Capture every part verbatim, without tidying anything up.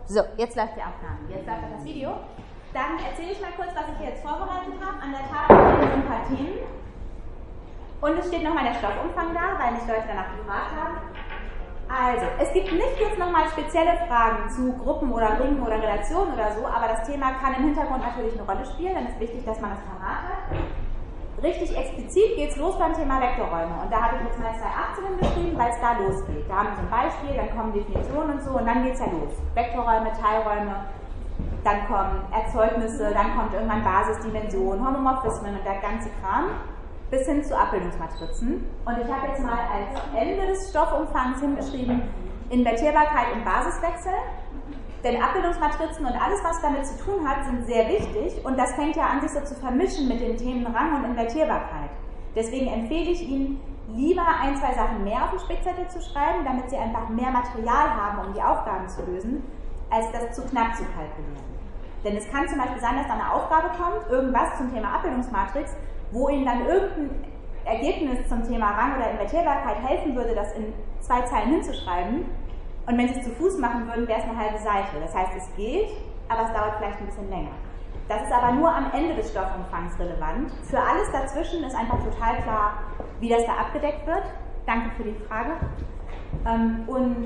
So, jetzt läuft die Aufnahme, jetzt läuft das Video. Dann erzähle ich mal kurz, was ich hier jetzt vorbereitet habe. An der Tafel stehen ein paar Themen. Und es steht nochmal der Stoffumfang da, weil mich Leute danach gefragt haben. Also, es gibt nicht jetzt nochmal spezielle Fragen zu Gruppen oder Ringen oder Relationen oder so, aber das Thema kann im Hintergrund natürlich eine Rolle spielen, dann ist wichtig, dass man das parat hat. Richtig explizit geht es los beim Thema Vektorräume. Und da habe ich jetzt mal zwei achtzehn hingeschrieben, weil es da losgeht. Da haben wir so ein Beispiel, dann kommen Definitionen und so und dann geht es ja los. Vektorräume, Teilräume, dann kommen Erzeugnisse, dann kommt irgendwann Basisdimension, Homomorphismen und der ganze Kram, bis hin zu Abbildungsmatrizen. Und ich habe jetzt mal als Ende des Stoffumfangs hingeschrieben Invertierbarkeit und Basiswechsel. Denn Abbildungsmatrizen und alles, was damit zu tun hat, sind sehr wichtig und das fängt ja an, sich so zu vermischen mit den Themen Rang und Invertierbarkeit. Deswegen empfehle ich Ihnen, lieber ein, zwei Sachen mehr auf den Spickzettel zu schreiben, damit Sie einfach mehr Material haben, um die Aufgaben zu lösen, als das zu knapp zu kalkulieren. Denn es kann zum Beispiel sein, dass da eine Aufgabe kommt, irgendwas zum Thema Abbildungsmatrix, wo Ihnen dann irgendein Ergebnis zum Thema Rang oder Invertierbarkeit helfen würde, das in zwei Zeilen hinzuschreiben. Und wenn Sie es zu Fuß machen würden, wäre es eine halbe Seite. Das heißt, es geht, aber es dauert vielleicht ein bisschen länger. Das ist aber nur am Ende des Stoffumfangs relevant. Für alles dazwischen ist einfach total klar, wie das da abgedeckt wird. Danke für die Frage. Und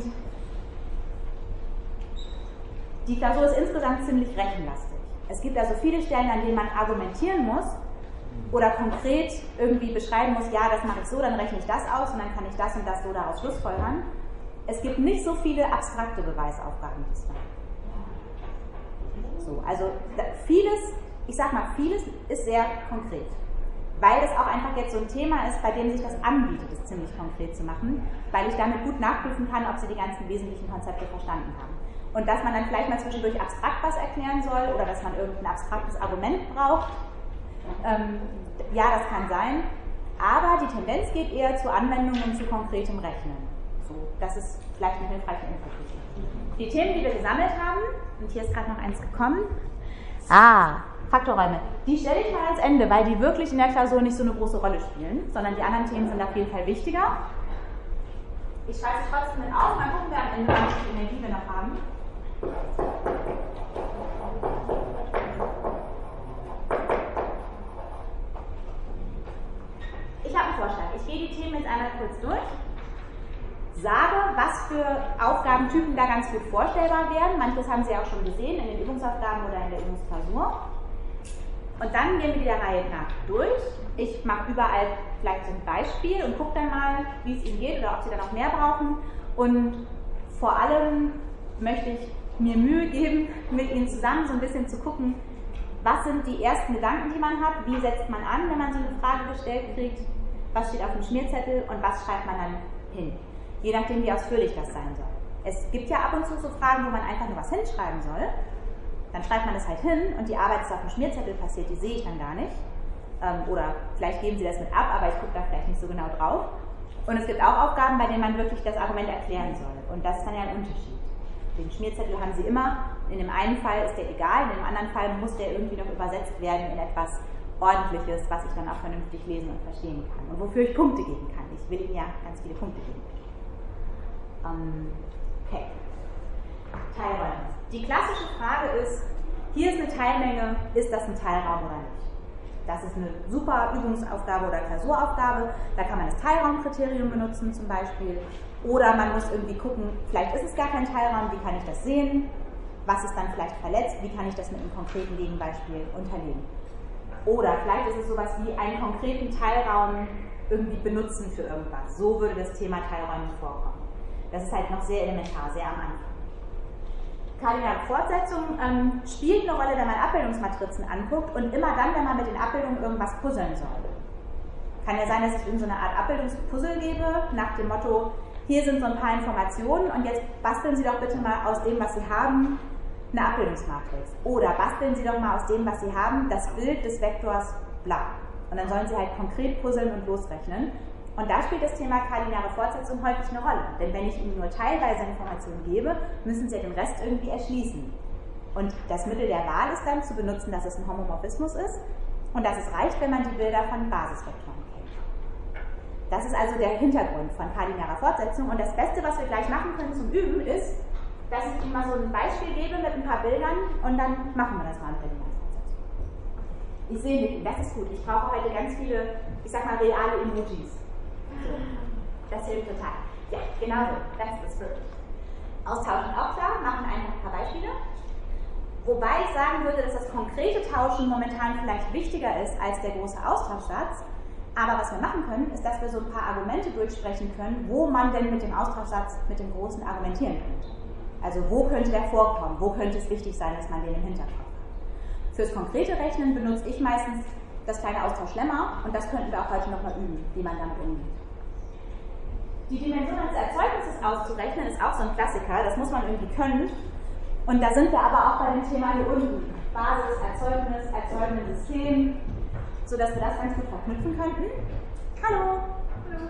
die Klausur ist insgesamt ziemlich rechenlastig. Es gibt also viele Stellen, an denen man argumentieren muss oder konkret irgendwie beschreiben muss, ja, das mache ich so, dann rechne ich das aus und dann kann ich das und das so daraus schlussfolgern. Es gibt nicht so viele abstrakte Beweisaufgaben diesmal. So, also vieles, ich sag mal, vieles ist sehr konkret. Weil es auch einfach jetzt so ein Thema ist, bei dem sich das anbietet, es ziemlich konkret zu machen, weil ich damit gut nachprüfen kann, ob Sie die ganzen wesentlichen Konzepte verstanden haben. Und dass man dann vielleicht mal zwischendurch abstrakt was erklären soll oder dass man irgendein abstraktes Argument braucht, ähm, ja, das kann sein, aber die Tendenz geht eher zu Anwendungen und zu konkretem Rechnen. So, das ist vielleicht eine hilfreiche Info für Sie. Die Themen, die wir gesammelt haben, und hier ist gerade noch eins gekommen, ah, Faktorräume, die stelle ich mal ans Ende, weil die wirklich in der Klausur nicht so eine große Rolle spielen, sondern die anderen Themen sind auf jeden Fall wichtiger. Ich schreibe es trotzdem mit auf, mal gucken wir am Ende, wie viel Energie wir noch haben. Ich habe einen Vorschlag. Ich gehe die Themen jetzt einmal kurz durch, sage, was für Aufgabentypen da ganz gut vorstellbar wären. Manches haben Sie auch schon gesehen in den Übungsaufgaben oder in der Übungsklausur. Und dann gehen wir die der Reihe nach durch. Ich mache überall vielleicht so ein Beispiel und gucke dann mal, wie es Ihnen geht oder ob Sie da noch mehr brauchen. Und vor allem möchte ich mir Mühe geben, mit Ihnen zusammen so ein bisschen zu gucken, was sind die ersten Gedanken, die man hat, wie setzt man an, wenn man so eine Frage gestellt kriegt, was steht auf dem Schmierzettel und was schreibt man dann hin. Je nachdem, wie ausführlich das sein soll. Es gibt ja ab und zu so Fragen, wo man einfach nur was hinschreiben soll. Dann schreibt man das halt hin und die Arbeit ist auf dem Schmierzettel passiert, die sehe ich dann gar nicht. Ähm, oder vielleicht geben Sie das mit ab, aber ich gucke da vielleicht nicht so genau drauf. Und es gibt auch Aufgaben, bei denen man wirklich das Argument erklären soll. Und das ist dann ja ein Unterschied. Den Schmierzettel haben Sie immer. In dem einen Fall ist der egal, in dem anderen Fall muss der irgendwie noch übersetzt werden in etwas Ordentliches, was ich dann auch vernünftig lesen und verstehen kann. Und wofür ich Punkte geben kann. Ich will Ihnen ja ganz viele Punkte geben. Okay. Teilräume. Die klassische Frage ist, hier ist eine Teilmenge, ist das ein Teilraum oder nicht? Das ist eine super Übungsaufgabe oder Klausuraufgabe, da kann man das Teilraumkriterium benutzen zum Beispiel. Oder man muss irgendwie gucken, vielleicht ist es gar kein Teilraum, wie kann ich das sehen? Was ist dann vielleicht verletzt? Wie kann ich das mit einem konkreten Gegenbeispiel unterlegen? Oder vielleicht ist es sowas wie einen konkreten Teilraum irgendwie benutzen für irgendwas. So würde das Thema Teilräume vorkommen. Das ist halt noch sehr elementar, sehr am Anfang. Kardinale Fortsetzung ähm, spielt eine Rolle, wenn man Abbildungsmatrizen anguckt und immer dann, wenn man mit den Abbildungen irgendwas puzzeln soll. Kann ja sein, dass ich Ihnen so eine Art Abbildungspuzzle gebe, nach dem Motto, hier sind so ein paar Informationen und jetzt basteln Sie doch bitte mal aus dem, was Sie haben, eine Abbildungsmatrix. Oder basteln Sie doch mal aus dem, was Sie haben, das Bild des Vektors bla. Und dann sollen Sie halt konkret puzzeln und losrechnen. Und da spielt das Thema kardinale Fortsetzung häufig eine Rolle. Denn wenn ich Ihnen nur teilweise Informationen gebe, müssen Sie ja den Rest irgendwie erschließen. Und das Mittel der Wahl ist dann zu benutzen, dass es ein Homomorphismus ist und dass es reicht, wenn man die Bilder von Basisvektoren kennt. Das ist also der Hintergrund von kardinaler Fortsetzung. Und das Beste, was wir gleich machen können zum Üben, ist dass ich Ihnen mal so ein Beispiel gebe mit ein paar Bildern und dann machen wir das mal mit der Ich sehe nicken, das ist gut. Ich brauche heute ganz viele, ich sag mal, reale Emojis. So. Das hilft total. Ja, genau so. Das ist wirklich. Austauschen auch klar, machen einfach ein paar Beispiele. Wobei ich sagen würde, dass das konkrete Tauschen momentan vielleicht wichtiger ist als der große Austauschsatz. Aber was wir machen können, ist, dass wir so ein paar Argumente durchsprechen können, wo man denn mit dem Austauschsatz, mit dem großen argumentieren könnte. Also wo könnte der vorkommen, wo könnte es wichtig sein, dass man den im Hinterkopf hat. Fürs konkrete Rechnen benutze ich meistens das kleine Austauschlemma und das könnten wir auch heute nochmal üben, wie man damit umgeht. Die Dimension eines Erzeugnisses auszurechnen ist auch so ein Klassiker, das muss man irgendwie können. Und da sind wir aber auch bei dem Thema hier unten. Basis, Erzeugnis, erzeugendes System, sodass wir das ganz gut verknüpfen könnten. Hallo! Hallo!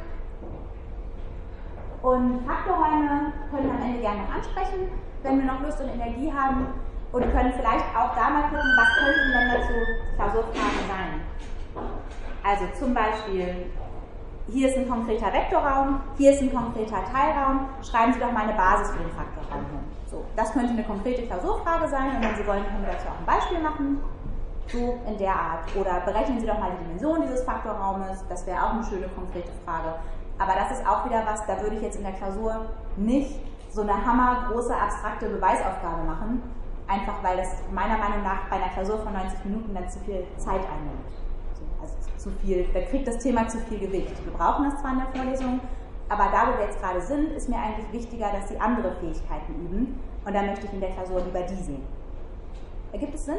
Und Faktorräume können wir am Ende gerne noch ansprechen, wenn wir noch Lust und Energie haben. Und können vielleicht auch da mal gucken, was könnten denn dazu Klausurfragen sein. Also zum Beispiel, hier ist ein konkreter Vektorraum, hier ist ein konkreter Teilraum, schreiben Sie doch mal eine Basis für den Faktorraum hin. So, das könnte eine konkrete Klausurfrage sein und wenn Sie wollen, können wir dazu auch ein Beispiel machen. So in der Art. Oder berechnen Sie doch mal die Dimension dieses Faktorraumes, das wäre auch eine schöne konkrete Frage. Aber das ist auch wieder was, da würde ich jetzt in der Klausur nicht so eine hammergroße abstrakte Beweisaufgabe machen, einfach weil das meiner Meinung nach bei einer Klausur von neunzig Minuten dann zu viel Zeit einnimmt. Also zu viel, da kriegt das Thema zu viel Gewicht. Wir brauchen das zwar in der Vorlesung, aber da, wo wir jetzt gerade sind, ist mir eigentlich wichtiger, dass Sie andere Fähigkeiten üben und da möchte ich in der Klausur lieber die sehen. Ergibt es Sinn?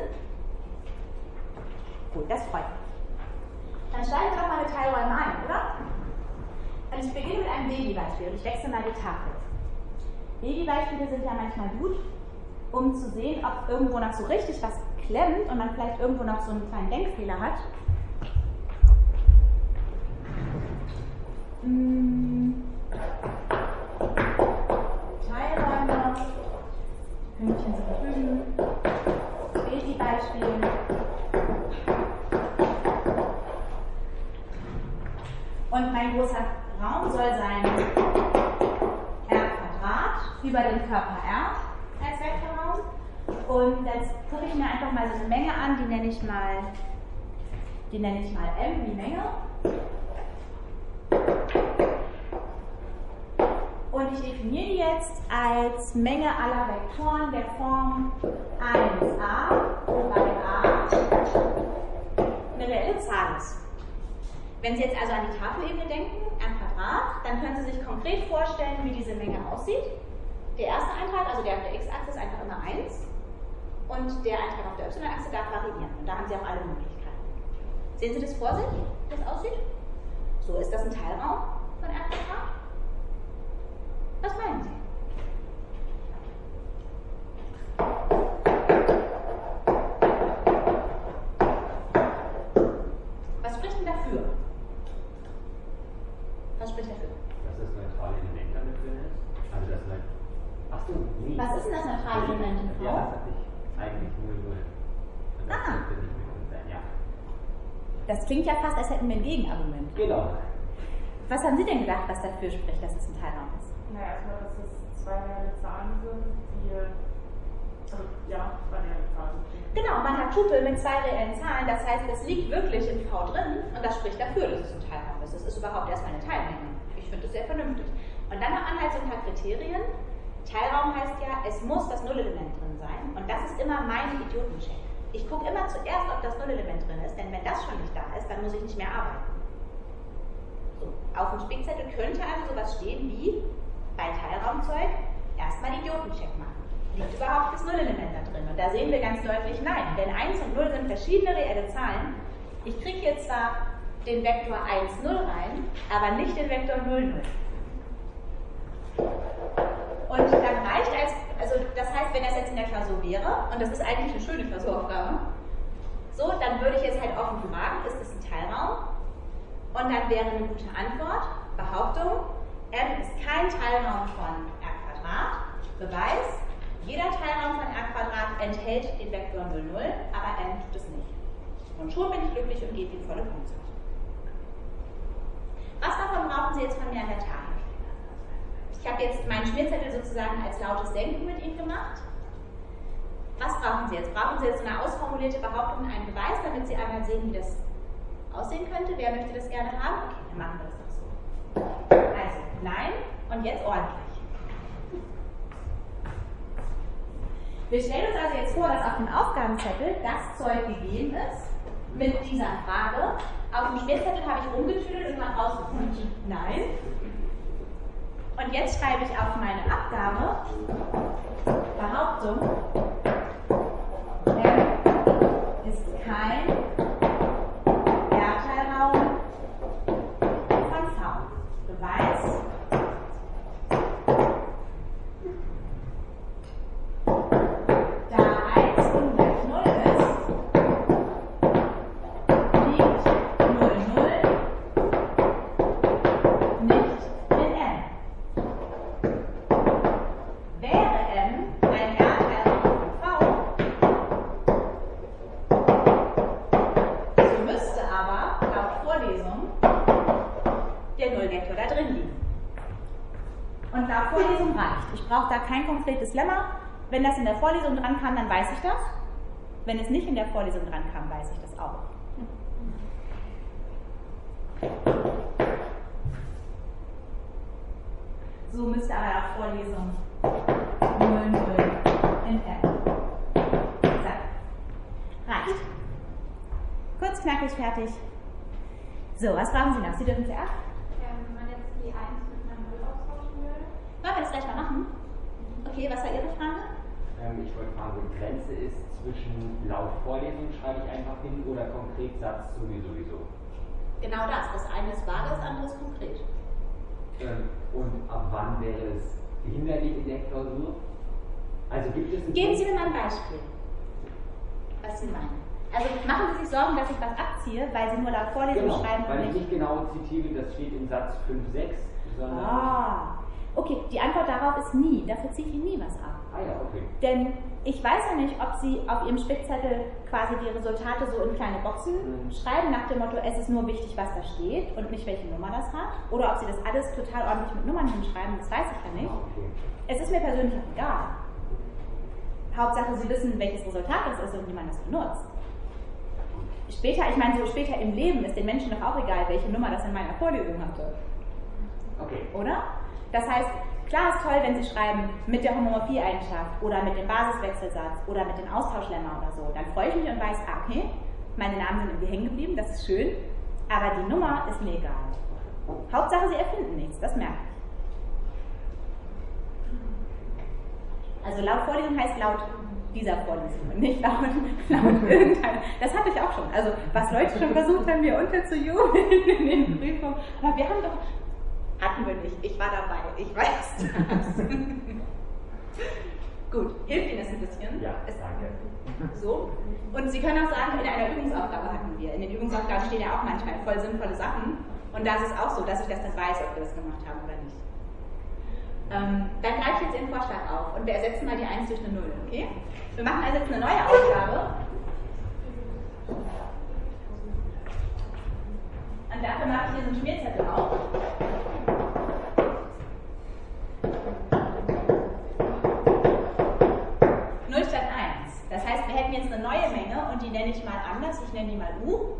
Gut, das freut mich. Dann steigen wir doch mal mit Teilräumen ein, oder? Und ich beginne mit einem Babybeispiel und ich wechsle mal die Tafel. Babybeispiele sind ja manchmal gut, um zu sehen, ob irgendwo noch so richtig was klemmt und man vielleicht irgendwo noch so einen kleinen Denkfehler hat. Hm. Teilräume, Pünktchen sind drüben, Babybeispiel. Und mein großer Raum soll sein R Quadrat über den Körper R als Vektorraum. Und jetzt gucke ich mir einfach mal so eine Menge an, die nenne ich mal, die nenne ich mal M wie Menge. Und ich definiere die jetzt als Menge aller Vektoren der Form eins a, wobei a eine reelle Zahl ist. Wenn Sie jetzt also an die Tafelebene denken, R Quadrat, dann können Sie sich konkret vorstellen, wie diese Menge aussieht. Der erste Eintrag, also der auf der x-Achse, ist einfach immer eins. Und der Eintrag auf der y-Achse darf variieren. Und da haben Sie auch alle Möglichkeiten. Sehen Sie das vor sich, wie das aussieht? So, ist das ein Teilraum von R Quadrat? Was meinen Sie? Was spricht denn dafür? Was spricht dafür? Dass das neutrale Element damit drin ist. Also das Neut Ach so, nee. Was ist denn das neutrale Element in V? Ja, das hat nicht eigentlich null null. Und das Ah. dürfte nicht mehr drin sein, ja. Das klingt ja fast, als hätten wir ein Gegenargument. Genau. Was haben Sie denn gedacht, was dafür spricht, dass es ein Teilraum ist? Naja, erstmal, dass es zwei reelle Zahlen sind, die, also, ja, zwei reelle Zahlen sind. Genau, man hat Tupel mit zwei reellen Zahlen, das heißt, es liegt wirklich in V drin und das spricht dafür, dass es ein Teilraum ist. Es ist überhaupt erstmal eine Teilmenge. Ich finde das sehr vernünftig. Und dann noch Anhalt so ein paar Kriterien. Teilraum heißt ja, es muss das Nullelement drin sein und das ist immer mein Idiotencheck. Ich gucke immer zuerst, ob das Nullelement drin ist, denn wenn das schon nicht da ist, dann muss ich nicht mehr arbeiten. So, auf dem Spickzettel könnte also sowas stehen wie bei Teilraumzeug erstmal Idiotencheck machen. Liegt überhaupt das Nullelement da drin? Und da sehen wir ganz deutlich, nein, denn eins und null sind verschiedene reelle Zahlen. Ich kriege hier zwar den Vektor eins null rein, aber nicht den Vektor null null. Und dann reicht als, also das heißt, wenn das jetzt in der Klausur wäre, und das ist eigentlich eine schöne Klausuraufgabe, so, dann würde ich jetzt halt offen fragen, ist es ein Teilraum? Und dann wäre eine gute Antwort, Behauptung, M ist kein Teilraum von R Quadrat. Beweis, jeder Teilraum von R Quadrat enthält den Vektor null null, aber M tut es nicht. Und schon bin ich glücklich und gebe ihm volle Punktzahl. Was davon brauchen Sie jetzt von mir an der Tafel? Ich habe jetzt meinen Schmierzettel sozusagen als lautes Denken mit Ihnen gemacht. Was brauchen Sie jetzt? Brauchen Sie jetzt so eine ausformulierte Behauptung, einen Beweis, damit Sie einmal sehen, wie das aussehen könnte? Wer möchte das gerne haben? Okay, dann machen wir das doch so. Also, nein und jetzt ordentlich. Wir stellen uns also jetzt vor, dass auf dem Aufgabenzettel das Zeug gegeben ist mit dieser Frage. Auf dem Schmierzettel habe ich rumgetüdelt und habe rausgefunden, nein. Und jetzt schreibe ich auf meine Abgabe Behauptung, M ist kein Erdteilraum von V. Beweis. Da eins ungleich null ist, liegt null null nicht in M. Wäre M ein Erdteilraum von V, so müsste aber laut Vorlesung der Nullvektor da drin liegen. Und laut Vorlesung reicht. Ich brauche da kein konkretes Lemma. Wenn das in der Vorlesung dran kam, dann weiß ich das. Wenn es nicht in der Vorlesung dran kam, weiß ich das auch. So müsste aber laut Vorlesung null null in M sein. Reicht. Kurz, knackig, fertig. So, was brauchen Sie noch? Sie dürfen zuerst. Ja, wenn man jetzt die eins mit einer null austauschen will. Wollen wir das gleich mal machen? Okay, was war Ihre Frage? Ähm, ich wollte fragen, wo die Grenze ist zwischen laut Vorlesung schreibe ich einfach hin oder konkret Satz sowieso. sowieso. Genau das. Das eine ist vage, das andere ist konkret. Ähm, und ab wann wäre es hinderlich in der Klausur? Also gibt es Geben Sie mir mal ein Beispiel, was Sie meinen. Also machen Sie sich Sorgen, dass ich was abziehe, weil Sie nur laut Vorlesung genau, schreiben weil und ich nicht... nicht genau zitiere, das steht in Satz fünf sechs, sondern... Ah, okay, die Antwort darauf ist nie. Dafür ziehe ich Ihnen nie was ab. Ah ja, okay. Denn ich weiß ja nicht, ob Sie auf Ihrem Spickzettel quasi die Resultate so in kleine Boxen Mhm. schreiben, nach dem Motto, es ist nur wichtig, was da steht und nicht, welche Nummer das hat. Oder ob Sie das alles total ordentlich mit Nummern hinschreiben, das weiß ich ja nicht. Ah, okay. Es ist mir persönlich auch egal. Hauptsache, Sie wissen, welches Resultat das ist und wie man das benutzt. Später, ich meine, so später im Leben ist den Menschen doch auch egal, welche Nummer das in meiner Vorlesung hatte. Okay. Oder? Das heißt, klar ist toll, wenn Sie schreiben mit der Homomorphie-Eigenschaft oder mit dem Basiswechselsatz oder mit dem Austauschlemma oder so. Dann freue ich mich und weiß, ah, okay, meine Namen sind irgendwie hängen geblieben, das ist schön, aber die Nummer ist mir egal. Hauptsache, Sie erfinden nichts, das merke ich. Also laut Vorlesung heißt laut dieser Vorlesung und nicht laut, laut irgendeiner. Das hatte ich auch schon. Also was Leute schon versucht haben, mir unterzujubeln in den Prüfungen. Aber wir haben doch... Hatten wir nicht. Ich war dabei. Ich weiß das. Gut. Hilft Ihnen das ein bisschen? Ja, danke. So. Und Sie können auch sagen, in einer Übungsaufgabe hatten wir. In den Übungsaufgaben stehen ja auch manchmal voll sinnvolle Sachen. Und da ist es auch so, dass ich das dann weiß, ob wir das gemacht haben oder nicht. Ähm, dann greife ich jetzt Ihren Vorschlag auf und wir ersetzen mal die eins durch eine null, okay? Wir machen also jetzt eine neue Aufgabe. Und dafür mache ich hier so einen Schmierzettel auf. null statt eins. Das heißt, wir hätten jetzt eine neue Menge und die nenne ich mal anders. Ich nenne die mal U.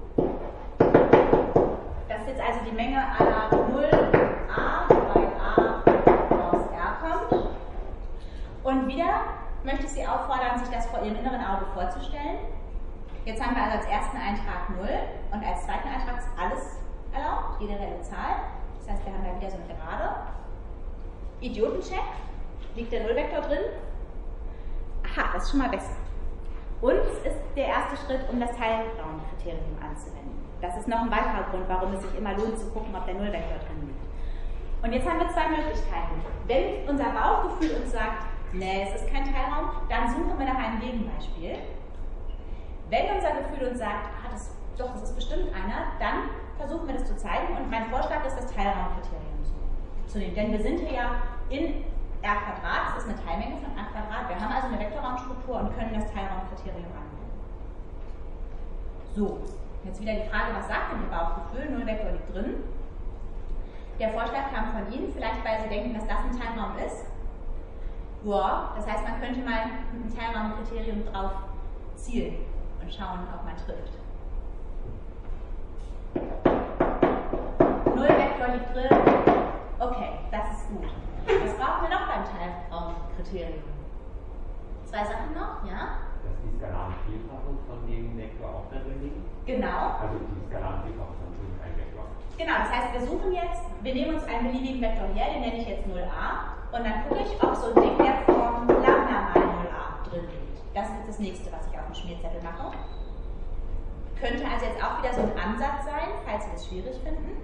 Das ist jetzt also die Menge aller null a, wobei a aus R kommt. Und wieder möchte ich Sie auffordern, sich das vor Ihrem inneren Auge vorzustellen. Jetzt haben wir also als ersten Eintrag null und als zweiten Eintrag ist alles erlaubt, jede reelle Zahl. Das heißt, wir haben da wieder so eine Gerade. Idiotencheck. Liegt der Nullvektor drin? Aha, das ist schon mal besser. Und es ist der erste Schritt, um das Teilraumkriterium anzuwenden. Das ist noch ein weiterer Grund, warum es sich immer lohnt zu gucken, ob der Nullvektor drin liegt. Und jetzt haben wir zwei Möglichkeiten. Wenn unser Bauchgefühl uns sagt, nee, es ist kein Teilraum, dann suchen wir nach einem Gegenbeispiel. Wenn unser Gefühl uns sagt, ah, das, doch, das ist bestimmt einer, dann versuchen wir das zu zeigen. Und mein Vorschlag ist, das Teilraumkriterium zu, zu nehmen. Denn wir sind hier ja in R Quadrat, das ist eine Teilmenge von R Quadrat. Wir haben also eine Vektorraumstruktur und können das Teilraumkriterium anwenden. So, jetzt wieder die Frage, was sagt denn Ihr Bauchgefühl? Nullvektor liegt drin. Der Vorschlag kam von Ihnen, vielleicht weil Sie denken, dass das ein Teilraum ist. Ja, das heißt, man könnte mal mit einem Teilraumkriterium drauf zielen und schauen, ob man trifft. Null Vektor liegt drin. Okay, das ist gut. Was brauchen wir noch beim Teilraumkriterium? Zwei Sachen noch, ja? Dass die skalaren Vielfache von dem Vektor auch da drin liegen? Genau. Also die skalaren Vielfache von irgendeinem Vektor. Genau, das heißt, wir suchen jetzt, wir nehmen uns einen beliebigen Vektor her, den nenne ich jetzt null a, und dann gucke ich, ob so ein Ding der Form Lambda mal null a drin liegt. Das ist das nächste, was ich auf dem Schmierzettel mache. Könnte also jetzt auch wieder so ein Ansatz sein, falls Sie das schwierig finden.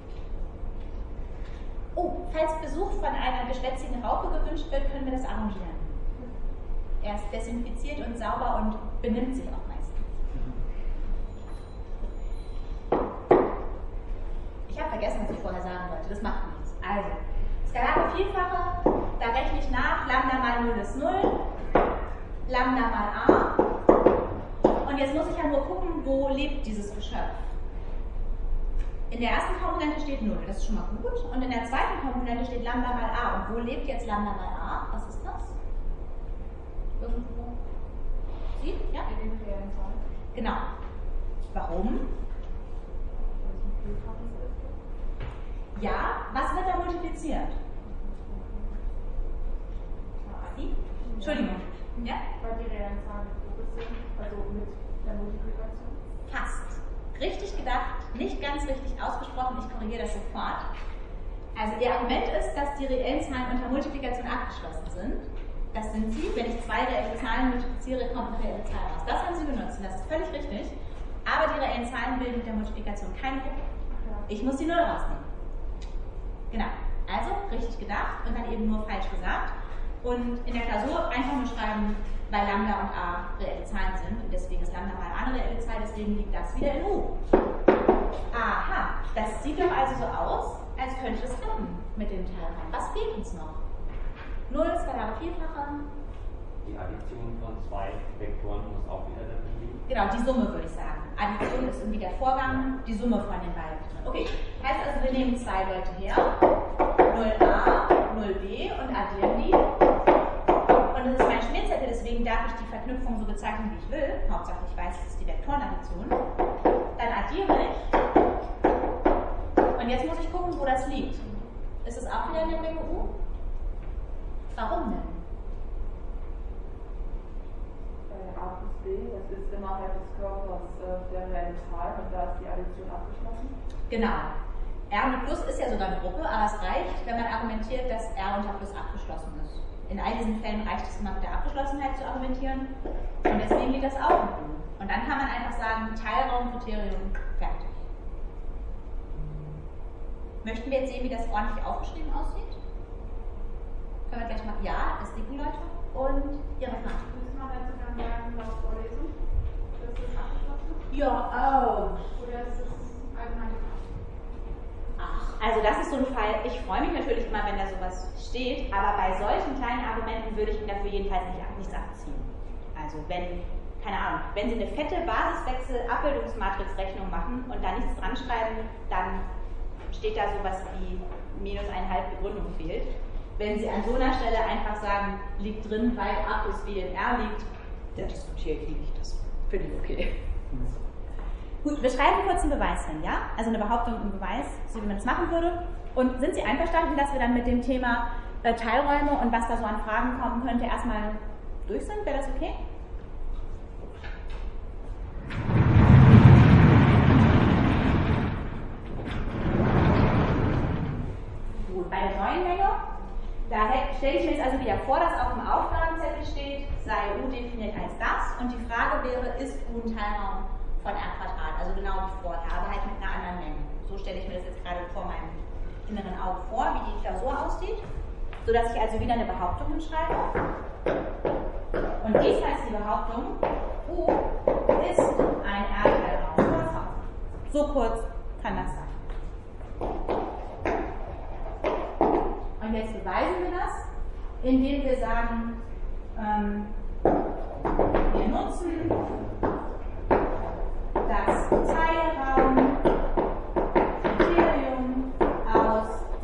Oh, falls Besuch von einer geschwätzigen Raupe gewünscht wird, können wir das arrangieren. Er ist desinfiziert und sauber und benimmt sich auch meistens. Ich habe vergessen, was ich vorher sagen wollte. Das macht nichts. Also, skalare Vielfache, da rechne ich nach. Lambda mal null ist null. Lambda mal a. Und jetzt muss ich ja nur gucken, wo lebt dieses Geschöpf. In der ersten Komponente steht null, das ist schon mal gut. Und in der zweiten Komponente steht Lambda mal a. Und wo lebt jetzt Lambda mal a? Was ist das? Irgendwo? Sie? Ja? In den reellen Zahlen. Genau. Warum? Ja, was wird da multipliziert? Sie? Entschuldigung. Ja? Weil die reellen Zahlen groß sind, also mit der Multiplikation. Fast. Richtig gedacht, nicht ganz richtig ausgesprochen, ich korrigiere das sofort. Also Ihr Argument ist, dass die reellen Zahlen unter Multiplikation abgeschlossen sind. Das sind sie, wenn ich zwei reelle Zahlen multipliziere, kommt eine reelle Zahl raus. Das haben Sie benutzt, das ist völlig richtig. Aber die reellen Zahlen bilden mit der Multiplikation keine Gruppe. Ich muss die null rausnehmen. Genau, also richtig gedacht und dann eben nur falsch gesagt. Und in der Klausur einfach nur schreiben, weil Lambda und a reelle Zahlen sind. Und deswegen ist Lambda mal a eine reelle Zahl, deswegen liegt das wieder in U. Aha, das sieht doch also so aus, als könnte es klappen mit dem Teilraum. Was fehlt uns noch? null, skalare Vielfache. Die Addition von zwei Vektoren muss auch wieder da drin liegen. Genau, die Summe würde ich sagen. Addition ist irgendwie der Vorgang, die Summe von den beiden. Okay, heißt also, wir nehmen zwei Leute her, null a, null b und addieren die. Und das ist mein Schmierzettel, deswegen darf ich die Verknüpfung so bezeichnen, wie ich will. Hauptsache ich weiß, es ist die Vektorenaddition. Dann addiere ich. Und jetzt muss ich gucken, wo das liegt. Ist es auch wieder in der Menge U? Warum denn? A plus b, das ist innerhalb des Körpers äh, der reellen Zahl und da ist die Addition abgeschlossen. Genau. R mit Plus ist ja sogar eine Gruppe, aber es reicht, wenn man argumentiert, dass R unter Plus abgeschlossen ist. In all diesen Fällen reicht es immer mit der Abgeschlossenheit zu argumentieren und deswegen liegt das auch in U. Und dann kann man einfach sagen, Teilraumkriterium, fertig. Möchten wir jetzt sehen, wie das ordentlich aufgeschrieben aussieht? Können wir gleich mal, ja, es liegen Leute und Ihre Frage. Müssen wir dazu dann sagen, laut Vorlesung, dass das abgeschlossen ist? Ja, oh. Oder ist es allgemein? Ach, also das ist so ein Fall, ich freue mich natürlich immer, wenn da sowas steht, aber bei solchen kleinen Argumenten würde ich Ihnen dafür jedenfalls nicht, nichts abziehen. Also wenn, keine Ahnung, wenn Sie eine fette Basiswechsel-Abbildungsmatrix-Rechnung machen und da nichts dran schreiben, dann steht da sowas wie minus eineinhalb Begründung fehlt. Wenn Sie an so einer Stelle einfach sagen, liegt drin, weil A plus B in R liegt, dann diskutiere ich nicht, das finde ich okay. Gut, wir schreiben kurz einen Beweis hin, ja? Also eine Behauptung und einen Beweis, so wie man das machen würde. Und sind Sie einverstanden, dass wir dann mit dem Thema äh, Teilräume und was da so an Fragen kommen könnte, erstmal durch sind? Wäre das okay? Gut, bei der neuen Menge, da stelle ich mir jetzt also wieder vor, dass auf dem Aufgabenzettel steht, sei U definiert als das und die Frage wäre, ist U ein Teilraum von R Quadrat, also genau wie vorher, aber halt mit einer anderen Menge. So stelle ich mir das jetzt gerade vor meinem inneren Auge vor, wie die Klausur aussieht, sodass ich also wieder eine Behauptung hinschreibe. Und dies heißt die Behauptung, U ist ein R-Teilraum. So kurz kann das sein. Und jetzt beweisen wir das, indem wir sagen, ähm, wir nutzen das Teilraumkriterium aus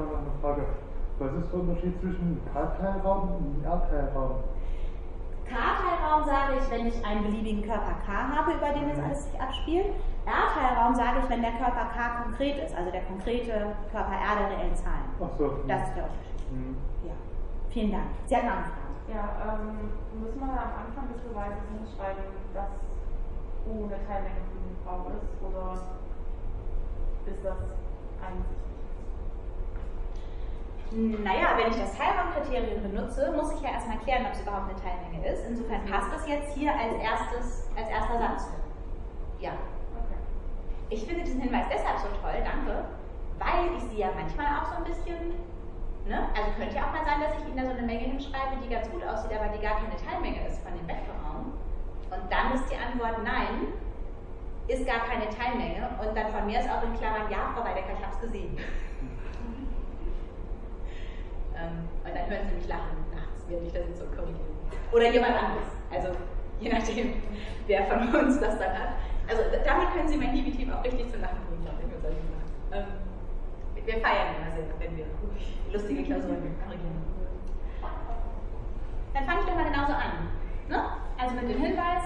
noch eine Frage. Was ist der Unterschied zwischen K-Teilraum und Erdteilraum? K-Teilraum sage ich, wenn ich einen beliebigen Körper K habe, über den das alles sich abspielt. R-Teilraum sage ich, wenn der Körper K konkret ist, also der konkrete Körper R der reellen Zahlen. Ach so. Das ist der Unterschied. Mhm. Ja. Vielen Dank. Sie hatten auch eine Frage. Ja, ähm, müssen wir am Anfang des Beweises hinschreiben, dass U eine Teilmenge von V ist, oder ist das einsichtig? Naja, wenn ich das Teilraumkriterium benutze, muss ich ja erstmal klären, ob es überhaupt eine Teilmenge ist. Insofern passt das jetzt hier als, erstes, als erster Satz. Ja. Okay. Ich finde diesen Hinweis deshalb so toll, danke, weil ich sie ja manchmal auch so ein bisschen, ne? Also könnte ja auch mal sein, dass ich Ihnen da so eine Menge hinschreibe, die ganz gut aussieht, aber die gar keine Teilmenge ist von dem Vektorraum. Und dann ist die Antwort nein, ist gar keine Teilmenge. Und dann von mir ist auch in Klammern ja, Frau Weidecker, ich habe es gesehen. Ähm, und dann hören Sie mich lachen nachts, wenn ich das jetzt so korrigiere. Oder jemand anderes. Also je nachdem, wer von uns das dann hat. Also damit können Sie mein Libitiv auch richtig zu lachen bringen, glaube ich, mit solchen Sachen. Ähm, wir feiern immer sehr, wenn wir lustige Klausuren korrigieren. Dann fange ich doch mal genauso an. Ne? Also mit dem Hinweis,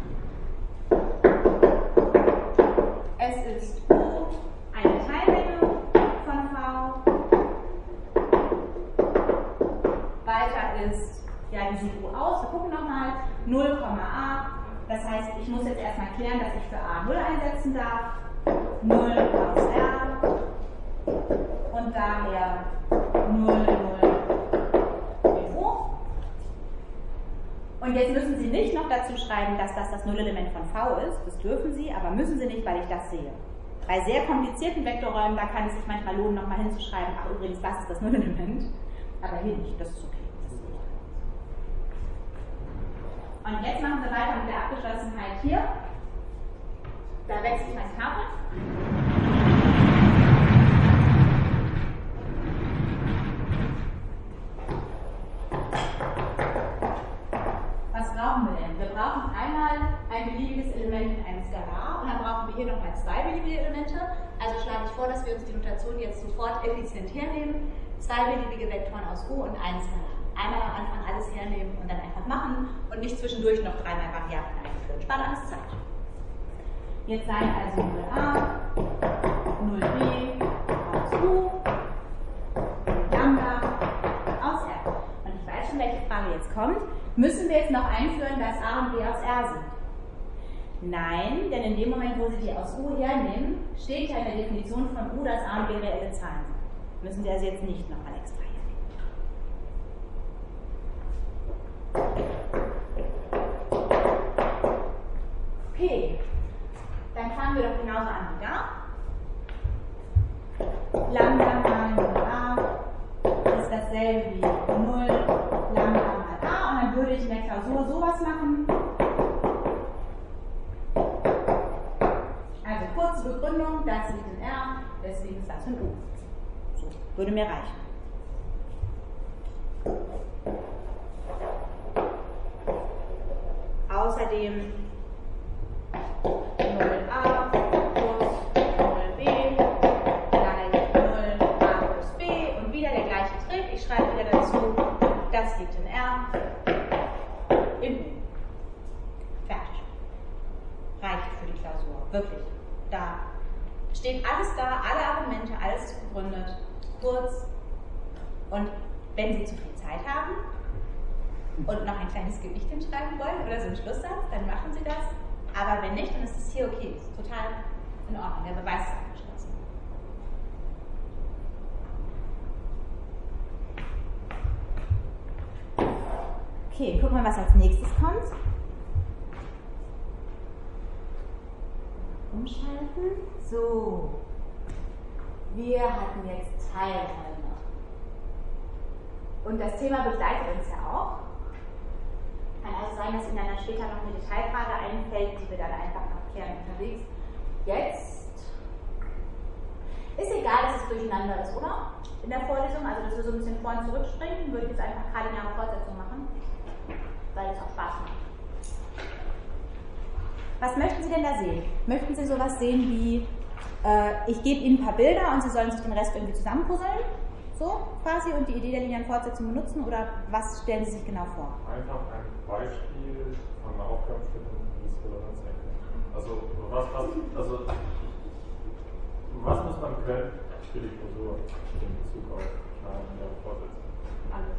es ist U eine Teilmenge von V. Weiter ist, ja, wie sieht U aus? Wir gucken nochmal, null, A. Das heißt, ich muss jetzt erstmal klären, dass ich für A null einsetzen darf. null aus R. Und daher null, null in U. Und jetzt müssen Sie nicht noch dazu schreiben, dass das das Nullelement von V ist. Das dürfen Sie, aber müssen Sie nicht, weil ich das sehe. Bei sehr komplizierten Vektorräumen, da kann es sich manchmal lohnen, nochmal hinzuschreiben, ach übrigens, das ist das Nullelement. Aber hier nicht, das ist okay. Und jetzt machen wir weiter mit der Abgeschlossenheit hier. Da wechsle ich mein Kabel. Was brauchen wir denn? Wir brauchen einmal ein beliebiges Element in einem Skalar und dann brauchen wir hier nochmal zwei beliebige Elemente. Also schlage ich vor, dass wir uns die Notation jetzt sofort effizient hernehmen. Zwei beliebige Vektoren aus U und ein Skalar. Einmal am Anfang alles hernehmen und dann einfach machen und nicht zwischendurch noch dreimal Variablen einführen. Spart alles Zeit. Jetzt sagen also null A, null B aus U, Lambda aus R. Und ich weiß schon, welche Frage jetzt kommt. Müssen wir jetzt noch einführen, dass A und B aus R sind? Nein, denn in dem Moment, wo Sie die aus U hernehmen, steht ja in der Definition von U, dass A und B reelle Zahlen sind. Müssen Sie also jetzt nicht nochmal extra hernehmen. Okay, dann fangen wir doch genauso an wie da. Lambda mal null A ist dasselbe wie null Lambda mal A und dann würde ich in der Klausur sowas machen. Also kurze Begründung, das liegt in R, deswegen ist das in U. So, würde mir reichen. Außerdem null A plus null B gleich null A plus B und wieder der gleiche Trick. Ich schreibe wieder dazu, das liegt in R, in U. Fertig. Reicht für die Klausur. Wirklich. Da steht alles da, alle Argumente, alles ist begründet. Kurz. Und wenn Sie zu viel Zeit haben und noch ein kleines Gedicht hinschreiben wollen oder so einen Schlusssatz, dann machen Sie das. Aber wenn nicht, dann ist es hier okay. Ist total in Ordnung. Der Beweis ist abgeschlossen. Okay, gucken wir, was als nächstes kommt. Umschalten. So. Wir hatten jetzt Teilräume. Und das Thema begleitet uns ja auch. Kann also sein, dass Ihnen dann später noch eine Detailfrage einfällt, die wir dann einfach noch klären unterwegs. Jetzt ist egal, dass es durcheinander ist, oder? In der Vorlesung, also dass wir so ein bisschen vor und zurück springen, würde ich jetzt einfach gerade eine Fortsetzung machen, weil es auch Spaß macht. Was möchten Sie denn da sehen? Möchten Sie sowas sehen wie, äh, ich gebe Ihnen ein paar Bilder und Sie sollen sich den Rest irgendwie zusammenpuzzeln? So quasi und die Idee der linearen Fortsetzung benutzen oder was stellen Sie sich genau vor? Einfach ein Beispiel von einer Aufgabenstellung, wie es Relevanz erkennt. Also was, was, also was muss man können für die Klausur in Bezug auf eine lineare Fortsetzung? Alles.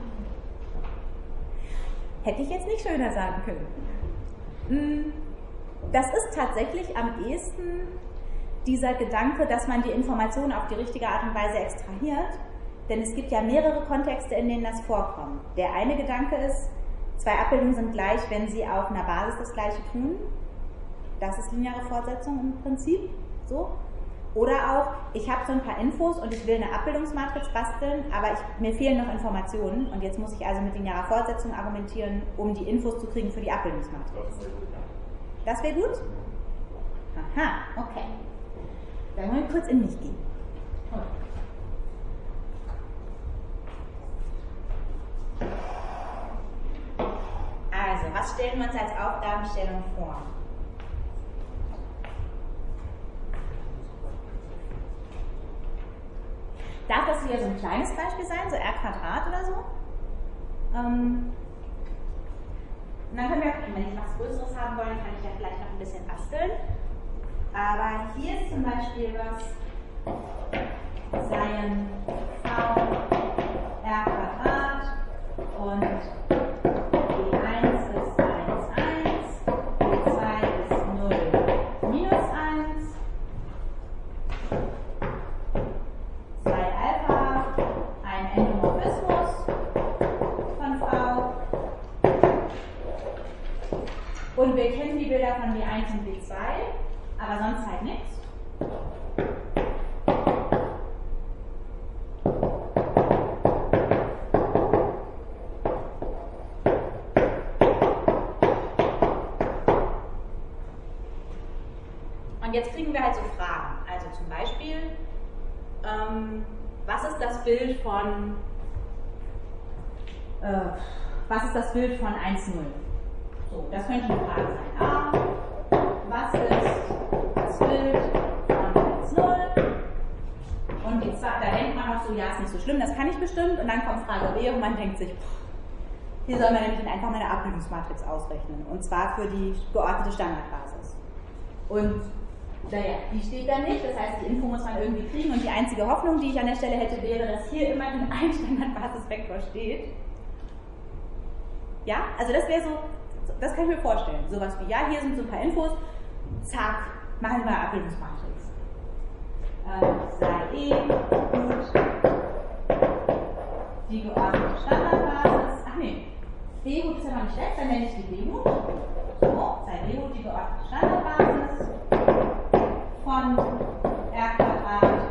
Hätte ich jetzt nicht schöner sagen können. Das ist tatsächlich am ehesten dieser Gedanke, dass man die Informationen auf die richtige Art und Weise extrahiert, denn es gibt ja mehrere Kontexte, in denen das vorkommt. Der eine Gedanke ist, zwei Abbildungen sind gleich, wenn sie auf einer Basis das Gleiche tun. Das ist lineare Fortsetzung im Prinzip. So. Oder auch, ich habe so ein paar Infos und ich will eine Abbildungsmatrix basteln, aber ich, mir fehlen noch Informationen und jetzt muss ich also mit linearer Fortsetzung argumentieren, um die Infos zu kriegen für die Abbildungsmatrix. Das wäre gut? Aha, okay. Dann wollen wir kurz in mich gehen. Also, was stellen wir uns als Aufgabenstellung vor? Darf das hier so ein kleines Beispiel sein, so r Quadrat oder so? Ähm, und dann können wir, wenn ich was Größeres haben wollen, kann ich ja vielleicht noch ein bisschen basteln. Aber hier ist zum Beispiel was, seien v r Quadrat und b eins ist eins, eins, b zwei ist null, minus eins, sei Alpha ein Endomorphismus von v und wir kennen die Bilder von b eins und b zwei, aber sonst halt nichts. Und jetzt kriegen wir halt so Fragen. Also zum Beispiel, ähm, was ist das Bild von äh, was ist das Bild von eins null? So, das könnte eine Frage sein. A, was ist das Bild von eins null? Und die zwei, da denkt man noch so, ja, ist nicht so schlimm, das kann ich bestimmt. Und dann kommt Frage B und man denkt sich, pff, hier soll man nämlich einfach mal eine Abbildungsmatrix ausrechnen. Und zwar für die geordnete Standardbasis. Und naja, die steht da nicht, das heißt, die Info muss man irgendwie kriegen. Und die einzige Hoffnung, die ich an der Stelle hätte, wäre, dass hier immerhin ein Standardbasisvektor steht. Ja, also das wäre so, das kann ich mir vorstellen. Sowas wie, ja, hier sind so ein paar Infos, zack, machen wir eine Abbildungsmatrix. Äh, sei E, gut, die geordnete Standardbasis, ach nee, B-Gut ist ja noch nicht schlecht, dann nenne ich die B-Gut. So, sei B-Gut die geordnete Standardbasis von R Quadrat.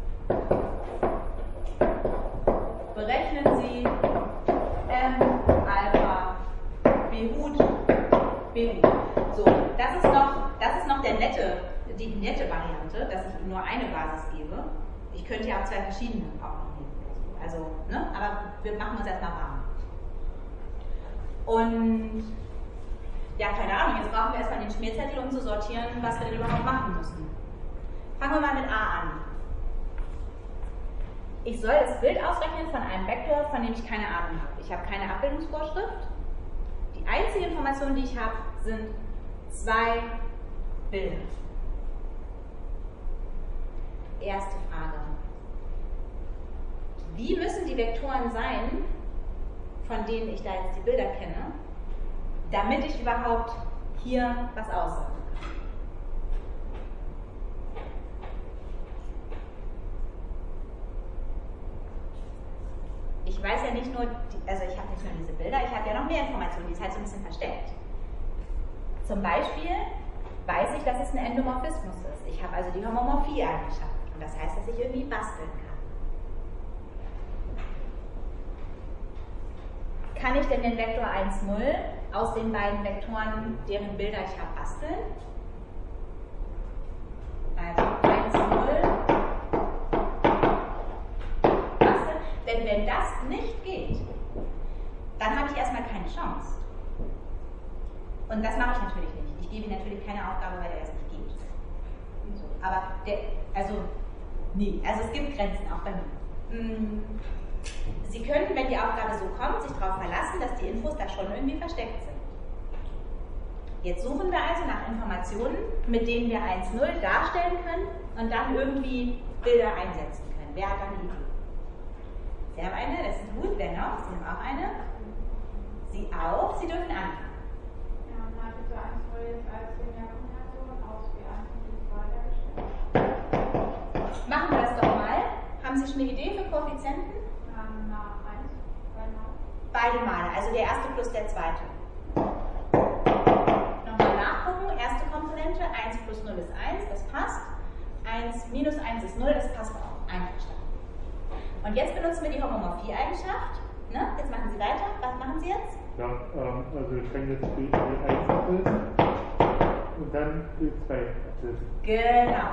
Berechnen Sie M, Alpha, B-Hut, B-Hut. So, das ist noch, das ist noch der nette, die nette Variante, dass ich Ihnen nur eine Basis gebe. Ich könnte ja auch zwei verschiedene auch noch nehmen. Also, ne? Aber wir machen uns erstmal warm. Und ja, keine Ahnung, jetzt brauchen wir erstmal den Schmierzettel, um zu sortieren, was wir denn überhaupt machen müssen. Fangen wir mal mit A an. Ich soll das Bild ausrechnen von einem Vektor, von dem ich keine Ahnung habe. Ich habe keine Abbildungsvorschrift. Die einzige Information, die ich habe, sind zwei Bilder. Erste Frage. Wie müssen die Vektoren sein, von denen ich da jetzt die Bilder kenne, damit ich überhaupt hier was aussagen kann? Ich weiß ja nicht nur, die, also ich habe nicht nur diese Bilder, ich habe ja noch mehr Informationen, die ist halt so ein bisschen versteckt. Zum Beispiel weiß ich, dass es ein Endomorphismus ist. Ich habe also die Homomorphie-Eigenschaft. Und das heißt, dass ich irgendwie basteln kann. Kann ich denn den Vektor eins null aus den beiden Vektoren, deren Bilder ich habe, basteln? Also eins null basteln. Denn wenn das nicht geht, dann habe ich erstmal keine Chance. Und das mache ich natürlich nicht. Ich gebe natürlich keine Aufgabe, bei der es nicht geht. So. Aber, der, also, nee, also es gibt Grenzen, auch bei mir. Sie können, wenn die Aufgabe so kommt, sich darauf verlassen, dass die Infos da schon irgendwie versteckt sind. Jetzt suchen wir also nach Informationen, mit denen wir eins null darstellen können und dann irgendwie Bilder einsetzen können. Wer hat da eine Idee? Sie haben eine, das ist gut. Wer noch? Sie haben auch eine. Sie auch. Sie dürfen anfangen. Ja, na, bitte eins null jetzt als Linearkombination aus B eins und B zwei hergestellt. Machen wir das doch mal. Haben Sie schon eine Idee für Koeffizienten? Ähm, na, eins, zweimal. Beide Male, also der erste plus der zweite. Nochmal nachgucken, erste Komponente, eins plus null ist eins, das passt. eins minus eins ist null, das passt auch. Einverstanden. Und jetzt benutzen wir die Homomorphie-Eigenschaft. Ne? Jetzt machen Sie weiter. Was machen Sie jetzt? Ja, ähm, also ich kann jetzt B eins ablesen und dann B zwei ablesen. Genau.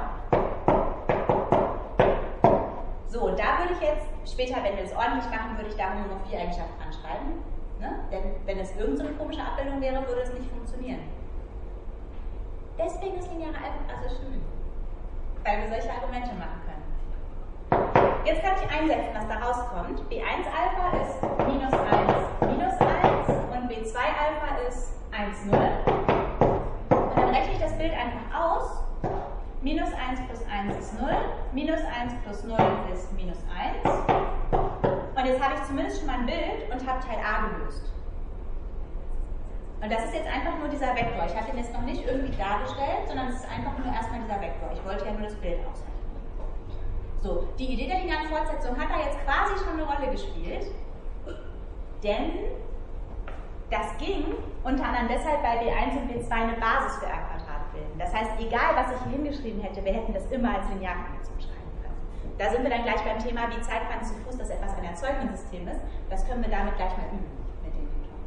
So, und da würde ich jetzt, später, wenn wir es ordentlich machen, würde ich da Homomorphie-Eigenschaft anschreiben. Ne? Denn wenn es irgendeine so komische Abbildung wäre, würde es nicht funktionieren. Deswegen ist lineare Algebra so schön. Weil wir solche Argumente machen können. Jetzt kann ich einsetzen, was da rauskommt. B eins Alpha ist minus eins, minus eins und B zwei Alpha ist eins, null. Und dann rechne ich das Bild einfach aus. Minus eins plus eins ist null, minus eins plus null ist minus eins. Und jetzt habe ich zumindest schon mal ein Bild und habe Teil A gelöst. Und das ist jetzt einfach nur dieser Vektor. Ich habe den jetzt noch nicht irgendwie dargestellt, sondern es ist einfach nur erstmal dieser Vektor. Ich wollte ja nur das Bild ausrechnen. So, die Idee der linearen Fortsetzung hat da jetzt quasi schon eine Rolle gespielt, denn das ging unter anderem deshalb, weil B eins und B zwei eine Basis für R Quadrat bilden. Das heißt, egal was ich hier hingeschrieben hätte, wir hätten das immer als Linearkombination schreiben können. Da sind wir dann gleich beim Thema, wie Zeitquanten zu Fuß, das etwas ein Erzeugungssystem ist. Das können wir damit gleich mal üben mit den Vektoren.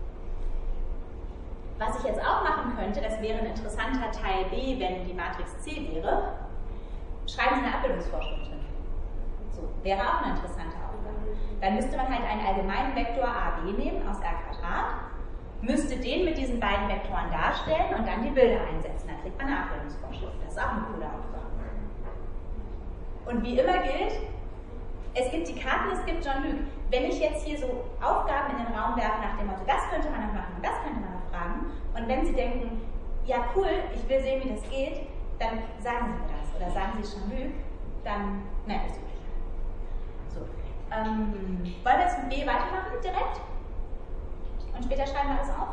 Was ich jetzt auch machen könnte, das wäre ein interessanter Teil B, wenn die Matrix C wäre. Schreiben Sie eine Abbildungsvorschrift drin. So, wäre auch eine interessante Aufgabe. Dann müsste man halt einen allgemeinen Vektor A B nehmen aus R Quadrat, müsste den mit diesen beiden Vektoren darstellen und dann die Bilder einsetzen. Dann kriegt man eine Abbildungsvorschrift. Das ist auch eine coole Aufgabe. Und wie immer gilt, es gibt die Karten, es gibt Jean-Luc. Wenn ich jetzt hier so Aufgaben in den Raum werfe nach dem Motto, das könnte man noch machen und das könnte man noch fragen, und wenn Sie denken, ja cool, ich will sehen, wie das geht, dann sagen Sie mir das. Oder sagen Sie Jean-Luc, dann merke ich es üblich. So. Ähm, wollen wir jetzt mit B weitermachen direkt? Und später schreiben wir alles auf?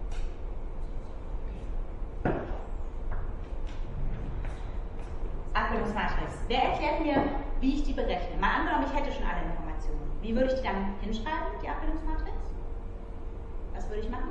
Abbildungsmatrix. Wer erklärt mir, wie ich die berechne? Mal angenommen, ich hätte schon alle Informationen. Wie würde ich die dann hinschreiben, die Abbildungsmatrix? Was würde ich machen?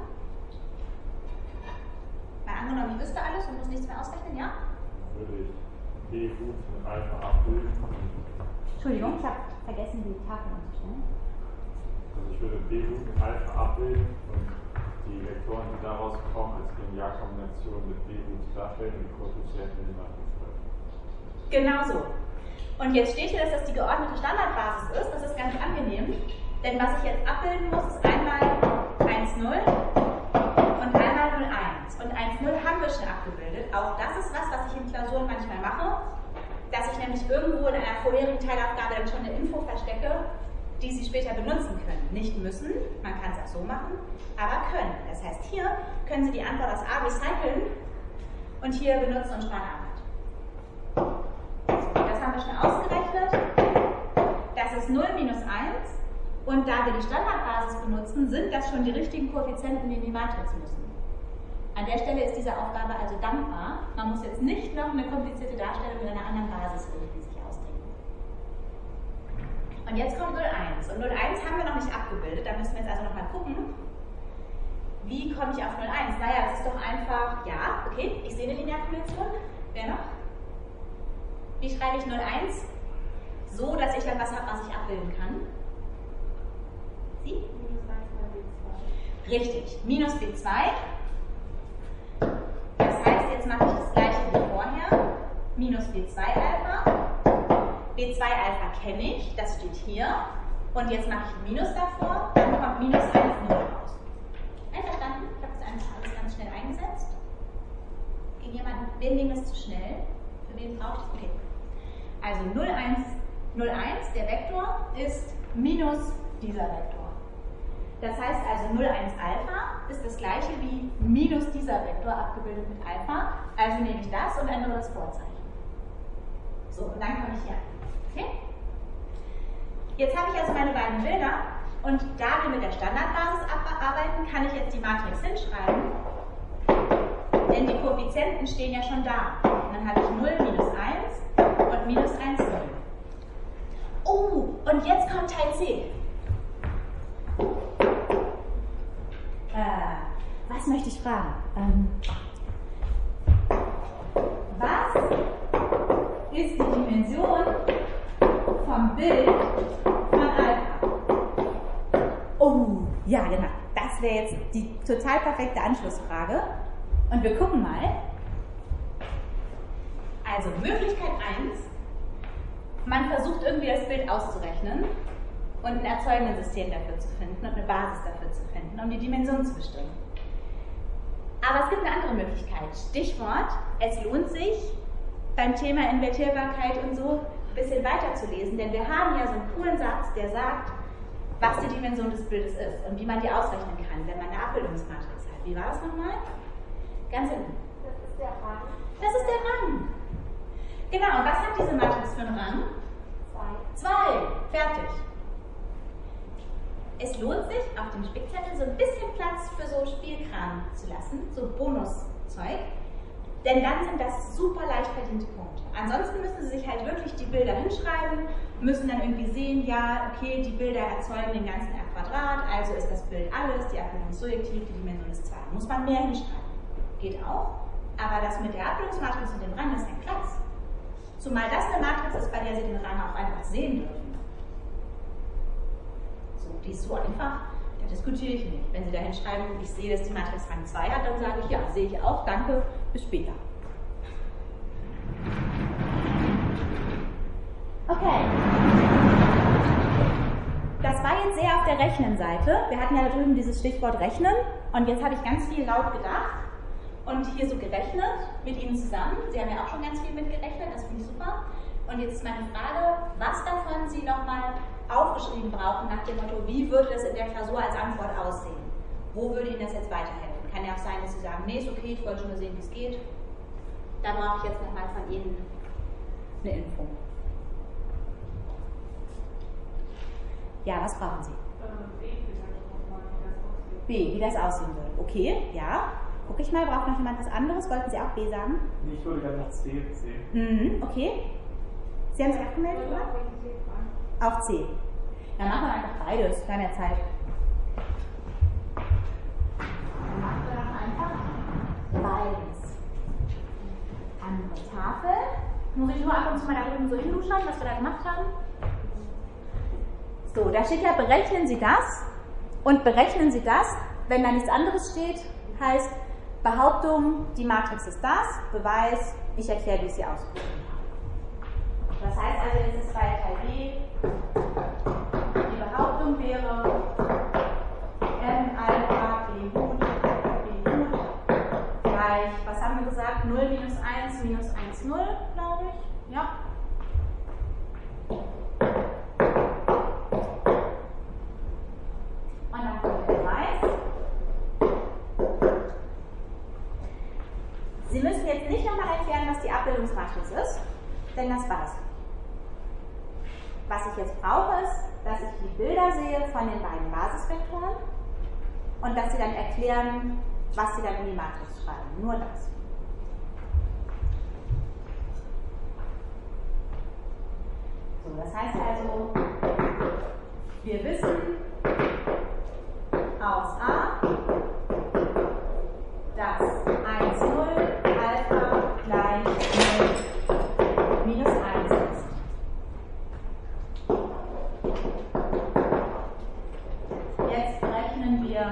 Mal angenommen, ich wüsste alles und muss nichts mehr ausrechnen, ja? Würde ich B gut mit Alpha abbilden. Entschuldigung, ich habe vergessen, die Tafel umzustellen. Also ich würde B gut mit Alpha abbilden und die Vektoren, die daraus kommen, als Linearkombination mit B gut darstellen und die Koeffizienten in die Matrix schreiben. Genau so. Und jetzt steht hier, dass das die geordnete Standardbasis ist. Das ist ganz angenehm, denn was ich jetzt abbilden muss, ist einmal eins null und einmal null eins. Und eins null haben wir schon abgebildet. Auch das ist was, was ich in Klausuren manchmal mache, dass ich nämlich irgendwo in einer vorherigen Teilaufgabe dann schon eine Info verstecke, die Sie später benutzen können. Nicht müssen, man kann es auch so machen, aber können. Das heißt, hier können Sie die Antwort aus A recyceln und hier benutzen und sparen Arbeit. Das haben wir schon ausgerechnet. Das ist null minus eins. Und da wir die Standardbasis benutzen, sind das schon die richtigen Koeffizienten, die in die Matrix müssen. An der Stelle ist diese Aufgabe also dankbar. Man muss jetzt nicht noch eine komplizierte Darstellung mit einer anderen Basis irgendwie sich ausdenken. Und jetzt kommt null eins. Und null eins haben wir noch nicht abgebildet. Da müssen wir jetzt also nochmal gucken. Wie komme ich auf null eins? Naja, das ist doch einfach, ja, okay, ich sehe eine Linearkombination. Wer noch? Wie schreibe ich null eins? So, dass ich dann was habe, was ich abbilden kann. Sie? Minus eins mal B zwei. Richtig, minus B zwei. Das heißt, jetzt mache ich das gleiche wie vorher. Minus B zwei Alpha. B zwei Alpha kenne ich, das steht hier. Und jetzt mache ich ein Minus davor, dann kommt minus eins null raus. Einverstanden? Ich habe das alles ganz schnell eingesetzt. Ging jemand, wem ging das zu schnell? Für wen brauche ich das? Okay. Also null eins null, eins, der Vektor, ist minus dieser Vektor. Das heißt also null, eins Alpha ist das gleiche wie minus dieser Vektor abgebildet mit Alpha. Also nehme ich das und ändere das Vorzeichen. So, und dann komme ich hier an. Okay? Jetzt habe ich also meine beiden Bilder und da wir mit der Standardbasis arbeiten, kann ich jetzt die Matrix hinschreiben, denn die Koeffizienten stehen ja schon da. Und dann habe ich null, minus eins und minus eins, null. Oh, und jetzt kommt Teil C. Äh, was möchte ich fragen? Ähm, was ist die Dimension vom Bild von Alpha? Oh, ja, genau. Das wäre jetzt die total perfekte Anschlussfrage. Und wir gucken mal. Also, Möglichkeit eins. Man versucht irgendwie das Bild auszurechnen und ein erzeugendes System dafür zu finden und eine Basis dafür zu finden, um die Dimension zu bestimmen. Aber es gibt eine andere Möglichkeit. Stichwort, es lohnt sich, beim Thema Invertierbarkeit und so ein bisschen weiterzulesen, denn wir haben ja so einen coolen Satz, der sagt, was die Dimension des Bildes ist und wie man die ausrechnen kann, wenn man eine Abbildungsmatrix hat. Wie war das nochmal? Ganz hinten. Das ist der Rang. Das ist der Rang. Genau, und was hat diese Matrix für einen Rang? Zwei. Zwei. Fertig. Es lohnt sich, auf dem Spickzettel so ein bisschen Platz für so Spielkram zu lassen, so Bonuszeug, denn dann sind das super leicht verdiente Punkte. Ansonsten müssen Sie sich halt wirklich die Bilder hinschreiben, müssen dann irgendwie sehen, ja, okay, die Bilder erzeugen den ganzen R Quadrat, also ist das Bild alles, die Abbildung ist surjektiv, die Dimension ist zwei. Muss man mehr hinschreiben. Geht auch, aber das mit der Abbildungsmatrix und dem Rang ist ein Klacks. Zumal das eine Matrix ist, bei der Sie den Rang auch einfach sehen dürfen. So, die ist so einfach, da diskutiere ich nicht. Wenn Sie da hinschreiben, ich sehe, dass die Matrix Rang zwei hat, dann sage ich, ja, sehe ich auch, danke, bis später. Okay. Das war jetzt sehr auf der Rechnen-Seite. Wir hatten ja da drüben dieses Stichwort Rechnen und jetzt habe ich ganz viel laut gedacht und hier so gerechnet mit Ihnen zusammen. Sie haben ja auch schon ganz viel mitgerechnet, das finde ich super. Und jetzt ist meine Frage, was davon Sie nochmal aufgeschrieben brauchen nach dem Motto, wie würde das in der Klausur als Antwort aussehen? Wo würde Ihnen das jetzt weiterhelfen? Kann ja auch sein, dass Sie sagen, nee, ist okay, ich wollte schon mal sehen, wie es geht. Da brauche ich jetzt nochmal von Ihnen eine Info. Ja, was brauchen Sie? B, wie das aussehen wird. Okay, ja. Guck ich mal, braucht noch jemand was anderes? Wollten Sie auch B sagen? Ich würde gerne noch C sehen. Mhm, okay. Sie haben sich abgemeldet, oder? Auch C. Dann machen wir einfach beides, wir haben ja Zeit. Dann machen wir doch einfach beides. Andere Tafel. Muss ich nur ab und zu mal da drüben so hinluschern, was wir da gemacht haben? So, da steht ja, berechnen Sie das. Und berechnen Sie das, wenn da nichts anderes steht, heißt Behauptung, die Matrix ist das, Beweis, ich erkläre, wie ich sie ausprobiert habe. Das heißt also, jetzt ist bei Teil B, die Behauptung wäre M Alpha B gut, B gut gleich, was haben wir gesagt, null minus eins minus eins, null, glaube ich, ja. Und dann kommt der Beweis. Sie müssen jetzt nicht nochmal erklären, was die Abbildungsmatrix ist, denn das weiß ich. Was ich jetzt brauche, ist, dass ich die Bilder sehe von den beiden Basisvektoren und dass Sie dann erklären, was Sie dann in die Matrix schreiben. Nur das. So, das heißt also, wir wissen aus A, dass eins, null, Alpha gleich null minus eins ist. Jetzt berechnen wir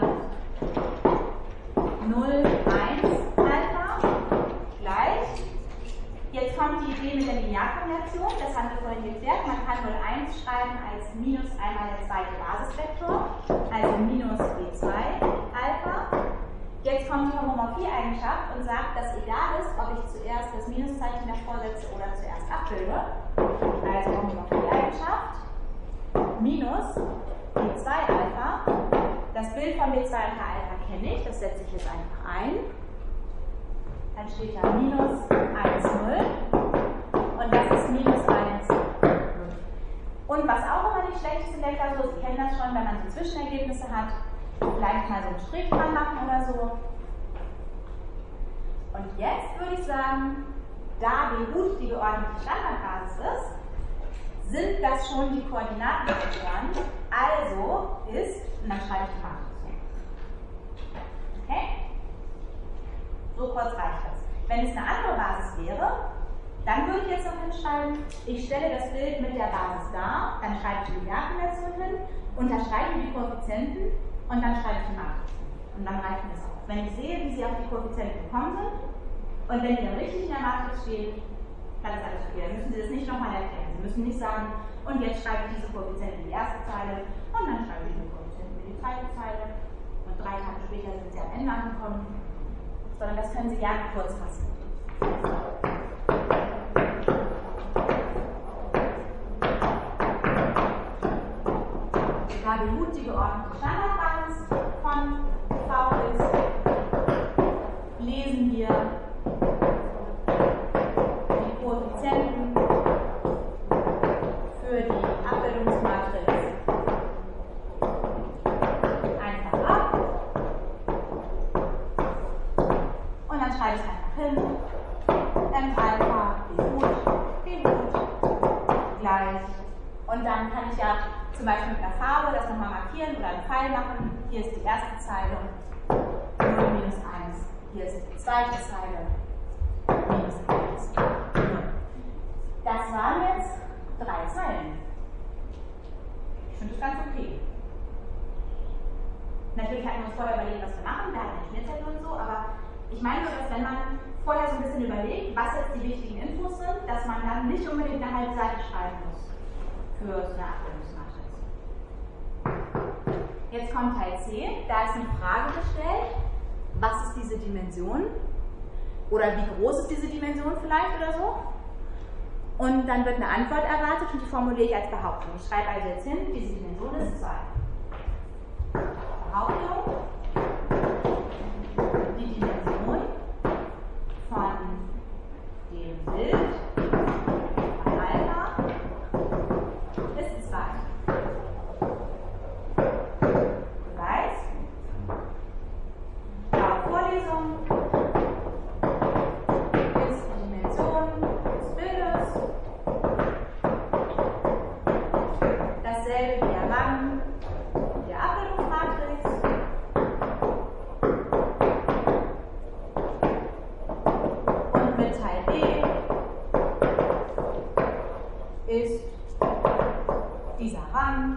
null, eins Alpha gleich. Jetzt kommt die Idee mit der Linearkombination, das haben wir vorhin geklärt. Man kann null, eins schreiben als minus einmal der zweite Basisvektor, also minus B zwei Alpha. Jetzt kommt die Homomorphie-Eigenschaft und sagt, dass egal ist, ob ich zuerst das Minuszeichen davor setze oder zuerst abbilde. Also Homomorphie-Eigenschaft. Eigenschaft minus B zwei Alpha. Das Bild von B zwei Alpha kenne ich, das setze ich jetzt einfach ein. Dann steht da minus eins, null und das ist minus eins, null. Und was auch immer nicht schlecht ist in der Klausur, Sie kennen das schon, wenn man so Zwischenergebnisse hat, vielleicht mal so einen Strich dran machen oder so. Und jetzt würde ich sagen, da B gut die geordnete Standardbasis ist, sind das schon die Koordinatenvektoren. Also ist, und dann schreibe ich die Matrix. Okay? So kurz reicht das. Wenn es eine andere Basis wäre, dann würde ich jetzt noch hinschreiben, ich stelle das Bild mit der Basis dar, dann schreibe ich die Linearkonversion hin, unterschreibe die Koeffizienten und dann schreibe ich die Matrix. Und dann reicht mir das auch. Wenn ich sehe, wie sie auf die Koeffizienten gekommen sind und wenn die dann richtig in der Matrix stehen, dann ist alles okay. Dann müssen Sie das nicht nochmal erklären. Sie müssen nicht sagen, und jetzt schreibe ich diese Koeffizienten in die erste Zeile und dann schreibe ich diese Koeffizienten in die zweite Zeile und drei Tage später sind Sie am Ende angekommen. Sondern das können Sie gerne kurz fassen. Da B gut die geordnete Standardbasis von V ist, lesen wir die Koeffizienten für die Abbildungsmatrix einfach ab und dann schreibe ich es einfach hin. M Alpha, B gut, B gut, gleich. Und dann kann ich ja zum Beispiel mit einer Farbe das nochmal markieren oder einen Pfeil machen. Hier ist die erste Zeile, null minus eins. Hier ist die zweite Zeile, minus eins. Das waren jetzt drei Zeilen. Ich finde das ganz okay. Natürlich hatten wir uns vorher überlegt, was wir machen. Wir hatten eine Schnittzettel und so, aber ich meine nur, dass wenn man vorher so ein bisschen überlegt, was jetzt die wichtigen Infos sind, dass man dann nicht unbedingt eine halbe Seite schreiben muss für so eine Abbildungsmatrix. Jetzt kommt Teil C, da ist eine Frage gestellt, was ist diese Dimension? Oder wie groß ist diese Dimension vielleicht oder so? Und dann wird eine Antwort erwartet und die formuliere ich als Behauptung. Ich schreibe also jetzt hin, diese Dimension ist zwei. Behauptung, die Dimension von dem Bild von Alpha ist zwei. Beweis. Laut Vorlesung ist die Dimension des Bildes dasselbe wie der Rang der Abbildungsmatrix. Und mit Teil B ist dieser Rang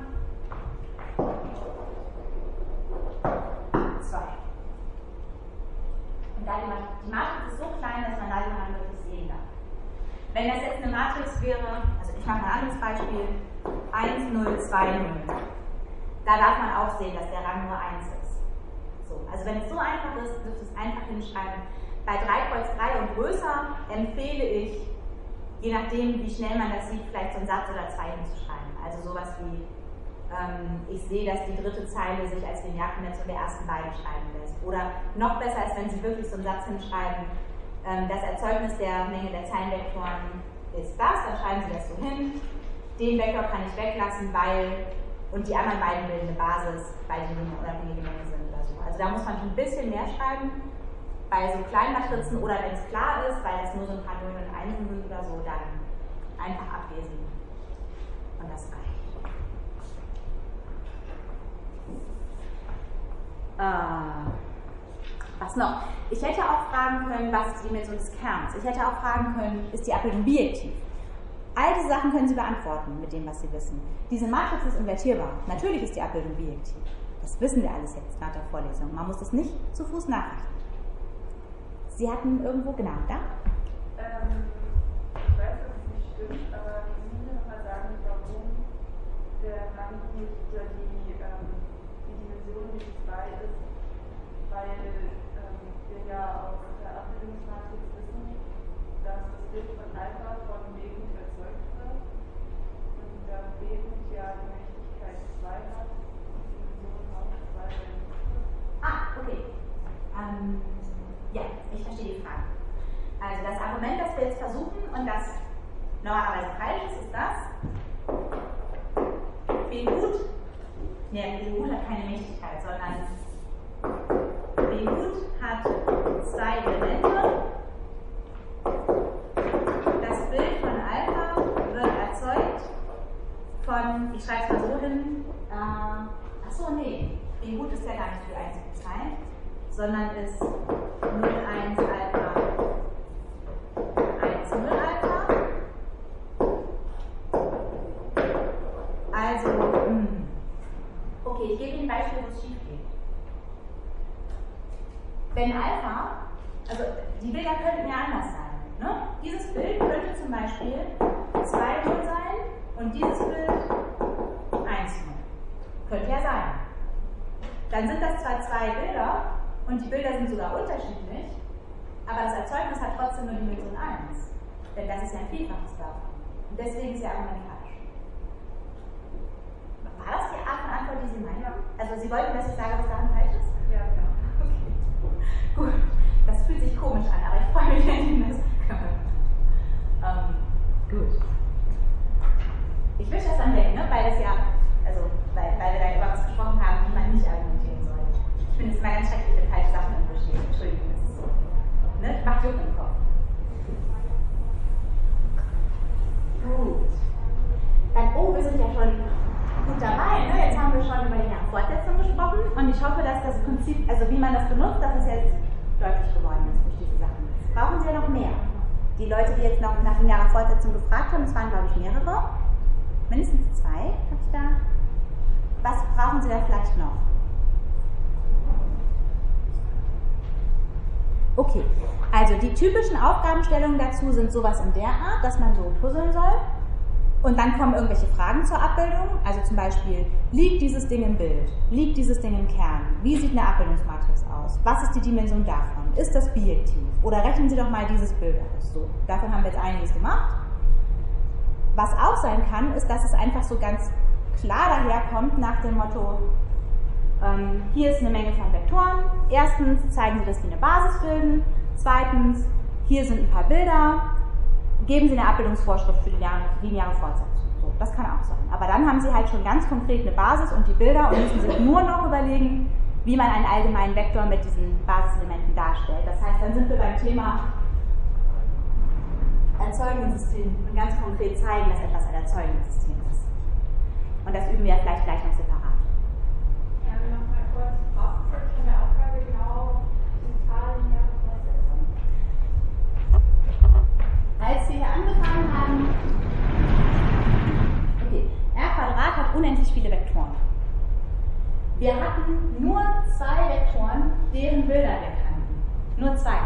zwei. Und da die Matrix ist so klein, dass man da die Rang wirklich sehen darf. Wenn das jetzt eine Matrix wäre, also ich mache ein anderes Beispiel, eins, null, zwei, null. Da darf man auch sehen, dass der Rang nur eins ist. So, also wenn es so einfach ist, dürft ihr es einfach hinschreiben. Bei drei Kreuz drei und größer empfehle ich, je nachdem, wie schnell man das sieht, vielleicht so einen Satz oder zwei hinzuschreiben. Also sowas wie, ähm, ich sehe, dass die dritte Zeile sich als Linearkombination der ersten beiden schreiben lässt. Oder noch besser ist, wenn Sie wirklich so einen Satz hinschreiben, ähm, das Erzeugnis der Menge der Zeilenvektoren ist das, dann schreiben Sie das so hin. Den Vektor kann ich weglassen, weil, und die anderen beiden bilden eine Basis, weil die eine unabhängige Menge sind oder so. Also da muss man schon ein bisschen mehr schreiben. Bei so Kleinmatrizen oder wenn es klar ist, weil das nur so ein paar Nullen und Einsen sind oder so, dann einfach ablesen. Und das reicht. Äh, was noch? Ich hätte auch fragen können, was ist die Dimension des Kerns? Ich hätte auch fragen können, ist die Abbildung bijektiv? All diese Sachen können Sie beantworten mit dem, was Sie wissen. Diese Matrix ist invertierbar. Natürlich ist die Abbildung bijektiv. Das wissen wir alles jetzt nach der Vorlesung. Man muss das nicht zu Fuß nachrechnen. Sie hatten irgendwo, genau, da? Ähm, ich weiß, dass es nicht stimmt, aber können Sie mir nochmal sagen, warum der Rang nicht oder die, ähm, die Dimension nicht zwei ist? Weil ähm, wir ja aus der Abbildungsmatrix wissen, dass das Bild von Alpha von B gut erzeugt wird. Und da B-Gut ja die Mächtigkeit zwei hat, die Dimension auch zwei werden. Ah, okay. Ähm, ja, ich verstehe die Frage. Also das Argument, das wir jetzt versuchen und das normalerweise falsch ist, ist das: B-Gut, ne, B-Gut hat keine Mächtigkeit, sondern B-Gut hat zwei Elemente. Das Bild von Alpha wird erzeugt von, ich schreibe es mal so hin, äh, achso, nee, B-Gut ist ja gar nicht für eins zu zwei, sondern ist null eins Alpha, eins null Alpha. Also, mh. okay, ich gebe Ihnen ein Beispiel, wo es schief geht. Wenn Alpha, also die Bilder könnten ja anders sein. Ne? Dieses Bild könnte zum Beispiel zwei null sein und dieses Bild eins null. Könnte ja sein. Dann sind das zwar zwei Bilder und die Bilder sind sogar unterschiedlich, aber das Erzeugnis hat trotzdem nur Dimension eins. Denn das ist ja ein Vielfaches davon. Und deswegen ist der Argument falsch. War das die Art von Antwort, die Sie meinen? Also Sie wollten, dass ich sage, was daran falsch ist? Ja, genau. Okay. Gut. Das fühlt sich komisch an, aber ich freue mich, wenn Ihnen das ähm, gut. Ich wische das dann weg, ne? Weil das ja, also, weil, weil wir da über was gesprochen haben, wie man nicht argumentieren soll. Ich finde es immer ganz schrecklich, wenn falsche Sachen irgendwo stehen. Entschuldigung, das ist so. Ne? Macht Jucken im Kopf. Gut. Dann, oh, wir sind ja schon gut dabei, ne? Jetzt haben wir schon über die Fortsetzung gesprochen und ich hoffe, dass das Prinzip, also wie man das benutzt, dass es jetzt deutlich geworden ist durch diese Sachen. Brauchen Sie ja noch mehr? Die Leute, die jetzt noch nach linearer Fortsetzung gefragt haben, es waren, glaube ich, mehrere. Mindestens zwei, habe ich da. Was brauchen Sie da vielleicht noch? Okay, also die typischen Aufgabenstellungen dazu sind sowas in der Art, dass man so puzzeln soll. Und dann kommen irgendwelche Fragen zur Abbildung, also zum Beispiel, liegt dieses Ding im Bild? Liegt dieses Ding im Kern? Wie sieht eine Abbildungsmatrix aus? Was ist die Dimension davon? Ist das bijektiv? Oder rechnen Sie doch mal dieses Bild aus. So, davon haben wir jetzt einiges gemacht. Was auch sein kann, ist, dass es einfach so ganz klar daherkommt nach dem Motto, ähm, hier ist eine Menge von Vektoren. Erstens zeigen Sie, dass die eine Basis bilden. Zweitens, hier sind ein paar Bilder. Geben Sie eine Abbildungsvorschrift für die lineare Fortsetzung. So, das kann auch sein. Aber dann haben Sie halt schon ganz konkret eine Basis und die Bilder und müssen sich nur noch überlegen, wie man einen allgemeinen Vektor mit diesen Basiselementen darstellt. Das heißt, dann sind wir beim Thema Erzeugungssystem und ganz konkret zeigen, dass etwas ein Erzeugungssystem ist. Und das üben wir vielleicht gleich noch separat. Ja, noch mal kurz, was ist von der Aufgabe genau die Zahl lineare Fortsetzung? Als wir hier angefangen haben, okay, R Quadrat hat unendlich viele Vektoren. Wir hatten nur zwei Vektoren, deren Bilder wir kannten. Nur zwei.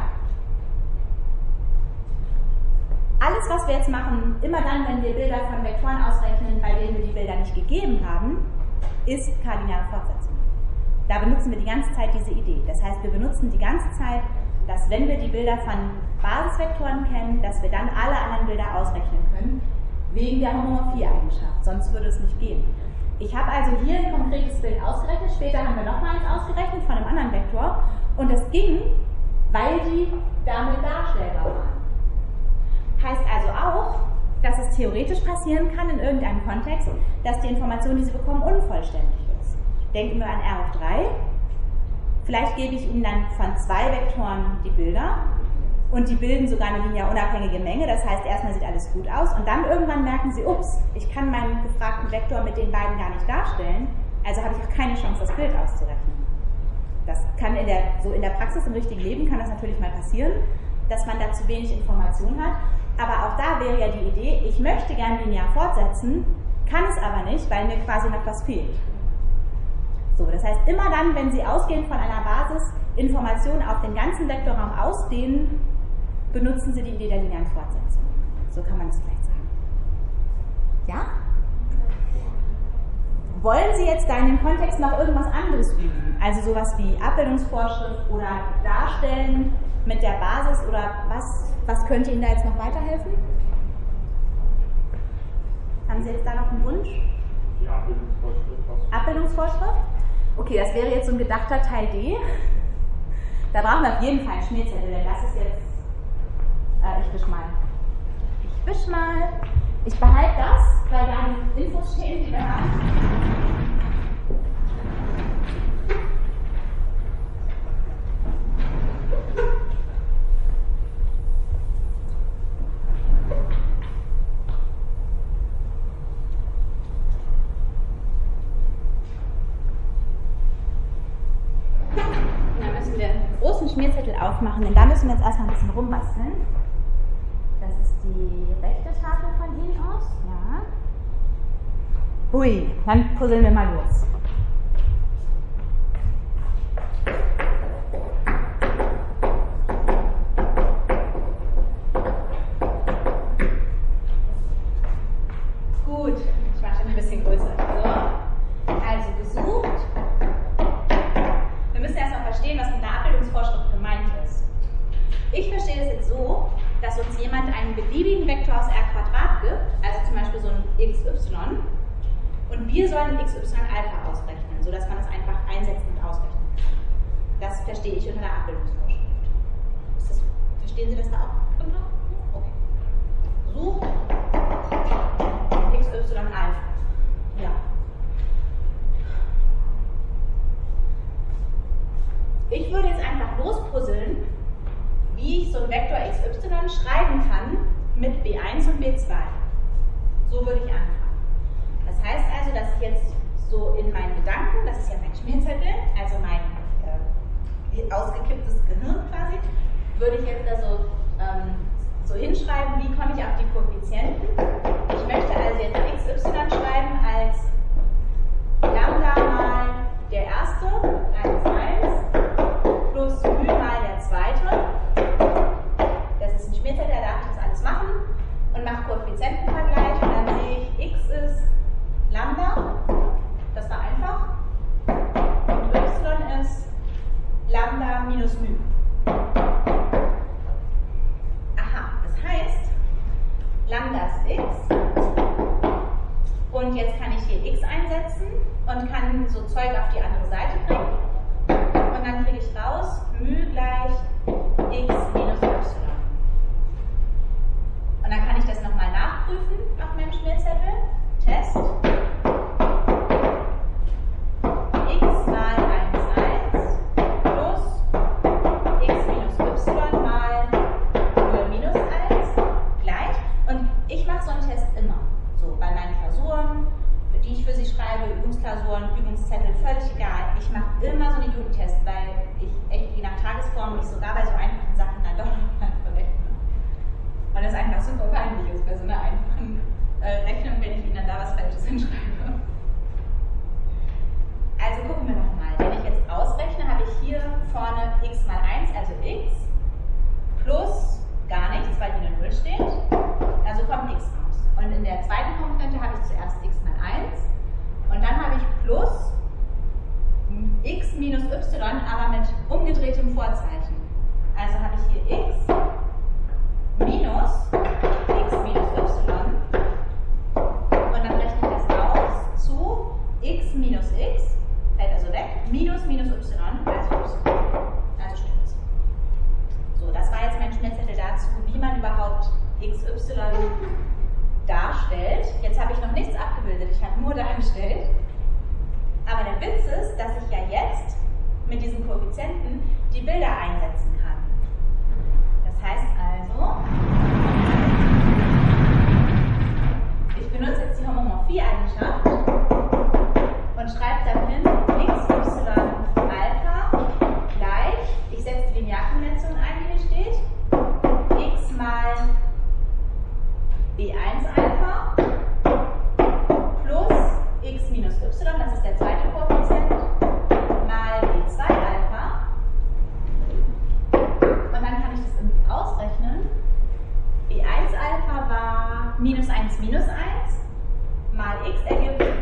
Alles, was wir jetzt machen, immer dann, wenn wir Bilder von Vektoren ausrechnen, bei denen wir die Bilder nicht gegeben haben, ist kardinale Fortsetzung. Da benutzen wir die ganze Zeit diese Idee. Das heißt, wir benutzen die ganze Zeit, dass wenn wir die Bilder von Basisvektoren kennen, dass wir dann alle anderen Bilder ausrechnen können, wegen der Homomorphie-Eigenschaft. Sonst würde es nicht gehen. Ich habe also hier ein konkretes Bild ausgerechnet, später haben wir nochmal eins ausgerechnet von einem anderen Vektor und das ging, weil die damit darstellbar waren. Heißt also auch, dass es theoretisch passieren kann in irgendeinem Kontext, dass die Information, die Sie bekommen, unvollständig ist. Denken wir an R hoch drei. Vielleicht gebe ich Ihnen dann von zwei Vektoren die Bilder und die bilden sogar eine linear unabhängige Menge. Das heißt, erstmal sieht alles gut aus und dann irgendwann merken Sie, ups, ich kann meinen gefragten Vektor mit den beiden gar nicht darstellen, also habe ich auch keine Chance, das Bild auszurechnen. Das kann in der, so in der Praxis, im richtigen Leben kann das natürlich mal passieren, dass man da zu wenig Information hat. Aber auch da wäre ja die Idee, ich möchte gerne linear fortsetzen, kann es aber nicht, weil mir quasi noch was fehlt. So, das heißt, immer dann, wenn Sie ausgehend von einer Basis Informationen auf den ganzen Vektorraum ausdehnen, benutzen Sie die Idee der linearen Fortsetzung. So kann man es vielleicht sagen. Ja? Wollen Sie jetzt da in dem Kontext noch irgendwas anderes üben? Also sowas wie Abbildungsvorschrift oder Darstellen mit der Basis oder was, was könnte Ihnen da jetzt noch weiterhelfen? Haben Sie jetzt da noch einen Wunsch? Die Abbildungsvorschrift. Abbildungsvorschrift? Okay, das wäre jetzt so ein gedachter Teil D. Da brauchen wir auf jeden Fall einen Schmierzettel, denn das ist jetzt. Äh, ich wisch mal. Ich wisch mal. Ich behalte das, weil da die Infos stehen, die wir haben. Schmierzettel aufmachen, denn da müssen wir jetzt erstmal ein bisschen rumbasteln. Das ist die rechte Tafel von Ihnen aus. Ja. Hui, dann puzzeln wir mal los. Gut, ich mache schon ein bisschen größer. So. Also gesucht. Wir müssen erstmal verstehen, was mit der Abbildungsvorschrift gemeint ist. Ich verstehe es jetzt so, dass uns jemand einen beliebigen Vektor aus R Quadrat gibt, also zum Beispiel so ein xy, und wir sollen xy Alpha ausrechnen, sodass man es einfach einsetzen und ausrechnen kann. Das verstehe ich unter der Abbildungsvorschrift. Ist das, verstehen Sie das da auch? Okay. Such xy Alpha. Ja. Ich würde jetzt einfach lospuzzeln, wie ich so ein Vektor xy schreiben kann mit b eins und b zwei. So würde ich anfangen. Das heißt also, dass ich jetzt so in meinen Gedanken, das ist ja mein Schmierzettel, also mein äh, ausgekipptes Gehirn quasi, würde ich jetzt da so, ähm, so hinschreiben, wie komme ich auf die Koeffizienten. Ich möchte also jetzt xy schreiben als Lambda mal der erste, eins, eins, plus μ mal der zweite. Das ist ein Schmierzettel, da darf ich das alles machen und mache Koeffizientenvergleich und dann sehe ich, x ist Lambda, das war einfach, und y ist Lambda minus μ. Aha, das heißt, Lambda ist x und jetzt kann ich hier x einsetzen und kann so Zeug auf die andere Seite bringen. Und dann kriege ich raus, μ gleich x minus y. Und dann kann ich das nochmal nachprüfen auf meinem Schmierzettel. Test. X mal eins, eins plus x minus y mal null minus eins gleich. Und ich mache so einen Test immer. So bei meinen Klausuren, die ich für Sie schreibe, Übungsklausuren, Übungszettel, völlig egal. Ich mache immer so einen Jugendtest, weil ich echt je nach Tagesform mich sogar bei so einfachen Sachen dann doch nochmal berechne. Weil das einfach super peinlich ist bei so einer einfachen äh, Rechnung, wenn ich Ihnen dann da was Falsches hinschreibe. Also gucken wir nochmal. Wenn ich jetzt ausrechne, habe ich hier vorne x mal eins, also x, plus gar nichts, weil hier eine null steht. Also kommt x raus. Und in der zweiten Komponente habe ich zuerst x mal eins und dann habe ich plus x minus y, aber mit umgedrehtem Vorzeichen. Also habe ich hier x minus x minus y und dann rechne ich das aus zu x minus x, fällt also weg, minus minus y, also y. Also stimmt es. So, das war jetzt mein Schmierzettel dazu, wie man überhaupt xy darstellt. Jetzt habe ich noch nichts abgebildet, ich habe nur dargestellt. Aber der Witz ist, dass ich ja jetzt mit diesen Koeffizienten die Bilder einsetzen kann. Das heißt also, ich benutze jetzt die Homomorphie-Eigenschaft und schreibe dann hin xy Alpha gleich, ich setze die Linearkonvention ein, die hier steht, x mal b eins Alpha plus x minus y, das ist der zweite Koeffizient, mal b zwei Alpha. Und dann kann ich das irgendwie ausrechnen. b eins Alpha war minus eins minus eins, mal x ergibt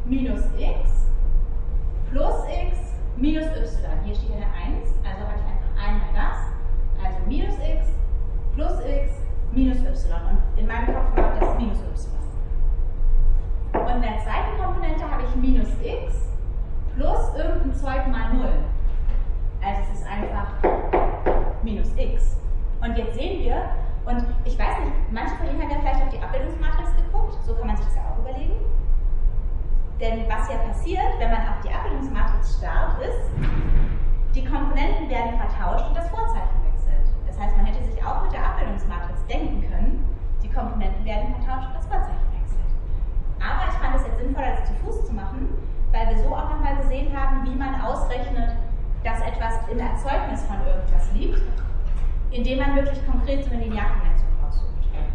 minus x plus x minus y. Hier steht eine eins, also habe ich einfach einmal das, also minus x plus x minus y. Und in meinem Kopf war das minus y. Und in der zweiten Komponente habe ich minus x plus irgendein Zeug mal null. Also es ist einfach minus x. Und jetzt sehen wir, und ich weiß nicht, manche von Ihnen haben ja vielleicht auf die Abbildungsmatrix geguckt, so kann man sich das ja auch überlegen. Denn was ja passiert, wenn man auf die Abbildungsmatrix starrt, ist, die Komponenten werden vertauscht und das Vorzeichen wechselt. Das heißt, man hätte sich auch mit der Abbildungsmatrix denken können, die Komponenten werden vertauscht und das Vorzeichen wechselt. Aber ich fand es jetzt sinnvoller, das zu Fuß zu machen, weil wir so auch nochmal gesehen haben, wie man ausrechnet, dass etwas im Erzeugnis von irgendwas liegt, indem man wirklich konkret so eine Linearkonvention raussucht.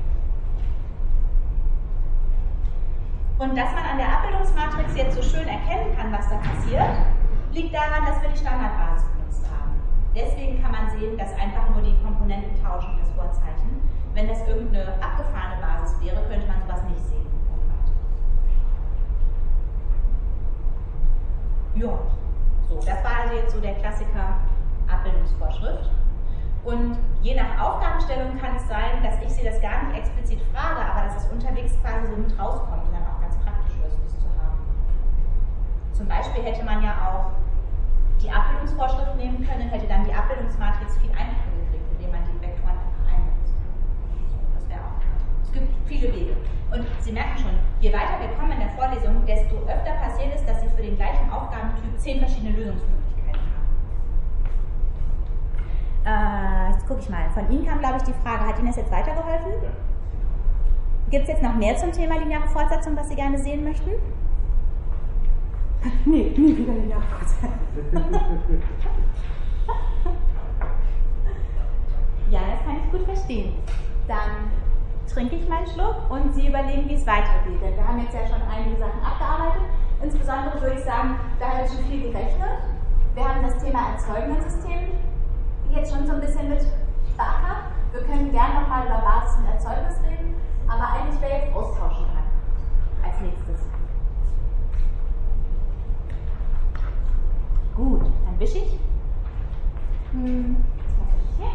Und dass man an der Abbildungsmatrix jetzt so schön erkennen kann, was da passiert, liegt daran, dass wir die Standardbasis benutzt haben. Deswegen kann man sehen, dass einfach nur die Komponenten tauschen, das Vorzeichen. Wenn das irgendeine abgefahrene Basis wäre, könnte man sowas nicht sehen. Ja, so, das war also jetzt so der Klassiker Abbildungsvorschrift. Und je nach Aufgabenstellung kann es sein, dass ich sie das gar nicht explizit frage, aber dass es unterwegs quasi so mit rauskommt und dann auch ganz praktisch ist, das zu haben. Zum Beispiel hätte man ja auch die Abbildungsvorschrift nehmen können, hätte dann die Abbildungsmatrix viel einfacher gekriegt, indem man die Vektoren einfach einsetzt. Das wäre auch. Es gibt viele Wege. Und Sie merken schon, je weiter wir kommen in der Vorlesung, desto öfter passiert es, dass Sie für den gleichen Aufgabentyp zehn verschiedene Lösungsmöglichkeiten haben. Äh, jetzt gucke ich mal. Von Ihnen kam, glaube ich, die Frage, hat Ihnen das jetzt weitergeholfen? Ja. Gibt es jetzt noch mehr zum Thema lineare Fortsetzung, was Sie gerne sehen möchten? Nee, nie wieder lineare Fortsetzung. Ja, das kann ich gut verstehen. Dann trinke ich meinen Schluck und Sie überlegen, wie es weitergeht. Denn wir haben jetzt ja schon einige Sachen abgearbeitet. Insbesondere würde ich sagen, da haben wir schon viel gerechnet. Wir haben das Thema Erzeugungssystem jetzt schon so ein bisschen mit beackert. Wir können gerne nochmal über Basis und Erzeugnis reden, aber eigentlich wäre jetzt Austauschen dran als nächstes. Gut, dann wische ich. Hm, das mache ich hier.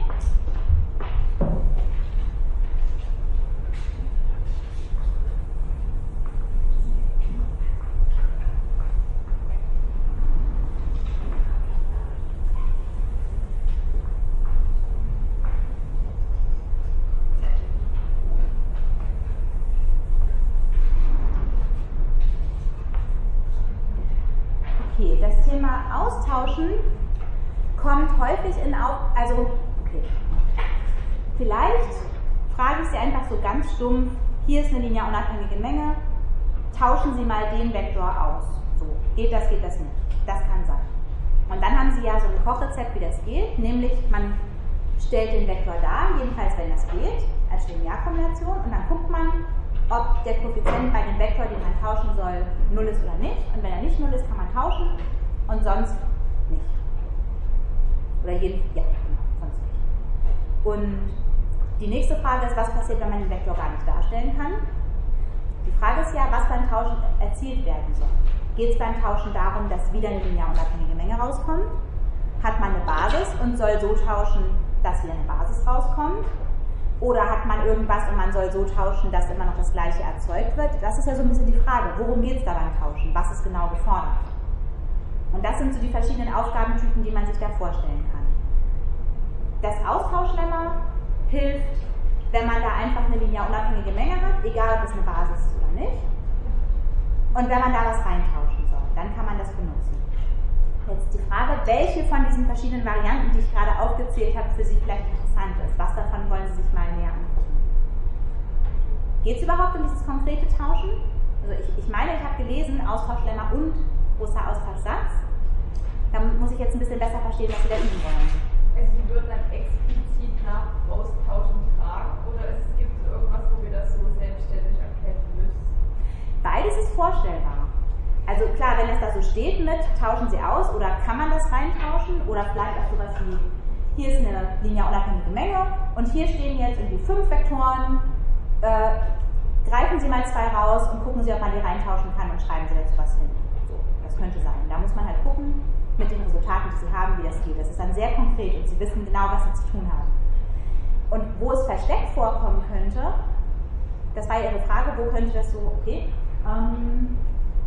Okay, das Thema Austauschen kommt häufig in auch, also, okay, vielleicht frage ich Sie einfach so ganz stumpf, hier ist eine linear unabhängige Menge, tauschen Sie mal den Vektor aus. So, geht das, geht das nicht? Das kann sein. Und dann haben Sie ja so ein Kochrezept, wie das geht, nämlich man stellt den Vektor dar, jedenfalls wenn das geht, als Linearkombination, und dann guckt man, ob der Koeffizient bei dem Vektor, den man tauschen soll, null ist oder nicht. Und wenn er nicht null ist, kann man tauschen und sonst nicht. Oder jeden, ja, genau, sonst nicht. Und die nächste Frage ist, was passiert, wenn man den Vektor gar nicht darstellen kann? Die Frage ist ja, was beim Tauschen erzielt werden soll. Geht es beim Tauschen darum, dass wieder eine linear unabhängige Menge rauskommt? Hat man eine Basis und soll so tauschen, dass wieder eine Basis rauskommt? Oder hat man irgendwas und man soll so tauschen, dass immer noch das Gleiche erzeugt wird? Das ist ja so ein bisschen die Frage. Worum geht es da beim Tauschen? Was ist genau gefordert? Und das sind so die verschiedenen Aufgabentypen, die man sich da vorstellen kann. Das Austauschlemma hilft, wenn man da einfach eine linear unabhängige Menge hat, egal ob es eine Basis ist oder nicht. Und wenn man da was reintauschen soll, dann kann man das benutzen. Jetzt die Frage, welche von diesen verschiedenen Varianten, die ich gerade aufgezählt habe, für Sie vielleicht interessant ist. Was davon wollen Sie sich mal näher angucken? Geht es überhaupt um dieses konkrete Tauschen? Also ich, ich meine, ich habe gelesen, Austauschlemma und großer Austauschsatz. Da muss ich jetzt ein bisschen besser verstehen, was Sie da üben wollen. Also Sie würden dann explizit nach Austauschen fragen oder es gibt irgendwas, wo wir das so selbstständig erkennen müssen? Beides ist vorstellbar. Also klar, wenn es da so steht mit, tauschen Sie aus oder kann man das reintauschen oder vielleicht auch sowas wie, hier ist eine linear unabhängige Menge und hier stehen jetzt irgendwie fünf Vektoren, äh, greifen Sie mal zwei raus und gucken Sie, ob man die reintauschen kann und schreiben Sie dazu was hin. So, das könnte sein. Da muss man halt gucken, mit den Resultaten, die Sie haben, wie das geht. Das ist dann sehr konkret und Sie wissen genau, was Sie zu tun haben. Und wo es versteckt vorkommen könnte, das war Ihre Frage, wo könnte das so, okay, ähm,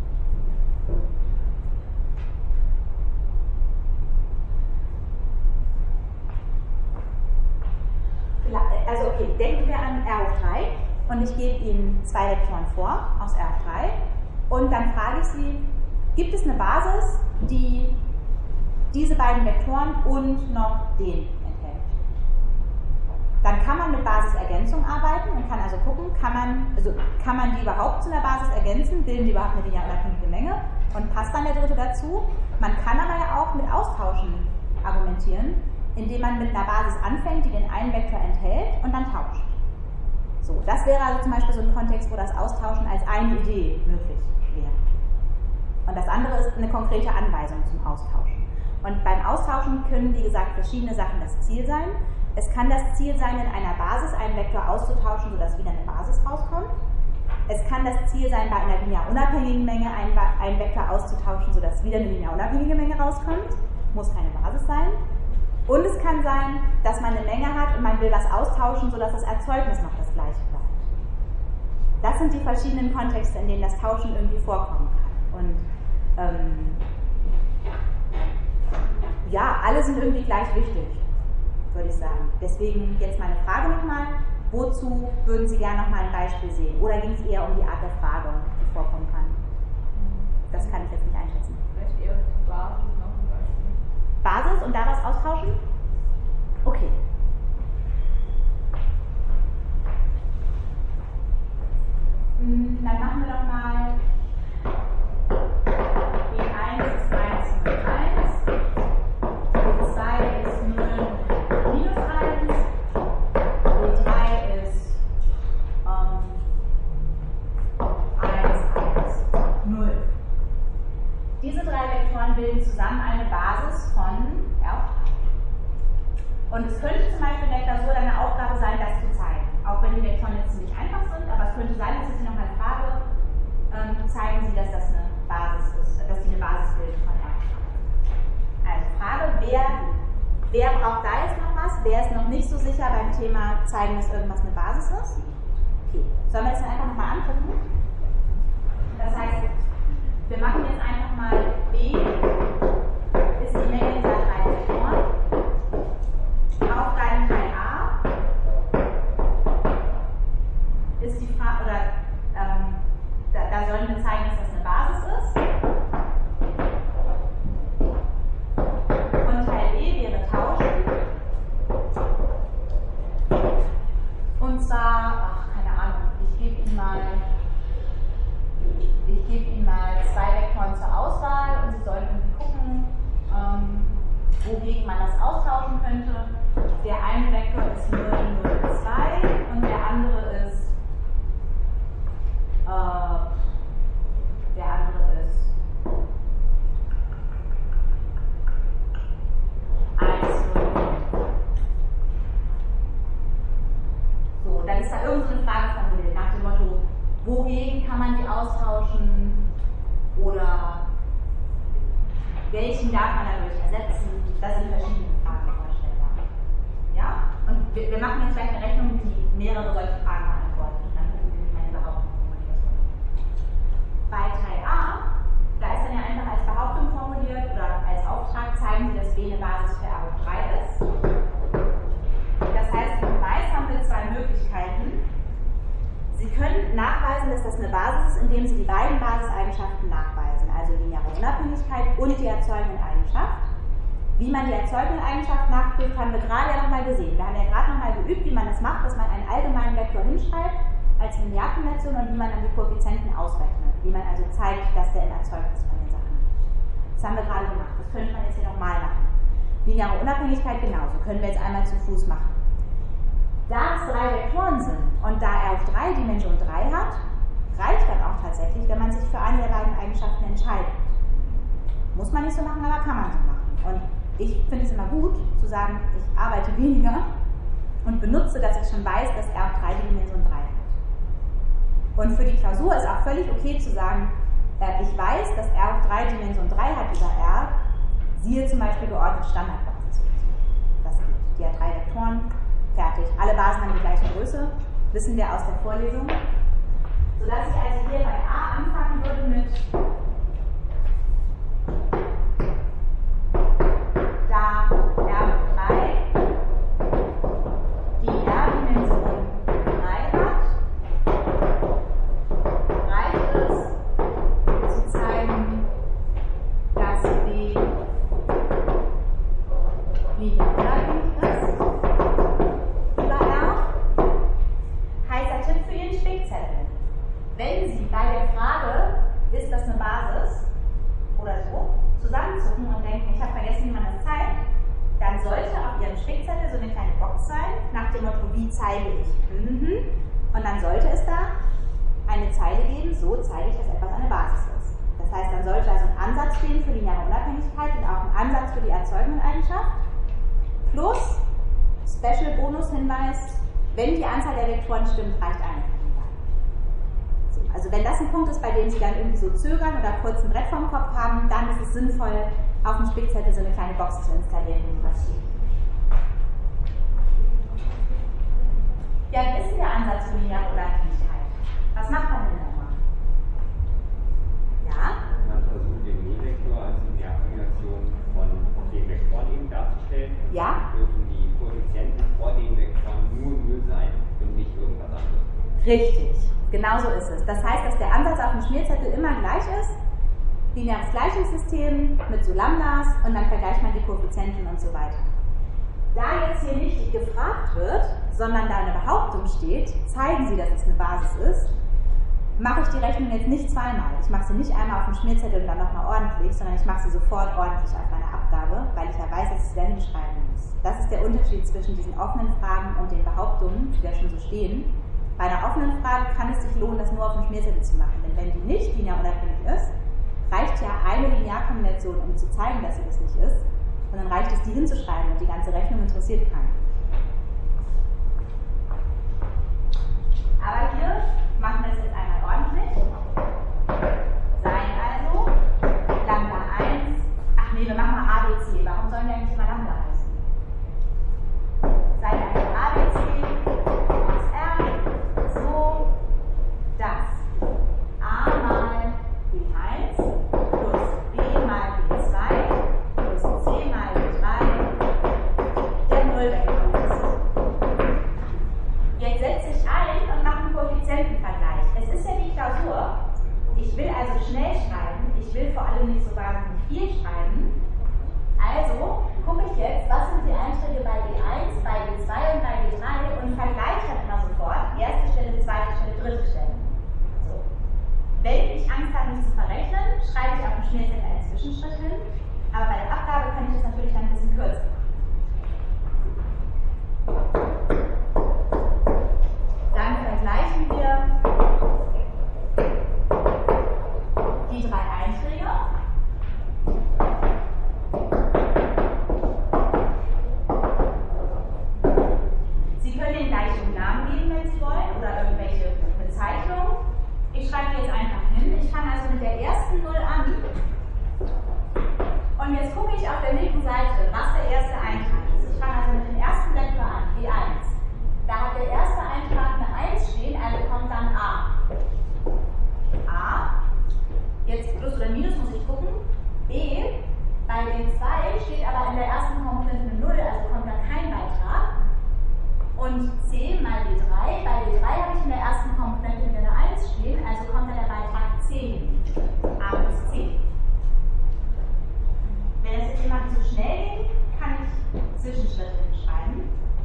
also okay, denken wir an R hoch drei und ich gebe Ihnen zwei Vektoren vor aus R hoch drei und dann frage ich Sie, gibt es eine Basis, die diese beiden Vektoren und noch den enthält? Dann kann man mit Basisergänzung arbeiten und kann also gucken, kann man, also kann man die überhaupt zu einer Basis ergänzen, bilden die überhaupt eine linear unabhängige Menge und passt dann der dritte dazu. Man kann aber ja auch mit Austauschen argumentieren, indem man mit einer Basis anfängt, die den einen Vektor enthält und dann tauscht. So, das wäre also zum Beispiel so ein Kontext, wo das Austauschen als eine Idee möglich wäre. Und das andere ist eine konkrete Anweisung zum Austauschen. Und beim Austauschen können, wie gesagt, verschiedene Sachen das Ziel sein. Es kann das Ziel sein, in einer Basis einen Vektor auszutauschen, sodass wieder eine Basis rauskommt. Es kann das Ziel sein, bei einer linear unabhängigen Menge einen, einen Vektor auszutauschen, sodass wieder eine linear unabhängige Menge rauskommt. Muss keine Basis sein. Und es kann sein, dass man eine Menge hat und man will was austauschen, sodass das Erzeugnis noch das gleiche bleibt. Das sind die verschiedenen Kontexte, in denen das Tauschen irgendwie vorkommen kann. Und ähm, ja, alle sind irgendwie gleich wichtig, würde ich sagen. Deswegen jetzt meine Frage nochmal, wozu würden Sie gerne nochmal ein Beispiel sehen? Oder ging es eher um die Art der Frage, die vorkommen kann? Das kann ich jetzt nicht einschätzen. Vielleicht eher die Basis noch ein Beispiel. Basis und daraus austauschen? Okay. Dann machen wir doch mal B eins ist eins, null, eins, B zwei ist null, minus eins, B drei ist ähm, eins, eins, null. Diese drei Vektoren bilden zusammen eine Basis von R hoch drei. Und es könnte zum Beispiel in der Klausur eine Aufgabe sein, das zu zeigen. Auch wenn die Vektoren jetzt ziemlich einfach sind, aber es könnte sein, dass ich Sie nochmal frage, ähm, zeigen Sie, dass das eine Basis ist, dass die eine Basis bilden von R hoch drei. Also Frage, wer, wer braucht da jetzt noch was? Wer ist noch nicht so sicher beim Thema zeigen, dass irgendwas eine Basis ist? Okay. Sollen wir das dann einfach nochmal angucken? Das heißt, wir machen jetzt einfach mal B ist die Menge dieser drei Vektoren. Aufgaben Teil A ist die Frage, oder ähm, da, da sollen wir zeigen, dass das eine Basis ist. Und Teil B wäre tauschen. Und zwar, ach, keine Ahnung, ich gebe Ihnen mal Ich gebe Ihnen mal zwei Vektoren zur Auswahl und Sie sollten gucken, ähm, wogegen man das austauschen könnte. Der eine Vektor ist null, null, zwei und der andere ist äh, der andere ist eins, null. So, dann ist da irgendeine Frage formuliert nach dem Motto, wogegen kann man die austauschen oder welchen darf man dadurch ersetzen? Das sind verschiedene Fragen vorstellbar. Ja? Und wir, wir machen jetzt gleich eine Rechnung, die mehrere solche Fragen beantwortet. Und dann gucken wir, wie meine Behauptung formuliert wird. Bei Teil A, da ist dann ja einfach als Behauptung formuliert oder als Auftrag zeigen Sie, dass B eine Basis für R hoch drei ist. Das heißt, in Weiß haben wir zwei Möglichkeiten. Sie können nachweisen, dass das eine Basis ist, indem Sie die beiden Basiseigenschaften nachweisen, also lineare Unabhängigkeit und die erzeugende Eigenschaft. Wie man die erzeugende Eigenschaft nachprüft, haben wir gerade ja nochmal gesehen. Wir haben ja gerade nochmal geübt, wie man das macht, dass man einen allgemeinen Vektor hinschreibt als Linearkombination und wie man dann die Koeffizienten ausrechnet. Wie man also zeigt, dass der im Erzeugnis von den Sachen liegt. Das haben wir gerade gemacht. Das könnte man jetzt hier nochmal machen. Lineare Unabhängigkeit genauso. Können wir jetzt einmal zu Fuß machen. Da es drei Vektoren sind und da R hoch drei Dimension drei hat, reicht dann auch tatsächlich, wenn man sich für eine der beiden Eigenschaften entscheidet. Muss man nicht so machen, aber kann man so machen. Und ich finde es immer gut zu sagen, ich arbeite weniger und benutze, dass ich schon weiß, dass R hoch drei die Dimension drei hat. Und für die Klausur ist auch völlig okay zu sagen, äh, ich weiß, dass R auf drei Dimension drei hat über R, siehe zum Beispiel geordnet Standardbasis. Das geht. Die hat drei Vektoren, fertig. Alle Basen haben die gleiche Größe, wissen wir aus der Vorlesung. Sodass ich also hier bei A anfangen würde mit da R drei die R-Dimension drei hat, reicht es zu zeigen, dass B linear unabhängig ist über R. Heißer Tipp für Ihren Spickzettel. Wenn Sie bei der Frage, ist das eine Basis oder so, zusammenzucken und denken, ich habe vergessen, wie man das zeigt, dann sollte auf Ihrem Spickzettel so eine kleine Box sein, nach dem Motto, wie zeige ich? Mhm. Und dann sollte es da eine Zeile geben, so zeige ich, dass etwas eine Basis ist. Das heißt, dann sollte also ein Ansatz stehen für lineare Unabhängigkeit und auch ein Ansatz für die erzeugende Eigenschaft. Plus, Special Bonus-Hinweis, wenn die Anzahl der Vektoren stimmt, reicht eine von den beiden. So, also wenn das ein Punkt ist, bei dem Sie dann irgendwie so zögern oder kurz ein Brett vorm Kopf haben, dann ist es sinnvoll, auf dem Spickzettel so eine kleine Box zu installieren, wie was steht. Ja, wie ist denn der Ansatz für lineare Unabhängigkeit? Was macht man denn da immer? Ja? Man versucht den G-Vektor als lineare Kombination von den Vektoren eben darzustellen. Ja? Dürfen die Koeffizienten vor den Vektoren nur null sein und nicht irgendwas anderes. Richtig, genau so ist es. Das heißt, dass der Ansatz auf dem Schmierzettel immer gleich ist. Lineares Gleichungssystem mit so Lambdas und dann vergleicht man die Koeffizienten und so weiter. Da jetzt hier nicht gefragt wird, sondern da eine Behauptung steht, zeigen Sie, dass es eine Basis ist, mache ich die Rechnung jetzt nicht zweimal. Ich mache sie nicht einmal auf dem Schmierzettel und dann nochmal ordentlich, sondern ich mache sie sofort ordentlich auf meiner Abgabe, weil ich ja weiß, dass ich sie da hinschreiben muss. Das ist der Unterschied zwischen diesen offenen Fragen und den Behauptungen, die da schon so stehen. Bei einer offenen Frage kann es sich lohnen, das nur auf dem Schmierzettel zu machen, denn wenn die nicht linear unabhängig ist, reicht ja eine Linearkombination, um zu zeigen, dass sie das nicht ist. Und dann reicht es, die hinzuschreiben und die ganze Rechnung interessiert keinen. Aber hier machen wir es jetzt einmal ordentlich. Sein also, Lambda eins, ach nee, wir machen mal A B C. Warum sollen wir eigentlich mal Lambda heißen? Sein also A B C aus R, so, dass A mal B eins plus B mal B zwei plus C mal B drei der Nullvektor ist. Jetzt setze ich ein und mache einen Koeffizientenvergleich. Es ist ja die Klausur. Ich will also schnell schreiben. Ich will vor allem nicht so wahnsinnig viel schreiben. Also gucke ich jetzt, was sind die Einträge bei B eins, bei B zwei und bei B drei und vergleiche dann immer sofort erste Stelle, zweite Stelle, dritte Stelle. So. Wenn ich Angst habe, mich zu verrechnen, schreibe ich auf dem Schmierzettel einen Zwischenschritt hin. Aber bei der Abgabe kann ich das natürlich dann ein bisschen kürzer machen. Dann vergleichen wir die drei Einträge. Sie können den gleichen Namen geben, wenn Sie wollen, oder irgendwelche Bezeichnungen. Ich schreibe die jetzt einfach hin. Ich fange also mit der ersten Null an. Und jetzt gucke ich auf der linken Seite, was der erste Eintrag ist. Ich fange also mit dem ersten Vektor an, B eins. Da hat der erste Eintrag eine eins stehen, also kommt dann A. A. Jetzt Plus oder Minus muss ich gucken. B. Bei B zwei steht aber in der ersten Komponente eine null, also kommt da kein Beitrag. Und C mal B drei. Bei B drei habe ich in der ersten Komponente wieder eine eins stehen, also kommt da der Beitrag C hin. A bis C. Wenn es jetzt jemand zu schnell geht, kann ich Zwischenschritte hinschreiben.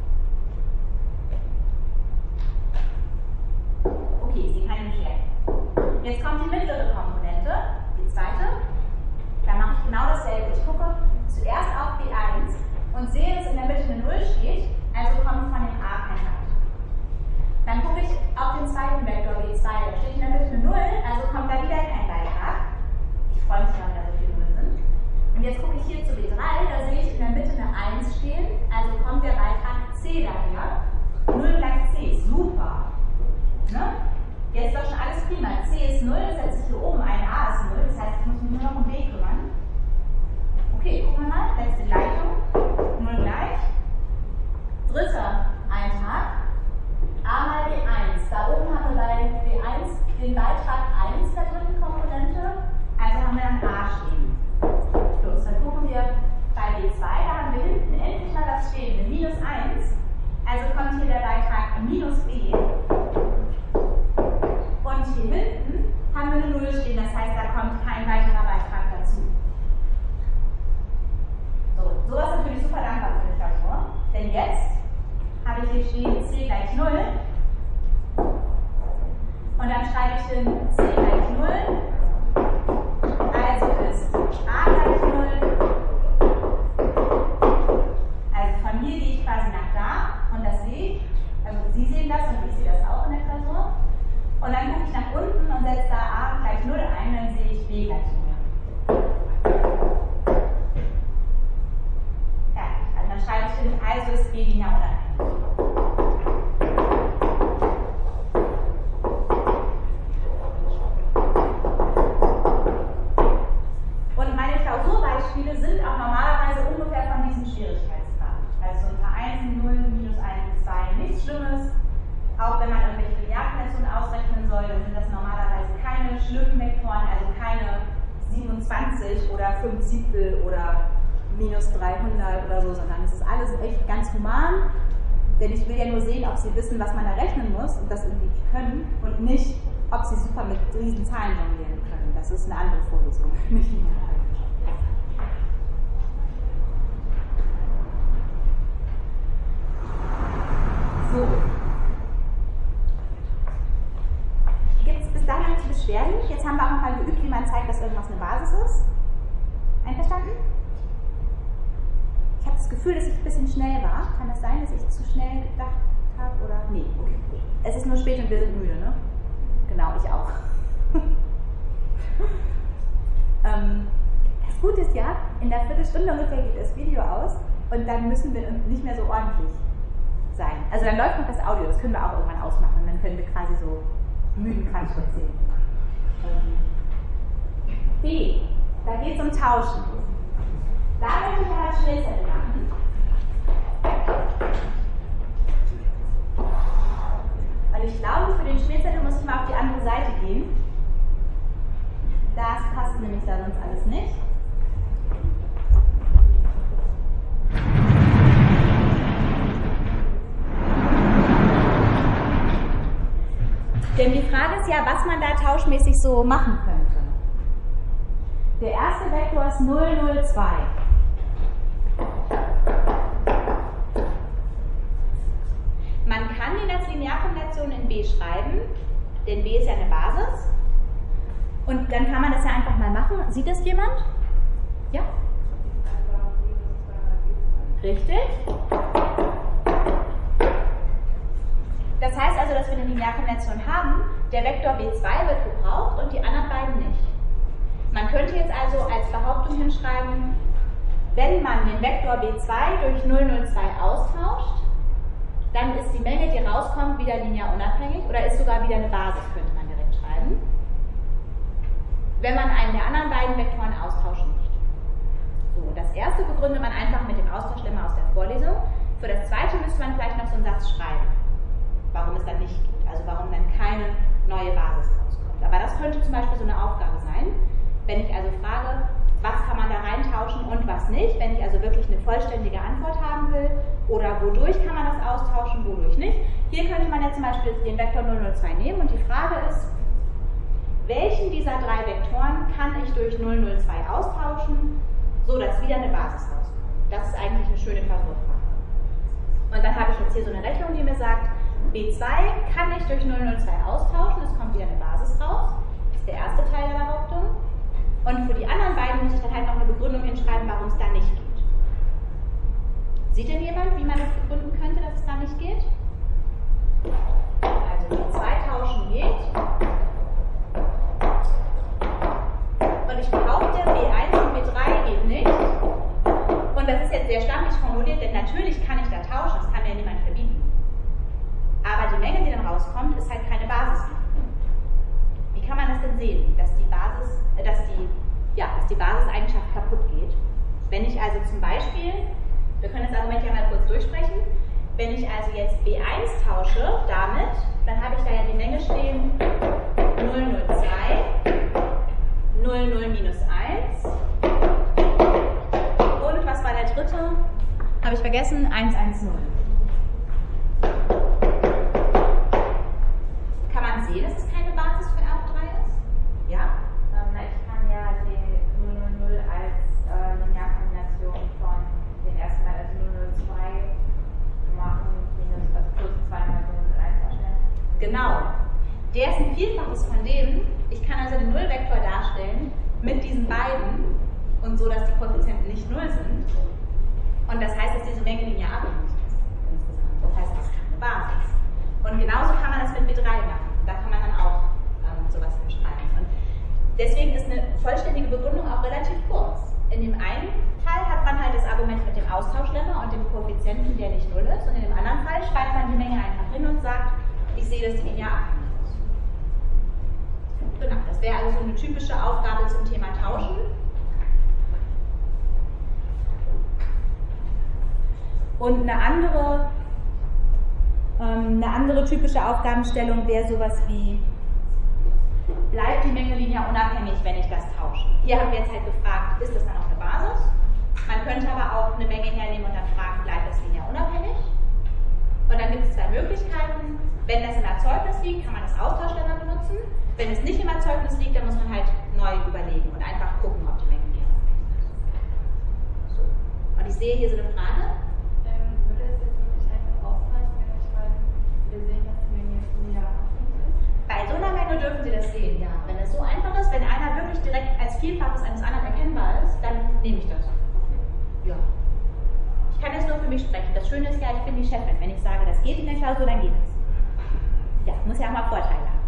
Okay, Sie kann nicht schlecht. Jetzt kommt die mittlere Komponente, die zweite. Da mache ich genau dasselbe. Ich gucke zuerst auf B eins und sehe, dass in der Mitte eine null steht, also kommt von dem A kein Beitrag. Dann gucke ich auf den zweiten Vektor B zwei, da steht in der Mitte eine null, also kommt da wieder kein Beitrag. Ich freue mich, wenn da so viele Nullen sind. Und jetzt gucke ich hier zu B drei, da sehe ich in der Mitte eine eins stehen, also kommt der Beitrag C daher. null gleich C, super. Ne? Jetzt ist doch schon eins in der dritten Komponente, also haben wir dann a stehen. Los, dann gucken wir bei B zwei, da haben wir hinten endlich mal was stehen, eine minus eins, also kommt hier der Beitrag minus b. Und hier hinten haben wir eine null stehen, das heißt, da kommt kein weiterer Beitrag dazu. So, sowas ist natürlich super dankbar für die Klausur, denn jetzt habe ich hier stehen c gleich null und dann schreibe ich hin c gleich null, also ist a gleich null, also von hier gehe ich quasi nach da und das sehe ich, also Sie sehen das und ich sehe das auch in der Klausur und dann gucke ich nach unten und setze da a gleich null ein, dann sehe ich b gleich null. Ja, also dann schreibe ich hin, also ist b linear unabhängig. Und meine Klausurbeispiele sind auch normalerweise ungefähr von diesem Schwierigkeitsgrad. Also so ein paar Einsen, Nullen, minus eins, zwei, nichts Schlimmes. Auch wenn man irgendwelche Linearkonventionen ausrechnen soll, dann sind das normalerweise keine schlimmen Vektoren, also keine siebenundzwanzig oder fünf Siebtel oder minus dreihundert oder so, sondern es ist alles echt ganz human, denn ich will ja nur sehen, ob Sie wissen, was man da rechnen muss und das irgendwie können und nicht, ob Sie super mit riesen Zahlen jonglieren können. Das ist eine andere Vorlesung, nicht die So. Gibt es bis dahin irgendwelche Beschwerden? Jetzt haben wir auch noch mal geübt, wie man zeigt, dass irgendwas eine Basis ist. Einverstanden? Ich habe das Gefühl, dass ich ein bisschen schnell war. Kann das sein, dass ich zu schnell gedacht habe? Oder? Nee, okay. Es ist nur spät und wir sind müde, ne? Genau, ich auch. ähm, das Gute ist ja, in der Viertelstunde ungefähr geht das Video aus und dann müssen wir nicht mehr so ordentlich sein. Also dann läuft noch das Audio, das können wir auch irgendwann ausmachen und dann können wir quasi so müden Quatsch erzählen. B, da geht es um Tauschen. Da möchte ich aber Schnellzettel machen. Weil ich glaube, für den Schnellzettel muss ich mal auf die andere Seite gehen. Das passt nämlich da sonst alles nicht. Denn die Frage ist ja, was man da tauschmäßig so machen könnte. Der erste Vektor ist null, null, zwei. Man kann ihn als Linearkombination in B schreiben, denn B ist ja eine Basis. Und dann kann man das ja einfach mal machen. Sieht das jemand? Ja? Richtig. Das heißt also, dass wir eine Linearkombination haben, der Vektor B zwei wird gebraucht und die anderen beiden nicht. Man könnte jetzt also als Behauptung hinschreiben, wenn man den Vektor B zwei durch null, null, zwei austauscht, dann ist die Menge, die rauskommt, wieder linear unabhängig oder ist sogar wieder eine Basis, könnte man direkt schreiben. Wenn man einen der anderen beiden Vektoren austauschen möchte. So, das erste begründet man einfach mit dem Austauschlemma aus der Vorlesung. Für das zweite müsste man vielleicht noch so einen Satz schreiben, warum es dann nicht geht, also warum dann keine neue Basis rauskommt. Aber das könnte zum Beispiel so eine Aufgabe sein, wenn ich also frage, was kann man da reintauschen und was nicht, wenn ich also wirklich eine vollständige Antwort haben will oder wodurch kann man das austauschen, wodurch nicht. Hier könnte man jetzt zum Beispiel den Vektor null, null, zwei nehmen und die Frage ist, welchen dieser drei Vektoren kann ich durch null, null, zwei austauschen, so dass wieder eine Basis rauskommt. Das ist eigentlich eine schöne Klausurfrage. Und dann habe ich jetzt hier so eine Rechnung, die mir sagt, B zwei kann ich durch null, null, zwei austauschen, es kommt wieder eine Basis raus. Das ist der erste Teil der Behauptung. Und für die anderen beiden muss ich dann halt noch eine Begründung hinschreiben, warum es da nicht geht. Sieht denn jemand, wie man das begründen könnte, dass es da nicht geht? Also B zwei tauschen geht. Und ich behaupte, B eins und B drei geht nicht. Und das ist jetzt sehr schlampig formuliert, denn natürlich kann ich da tauschen, das kann mir ja niemand verbieten. Aber die Menge, die dann rauskommt, ist halt keine Basis mehr. Wie kann man das denn sehen, dass die Basis, äh, dass die, ja, dass die Basiseigenschaft kaputt geht? Wenn ich also zum Beispiel, wir können das Argument ja mal kurz durchsprechen, wenn ich also jetzt B eins tausche damit, dann habe ich da ja die Menge stehen null, null, zwei habe ich vergessen, eins eins null. Kann man sehen, dass es keine Basis für R drei ist? Ja? Ähm, na, ich kann ja die null null null als äh, Linearkombination von den ersten Mal, also null null zwei machen, minus, also plus zwei mal null null eins darstellen. Genau. Der ist ein Vielfaches von dem. Ich kann also den Nullvektor darstellen mit diesen beiden und so, dass die Koeffizienten nicht null sind. Und das heißt, dass diese Menge linear abhängig ist. Das heißt, es ist keine Basis. Und genauso kann man das mit B drei machen. Da kann man dann auch ähm, sowas hinschreiben. Und deswegen ist eine vollständige Begründung auch relativ kurz. In dem einen Fall hat man halt das Argument mit dem Austauschlemma und dem Koeffizienten, der nicht null ist. Und in dem anderen Fall schreibt man die Menge einfach hin und sagt, ich sehe, dass die linear abhängig ist. Genau, das wäre also so eine typische Aufgabe zum Thema Tauschen. Und eine andere, ähm, eine andere typische Aufgabenstellung wäre sowas wie, bleibt die Menge linear unabhängig, wenn ich das tausche? Hier haben wir jetzt halt gefragt, ist das dann auch eine Basis? Man könnte aber auch eine Menge hernehmen und dann fragen, bleibt das linear unabhängig? Und dann gibt es zwei Möglichkeiten. Wenn das im Erzeugnis liegt, kann man das Austauschlemma benutzen. Wenn es nicht im Erzeugnis liegt, dann muss man halt neu überlegen und einfach gucken, ob die Menge linear unabhängig ist. So. Und ich sehe hier so eine Frage. Ähm, würde es jetzt wirklich einfach ausreichen, wenn wir schreiben, wir sehen, dass die Menge linear abhängig ist? Bei so einer Menge dürfen Sie das sehen, ja. Wenn es so einfach ist, wenn einer wirklich direkt als Vielfaches eines anderen erkennbar ist, dann nehme ich das. Ja. Ich kann jetzt nur für mich sprechen. Das Schöne ist ja, ich bin die Chefin. Wenn ich sage, das geht in der Klausur, dann geht es. Ja, muss ja auch mal Vorteile haben.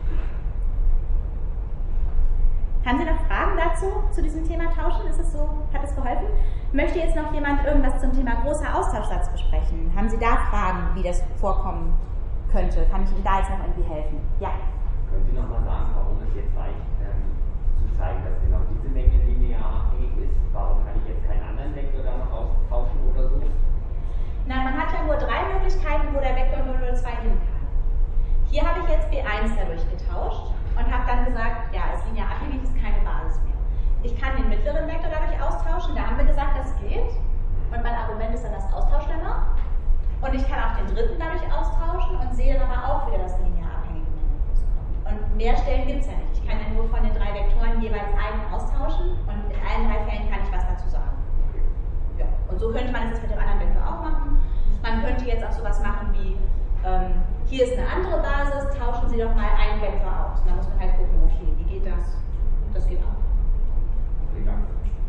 Haben Sie noch Fragen dazu, zu diesem Thema Tauschen? Ist es so, hat es geholfen? Möchte jetzt noch jemand irgendwas zum Thema großer Austauschsatz besprechen? Haben Sie da Fragen, wie das vorkommen könnte? Kann ich Ihnen da jetzt noch irgendwie helfen? Ja. Können Sie noch mal sagen, warum es jetzt reicht, ähm, zu zeigen, dass genau diese Menge linear abhängig ist? Warum kann ich jetzt keinen anderen Vektor da noch austauschen oder so? Na, man hat ja nur drei Möglichkeiten, wo der Vektor null null zwei hin kann. Hier habe ich jetzt B eins dadurch getauscht und habe dann gesagt, ja, ist linear abhängig, ist keine Basis mehr. Ich kann den mittleren Vektor dadurch austauschen, da haben wir gesagt, das geht. Und mein Argument ist dann das Austauschlemma. Und ich kann auch den dritten dadurch austauschen und sehe dann aber auch wieder, dass linear abhängige Menge rauskommt. Und mehr Stellen gibt es ja nicht. Ich kann ja nur von den drei Vektoren jeweils einen austauschen und in allen drei Fällen kann ich was dazu sagen. Ja. Und so könnte man es jetzt mit dem anderen Vektor auch machen. Man könnte jetzt auch sowas machen wie, ähm, hier ist eine andere Basis, tauschen Sie doch mal einen Vektor aus. Und dann muss man halt gucken, okay, wie geht das? Das geht auch. Okay, danke.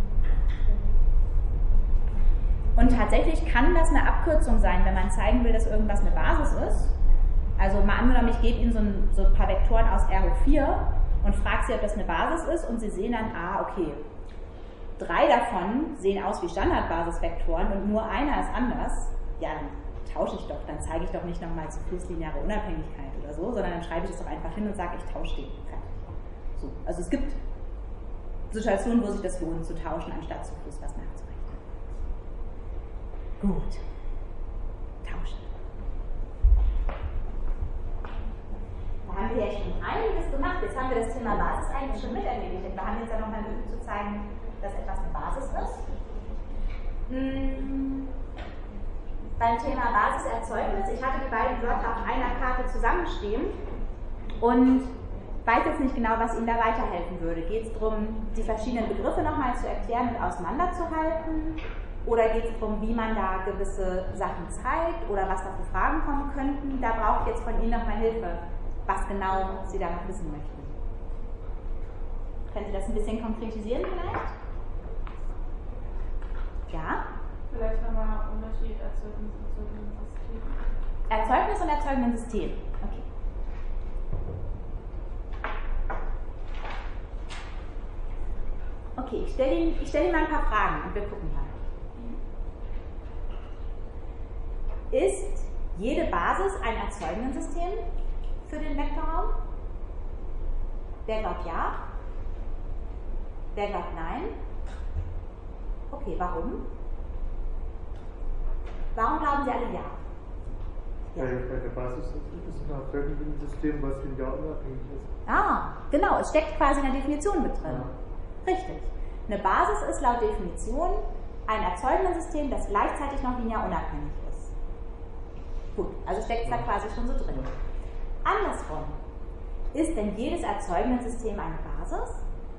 Und tatsächlich kann das eine Abkürzung sein, wenn man zeigen will, dass irgendwas eine Basis ist. Also mal angenommen, ich gebe Ihnen so ein, so ein paar Vektoren aus R hoch vier und frage Sie, ob das eine Basis ist und Sie sehen dann, ah, okay, drei davon sehen aus wie Standardbasisvektoren und nur einer ist anders. Ja, dann tausche ich doch, dann zeige ich doch nicht nochmal zu pluslineare Unabhängigkeit oder so, sondern dann schreibe ich das doch einfach hin und sage, ich tausche den. Fertig. So. Also es gibt Situationen, wo sich das lohnt, zu tauschen, anstatt zu plus was nachzurechnen. Gut. Tauschen. Da haben wir ja schon einiges gemacht. Jetzt haben wir das Thema Basis eigentlich schon mit erledigt. Wir haben jetzt ja nochmal geübt zu zeigen, dass etwas eine Basis ist. Hm. Beim Thema Basiserzeugnis, ich hatte die beiden Wörter auf einer Karte zusammenstehen und weiß jetzt nicht genau, was Ihnen da weiterhelfen würde. Geht es darum, die verschiedenen Begriffe nochmal zu erklären und auseinanderzuhalten? Oder geht es darum, wie man da gewisse Sachen zeigt oder was da für Fragen kommen könnten? Da brauche ich jetzt von Ihnen nochmal Hilfe, was genau Sie da noch wissen möchten. Können Sie das ein bisschen konkretisieren vielleicht? Ja? Vielleicht nochmal Unterschied Erzeugnis und System. Erzeugnis und erzeugenden System. Okay. Okay, ich stelle Ihnen, ich stell Ihnen mal ein paar Fragen und wir gucken mal. Ist jede Basis ein Erzeugenden-System für den Vektorraum? Wer glaubt ja? Wer glaubt nein? Okay, warum? Warum glauben Sie alle ja? Ja. Weil bei der Basis ist ein erzeugenden System, was linear unabhängig ist. Ah, genau, es steckt quasi in der Definition mit drin. Ja. Richtig. Eine Basis ist laut Definition ein erzeugenden System, das gleichzeitig noch linear unabhängig ist. Gut, also steckt es da quasi schon so drin. Andersrum, ist denn jedes erzeugende System eine Basis?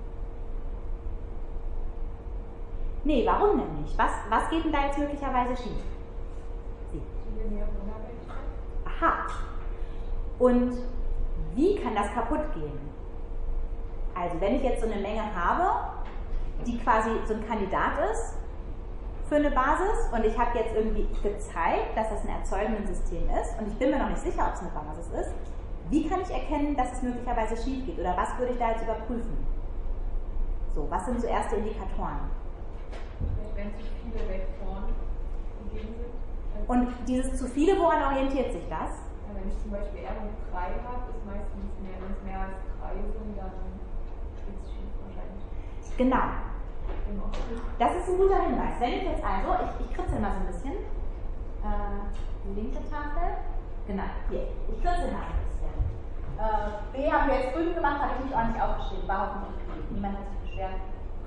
Nee, warum denn nicht? Was, was geht denn da jetzt möglicherweise schief? Sie. Die lineare Unabhängigkeit. Aha. Und wie kann das kaputt gehen? Also wenn ich jetzt so eine Menge habe, die quasi so ein Kandidat ist für eine Basis und ich habe jetzt irgendwie gezeigt, dass das ein erzeugendes System ist und ich bin mir noch nicht sicher, ob es eine Basis ist, wie kann ich erkennen, dass es möglicherweise schief geht? Oder was würde ich da jetzt überprüfen? So, was sind so erste Indikatoren? Wenn zu viele Vektoren umgeben sind. Also Und dieses zu viele, woran orientiert sich das? wenn ich zum Beispiel R und drei habe, ist meistens mehr, wenn es mehr als drei sind, dann geht es schief wahrscheinlich. Genau. Immer. Das ist ein guter Hinweis. Wenn ich jetzt also, ich, ich kritzel mal so ein bisschen, äh, die linke Tafel, genau, hier, ich kritzel mal ein bisschen. Äh, B haben wir jetzt grün gemacht, habe ich nicht ordentlich aufgeschrieben, war hoffentlich grün. Niemand hat sich beschwert.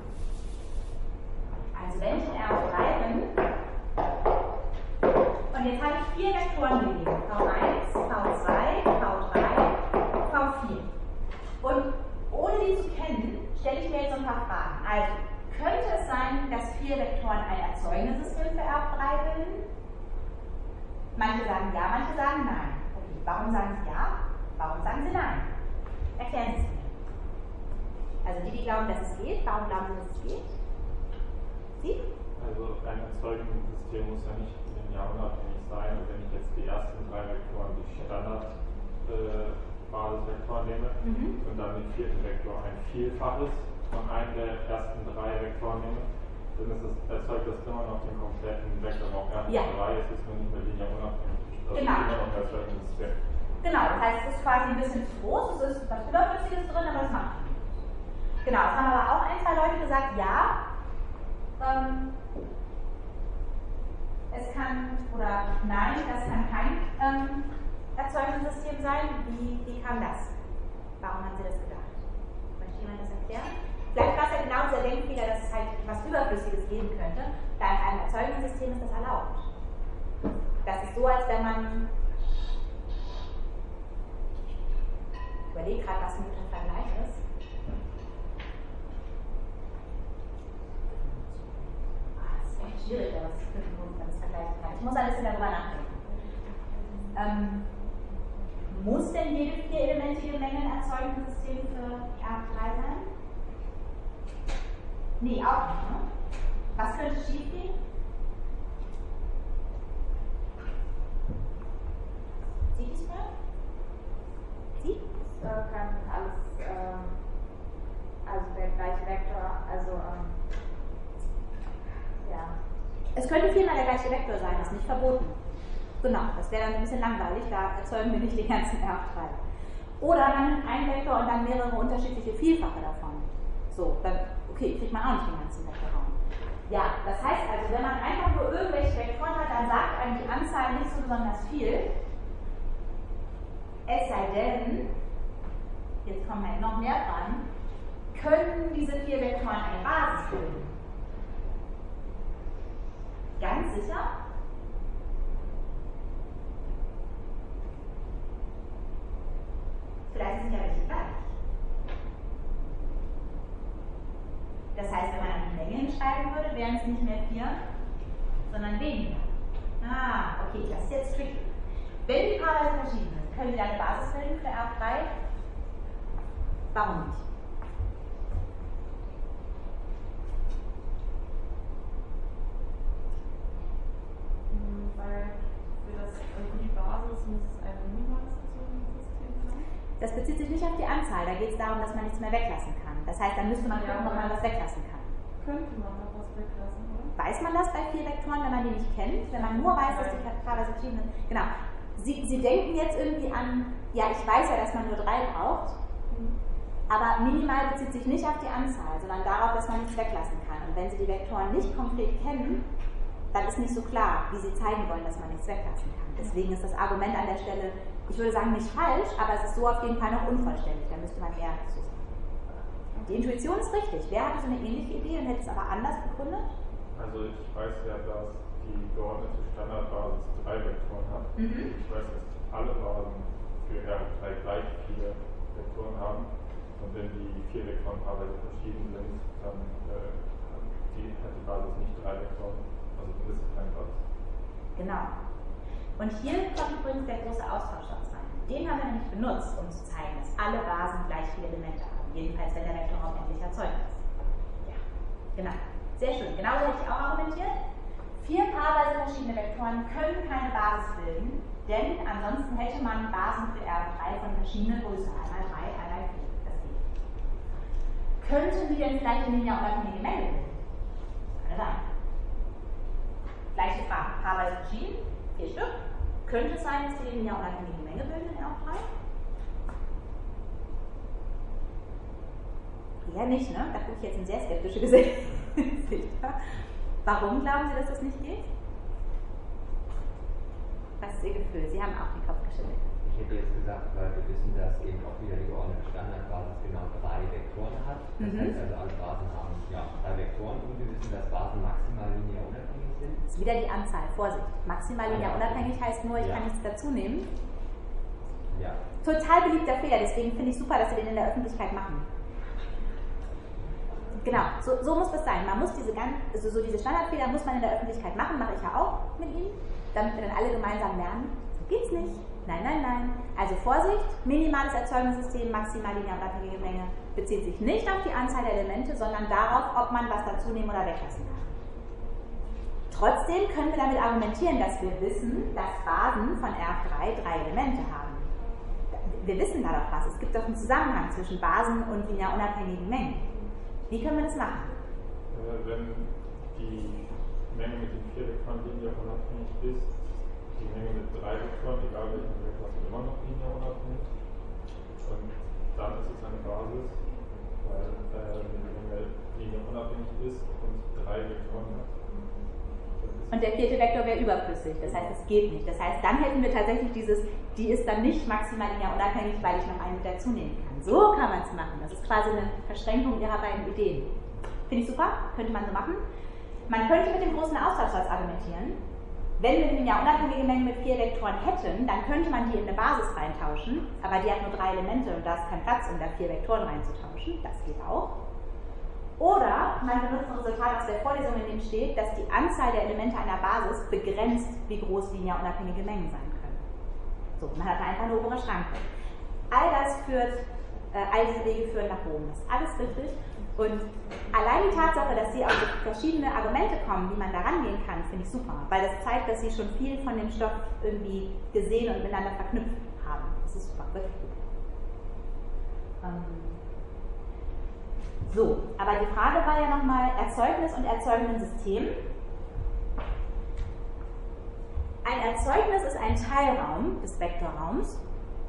Also wenn ich in R auf drei bin, und jetzt habe ich vier Vektoren gegeben, V eins, V zwei, V drei, V vier. Und ohne die zu kennen, stelle ich mir jetzt so ein paar Fragen. Also, könnte es sein, dass vier Vektoren ein erzeugendes System für R auf drei bilden? Manche sagen ja, manche sagen nein. Okay, warum sagen sie ja? Warum sagen sie nein? Erklären Sie es mir. Also die, die glauben, dass es geht, warum glauben sie, dass es geht? Sie? Also ein erzeugendes System muss ja nicht linear unabhängig sein. Und wenn ich jetzt die ersten drei Vektoren, die Standard-Basisvektoren äh, nehme Mhm. und dann den vierten Vektor ein Vielfaches von einem der ersten drei Vektoren nehme, dann ist es, erzeugt das immer noch den kompletten Vektor. Auch R Ja. drei ist es nur nicht mehr linear unabhängig. Das Genau. ist immer noch ein erzeugendes System. Genau, das heißt, es ist quasi ein bisschen zu groß, es ist was Überflüssiges drin, aber das macht nichts. Genau, es haben aber auch ein, zwei Leute gesagt, ja, ähm, es kann, oder nein, das kann kein ähm, erzeugendes System sein. Wie, wie kam das? Warum haben Sie das gedacht? Möchte jemand das erklären? Vielleicht war es ja genau dieser Denkfehler, dass es halt was Überflüssiges geben könnte. Da in einem erzeugenden System ist das erlaubt. Das ist so, als wenn man, ich überlege gerade, was ein guter Vergleich ist. Schwierig, aber es ist wenn man das vergleichen kann. Ich muss ein bisschen darüber nachdenken. Ähm, muss denn jede vierelementige Menge ein erzeugendes System für R auf drei sein? Nee, auch nicht. Ne? Was könnte schief gehen? Sieht es mal? Sieht? Es äh, kann alles, ähm, also der gleiche Vektor, also ähm, ja. Es könnte viermal der gleiche Vektor sein, das ist nicht verboten. Genau, das wäre dann ein bisschen langweilig, da erzeugen wir nicht den ganzen R auf drei. Oder man nimmt einen Vektor und dann mehrere unterschiedliche Vielfache davon. So, dann, okay, kriegt man auch nicht den ganzen Vektorraum. Ja, das heißt also, wenn man einfach nur irgendwelche Vektoren hat, dann sagt einem die Anzahl nicht so besonders viel. Es sei denn, jetzt kommen halt noch mehr dran, können diese vier Vektoren eine Basis bilden? Ganz sicher? Vielleicht sind ja welche gleich. Das heißt, wenn man an die Menge hinschreiben würde, wären es nicht mehr vier, sondern weniger. Ah, okay, das ist jetzt tricky. Wenn die Paare verschieden sind, können wir eine Basis bilden für R auf drei? Warum nicht? Weil für, das, für die Basis muss es ein minimales System sein. Das bezieht sich nicht auf die Anzahl, da geht es darum, dass man nichts mehr weglassen kann. Das heißt, dann müsste man gucken, ob man was weglassen kann. Könnte man noch was weglassen, oder? Weiß man das bei vier Vektoren, wenn man die nicht kennt? Wenn man nur weiß, dass die paarweise verschieden sind? Genau. Sie, Sie denken jetzt irgendwie an, ja, ich weiß ja, dass man nur drei braucht, aber minimal bezieht sich nicht auf die Anzahl, sondern darauf, dass man nichts weglassen kann. Und wenn Sie die Vektoren nicht konkret kennen, dann ist nicht so klar, wie Sie zeigen wollen, dass man nichts weglassen kann. Deswegen ist das Argument an der Stelle, ich würde sagen, nicht falsch, aber es ist so auf jeden Fall noch unvollständig. Da müsste man eher dazu sagen. Die Intuition ist richtig. Wer hatte so eine ähnliche Idee und hätte es aber anders begründet? Also ich weiß ja, dass die geordnete Standardbasis drei Vektoren hat. Mhm. Ich weiß, dass alle Basen für R drei gleich viele Vektoren haben. Und wenn die vier Vektoren paarweise verschieden sind, dann äh, hat, die, hat die Basis nicht drei Vektoren. Also mindestens keine Basis. Genau. Und hier kommt übrigens der große Austauschsatz rein. Den haben wir nämlich benutzt, um zu zeigen, dass alle Basen gleich viele Elemente haben. Jedenfalls, wenn der Vektorraum endlich erzeugt ist. Ja, genau. Sehr schön. Genauso hätte ich auch argumentiert. Vier paarweise verschiedene Vektoren können keine Basis bilden, denn ansonsten hätte man Basen für R drei von verschiedener Größe. Einmal drei, einmal vier. Das geht. Könnten die denn vielleicht eine linearunabhängige Menge bilden? Kann sein. Gleiche Frage. Paarweise verschieden. Vier Stück. Könnte es sein, dass die eine linearunabhängige Menge bilden in R drei? Ja, nicht, ne? Da gucke ich jetzt in sehr skeptische Gesichter. Warum glauben Sie, dass das nicht geht? Was ist Ihr Gefühl? Sie haben auch den Kopf geschüttelt. Ich hätte jetzt gesagt, weil wir wissen, dass eben auch wieder die geordnete Standardbasis genau drei Vektoren hat. Das Mhm. heißt also, alle Basen haben ja, drei Vektoren und wir wissen, dass Basen maximal linear unabhängig sind. Das ist wieder die Anzahl. Vorsicht. Maximal linear unabhängig heißt nur, ich Ja. kann nichts dazu nehmen. Ja. Total beliebter Fehler, deswegen finde ich super, dass Sie den in der Öffentlichkeit machen. Genau, so, so muss das sein. Man muss diese, ganz, also so diese Standardfehler muss man in der Öffentlichkeit machen, mache ich ja auch mit Ihnen, damit wir dann alle gemeinsam lernen. So geht's nicht. Nein, nein, nein. Also Vorsicht, minimales Erzeugungssystem, maximal linear unabhängige Menge, bezieht sich nicht auf die Anzahl der Elemente, sondern darauf, ob man was dazu nehmen oder weglassen kann. Trotzdem können wir damit argumentieren, dass wir wissen, dass Basen von R drei drei Elemente haben. Wir wissen da doch was. Es gibt doch einen Zusammenhang zwischen Basen und linear unabhängigen Mengen. Wie können wir das machen? Äh, wenn die Menge mit den vier Vektoren linear unabhängig ist, die Menge mit drei Vektoren, egal welchen Vektor, ist immer noch linear unabhängig. Und dann ist es eine Basis, weil äh, wenn die Menge linear unabhängig ist und drei Vektoren hat. Und der vierte Vektor wäre überflüssig, das heißt, es geht nicht. Das heißt, dann hätten wir tatsächlich dieses, die ist dann nicht maximal linear unabhängig, weil ich noch einen mit dazu nehmen kann. So kann man es machen. Das ist quasi eine Verschränkung ihrer beiden Ideen. Finde ich super, könnte man so machen. Man könnte mit dem großen Austauschsatz argumentieren. Wenn wir eine linear unabhängige Menge mit vier Vektoren hätten, dann könnte man die in eine Basis reintauschen, aber die hat nur drei Elemente und da ist kein Platz, um da vier Vektoren reinzutauschen. Das geht auch. Oder man benutzt ein Resultat aus der Vorlesung, in dem steht, dass die Anzahl der Elemente einer Basis begrenzt, wie groß linear unabhängige Mengen sein können. So, man hat einfach eine obere Schranke. All das führt, äh, all diese Wege führen nach oben. Das ist alles richtig. Und allein die Tatsache, dass sie auf verschiedene Argumente kommen, wie man da rangehen kann, finde ich super. Weil das zeigt, dass sie schon viel von dem Stoff irgendwie gesehen und miteinander verknüpft haben. Das ist super, wirklich gut. Ähm, So, aber die Frage war ja nochmal Erzeugnis und Erzeugnisensystem. Ein Erzeugnis ist ein Teilraum des Vektorraums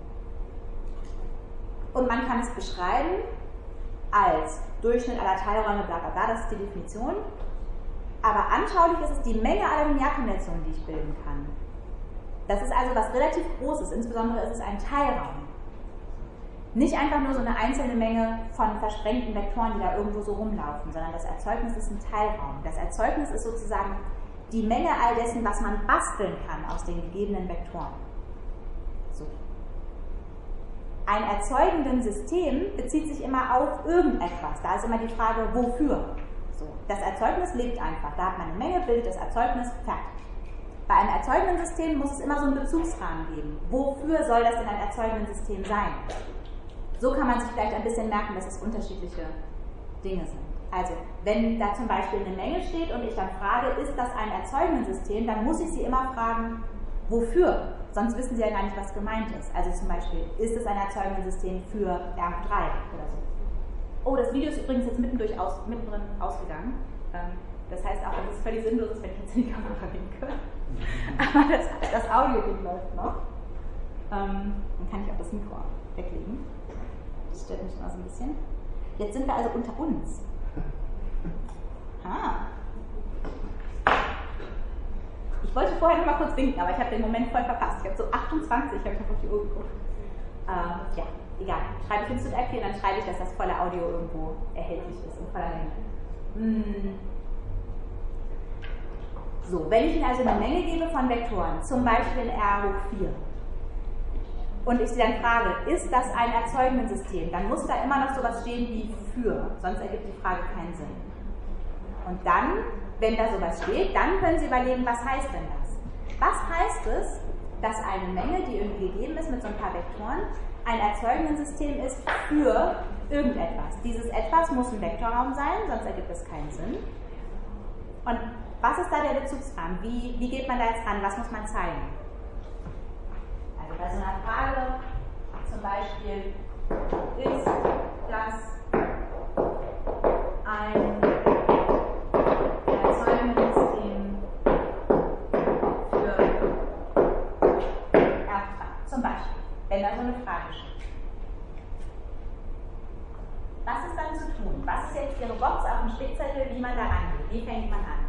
und man kann es beschreiben als Durchschnitt aller Teilräume, bla bla bla, das ist die Definition. Aber anschaulich ist es die Menge aller Linearkombinationen, die ich bilden kann. Das ist also was relativ Großes, insbesondere ist es ein Teilraum. Nicht einfach nur so eine einzelne Menge von versprengten Vektoren, die da irgendwo so rumlaufen, sondern das Erzeugnis ist ein Teilraum. Das Erzeugnis ist sozusagen die Menge all dessen, was man basteln kann aus den gegebenen Vektoren. So. Ein erzeugendes System bezieht sich immer auf irgendetwas. Da ist immer die Frage, wofür. So. Das Erzeugnis lebt einfach. Da hat man eine Menge, bildet das Erzeugnis, fertig. Bei einem erzeugenden System muss es immer so einen Bezugsrahmen geben. Wofür soll das denn ein erzeugendes System sein? So kann man sich vielleicht ein bisschen merken, dass es unterschiedliche Dinge sind. Also, wenn da zum Beispiel eine Menge steht und ich dann frage, ist das ein erzeugendes System, dann muss ich Sie immer fragen, wofür? Sonst wissen Sie ja gar nicht, was gemeint ist. Also zum Beispiel, ist es ein erzeugendes System für R drei oder so? Oh, das Video ist übrigens jetzt mittendurch aus, mittendrin ausgegangen. Das heißt auch, dass es völlig sinnlos ist, wenn ich jetzt in die Kamera winke. Aber das, das Audio-Ding läuft noch. Dann kann ich auch das Mikro weglegen. Das stört mich immer so ein bisschen. Jetzt sind wir also unter uns. Ah. Ich wollte vorher noch mal kurz winken, aber ich habe den Moment voll verpasst. Ich habe so achtundzwanzig, habe ich noch auf die Uhr geguckt. Ähm, ja, egal. Schreibe ich hin zu der App hier, dann schreibe ich, dass das volle Audio irgendwo erhältlich ist in voller Länge. Hm. So, wenn ich Ihnen also eine Menge gebe von Vektoren, zum Beispiel in R hoch vier, und ich Sie dann frage, ist das ein Erzeugnisensystem, dann muss da immer noch sowas stehen wie für, sonst ergibt die Frage keinen Sinn. Und dann, wenn da sowas steht, dann können Sie überlegen, was heißt denn das? Was heißt es, dass eine Menge, die irgendwie gegeben ist mit so ein paar Vektoren, ein Erzeugnisensystem ist für irgendetwas? Dieses Etwas muss ein Vektorraum sein, sonst ergibt es keinen Sinn. Und was ist da der Bezugsrahmen? Wie, wie geht man da jetzt ran? Was muss man zeigen? Also bei so einer Frage zum Beispiel, ist das ein Erzeugnisssystem für R drei? Zum Beispiel, wenn da so eine Frage steht. Was ist dann zu tun? Was ist jetzt Ihre Box auf dem Spickzettel, wie man da rangeht? Wie fängt man an?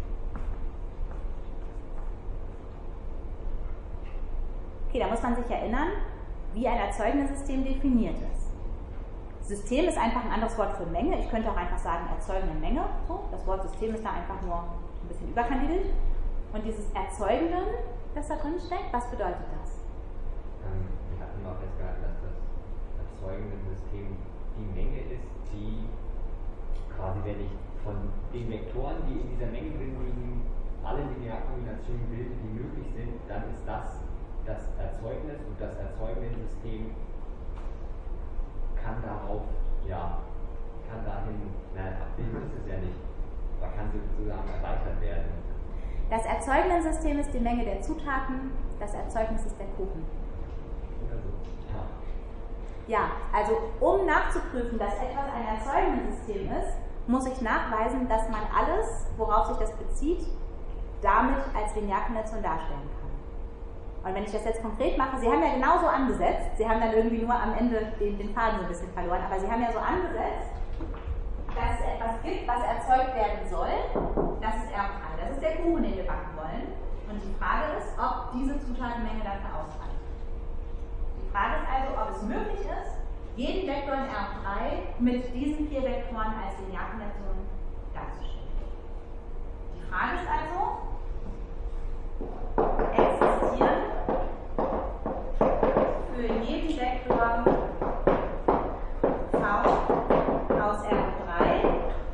Okay, da muss man sich erinnern, wie ein Erzeugnisensystem definiert ist. System ist einfach ein anderes Wort für Menge. Ich könnte auch einfach sagen, erzeugende Menge. So, das Wort System ist da einfach nur ein bisschen überkandidelt. Und dieses Erzeugenden, das da drin steckt, was bedeutet das? Ähm, wir hatten mal festgehalten, dass das erzeugende System die Menge ist, die quasi, wenn ich von den Vektoren, die in dieser Menge drin liegen, alle Linearkombinationen bilde, die möglich sind, dann ist das das Erzeugnis, und das erzeugende System kann darauf, ja, kann dahin, nein, abbilden ist es ja nicht, aber kann sozusagen erweitert werden. Das Erzeugnisensystem ist die Menge der Zutaten, das Erzeugnis ist der Kuchen. Oder so, ja. Ja, also um nachzuprüfen, dass etwas ein Erzeugnisensystem ist, muss ich nachweisen, dass man alles, worauf sich das bezieht, damit als Linearkombination darstellen kann. Und wenn ich das jetzt konkret mache, Sie haben ja genauso angesetzt, Sie haben dann irgendwie nur am Ende den, den Faden so ein bisschen verloren, aber Sie haben ja so angesetzt, dass es etwas gibt, was erzeugt werden soll, das ist R drei, das ist der Kuchen, den wir backen wollen. Und die Frage ist, ob diese Zutatenmenge dafür ausreicht. Die Frage ist also, ob es möglich ist, jeden Vektor in R drei mit diesen vier Vektoren als Linearkombination darzustellen. Die Frage ist also, existieren für jeden Vektor V aus R drei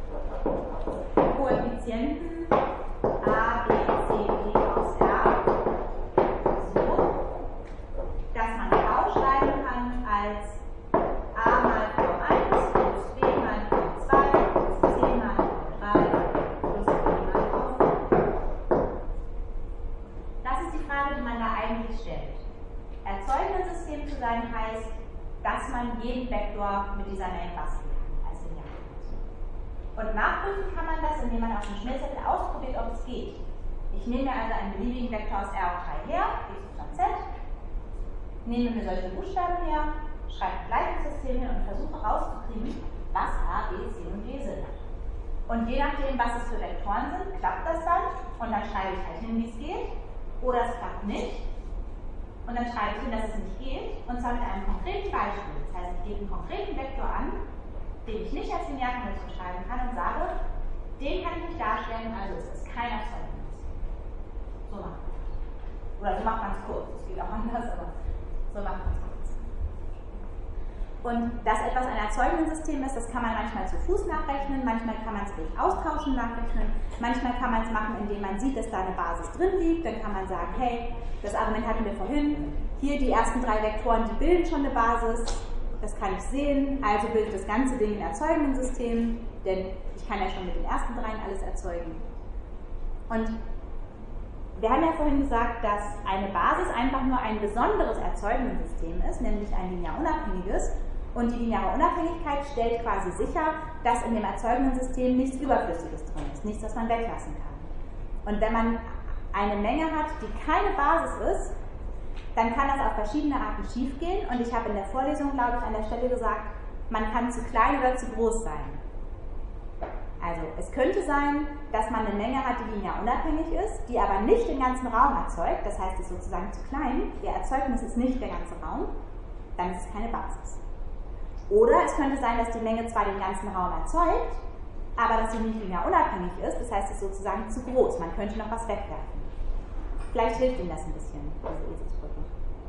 Koeffizienten A, B, C, D aus R so, dass man V schreiben kann als A mal V eins plus B mal V zwei plus C mal V drei plus D mal V vier. Das ist die Frage, die man da eigentlich stellt. Erzeugnisensystem zu sein heißt, dass man jeden Vektor mit dieser Menge basteln kann als Linearkombination. Und nachprüfen kann man das, indem man auf dem Schmierzettel ausprobiert, ob es geht. Ich nehme mir also einen beliebigen Vektor aus R drei her, x y z, nehme mir solche Buchstaben her, schreibe ein Gleichungssystem hin und versuche rauszukriegen, was A, B, C und D sind. Und je nachdem, was es für Vektoren sind, klappt das dann und dann schreibe ich halt hin, wie es geht. Oder es klappt nicht. Und dann schreibe ich hin, dass es nicht geht. Und zwar mit einem konkreten Beispiel. Das heißt, ich gebe einen konkreten Vektor an, den ich nicht als Linearkombination schreiben kann und sage, den kann ich nicht darstellen, also ist es kein Erzeugnis. So macht man es. Oder so macht man es kurz. Das geht auch anders, aber so macht man es kurz. Und dass etwas ein Erzeugnisensystem ist, das kann man manchmal zu Fuß nachrechnen, manchmal kann man es durch Austauschen nachrechnen, manchmal kann man es machen, indem man sieht, dass da eine Basis drin liegt, dann kann man sagen, hey, das Argument hatten wir vorhin, hier die ersten drei Vektoren, die bilden schon eine Basis, das kann ich sehen, also bildet das ganze Ding ein Erzeugnisensystem, denn ich kann ja schon mit den ersten dreien alles erzeugen. Und wir haben ja vorhin gesagt, dass eine Basis einfach nur ein besonderes Erzeugnisensystem ist, nämlich ein linearunabhängiges. Und die lineare Unabhängigkeit stellt quasi sicher, dass in dem Erzeugnisensystem nichts Überflüssiges drin ist, nichts, das man weglassen kann. Und wenn man eine Menge hat, die keine Basis ist, dann kann das auf verschiedene Arten schiefgehen. Und ich habe in der Vorlesung, glaube ich, an der Stelle gesagt, man kann zu klein oder zu groß sein. Also es könnte sein, dass man eine Menge hat, die linear unabhängig ist, die aber nicht den ganzen Raum erzeugt, das heißt, sie ist sozusagen zu klein, ihr Erzeugnis ist nicht der ganze Raum, dann ist es keine Basis. Oder es könnte sein, dass die Menge zwar den ganzen Raum erzeugt, aber das nicht linear unabhängig ist, das heißt, es ist sozusagen zu groß, man könnte noch was wegwerfen. Vielleicht hilft Ihnen das ein bisschen, diese Eselsbrücke.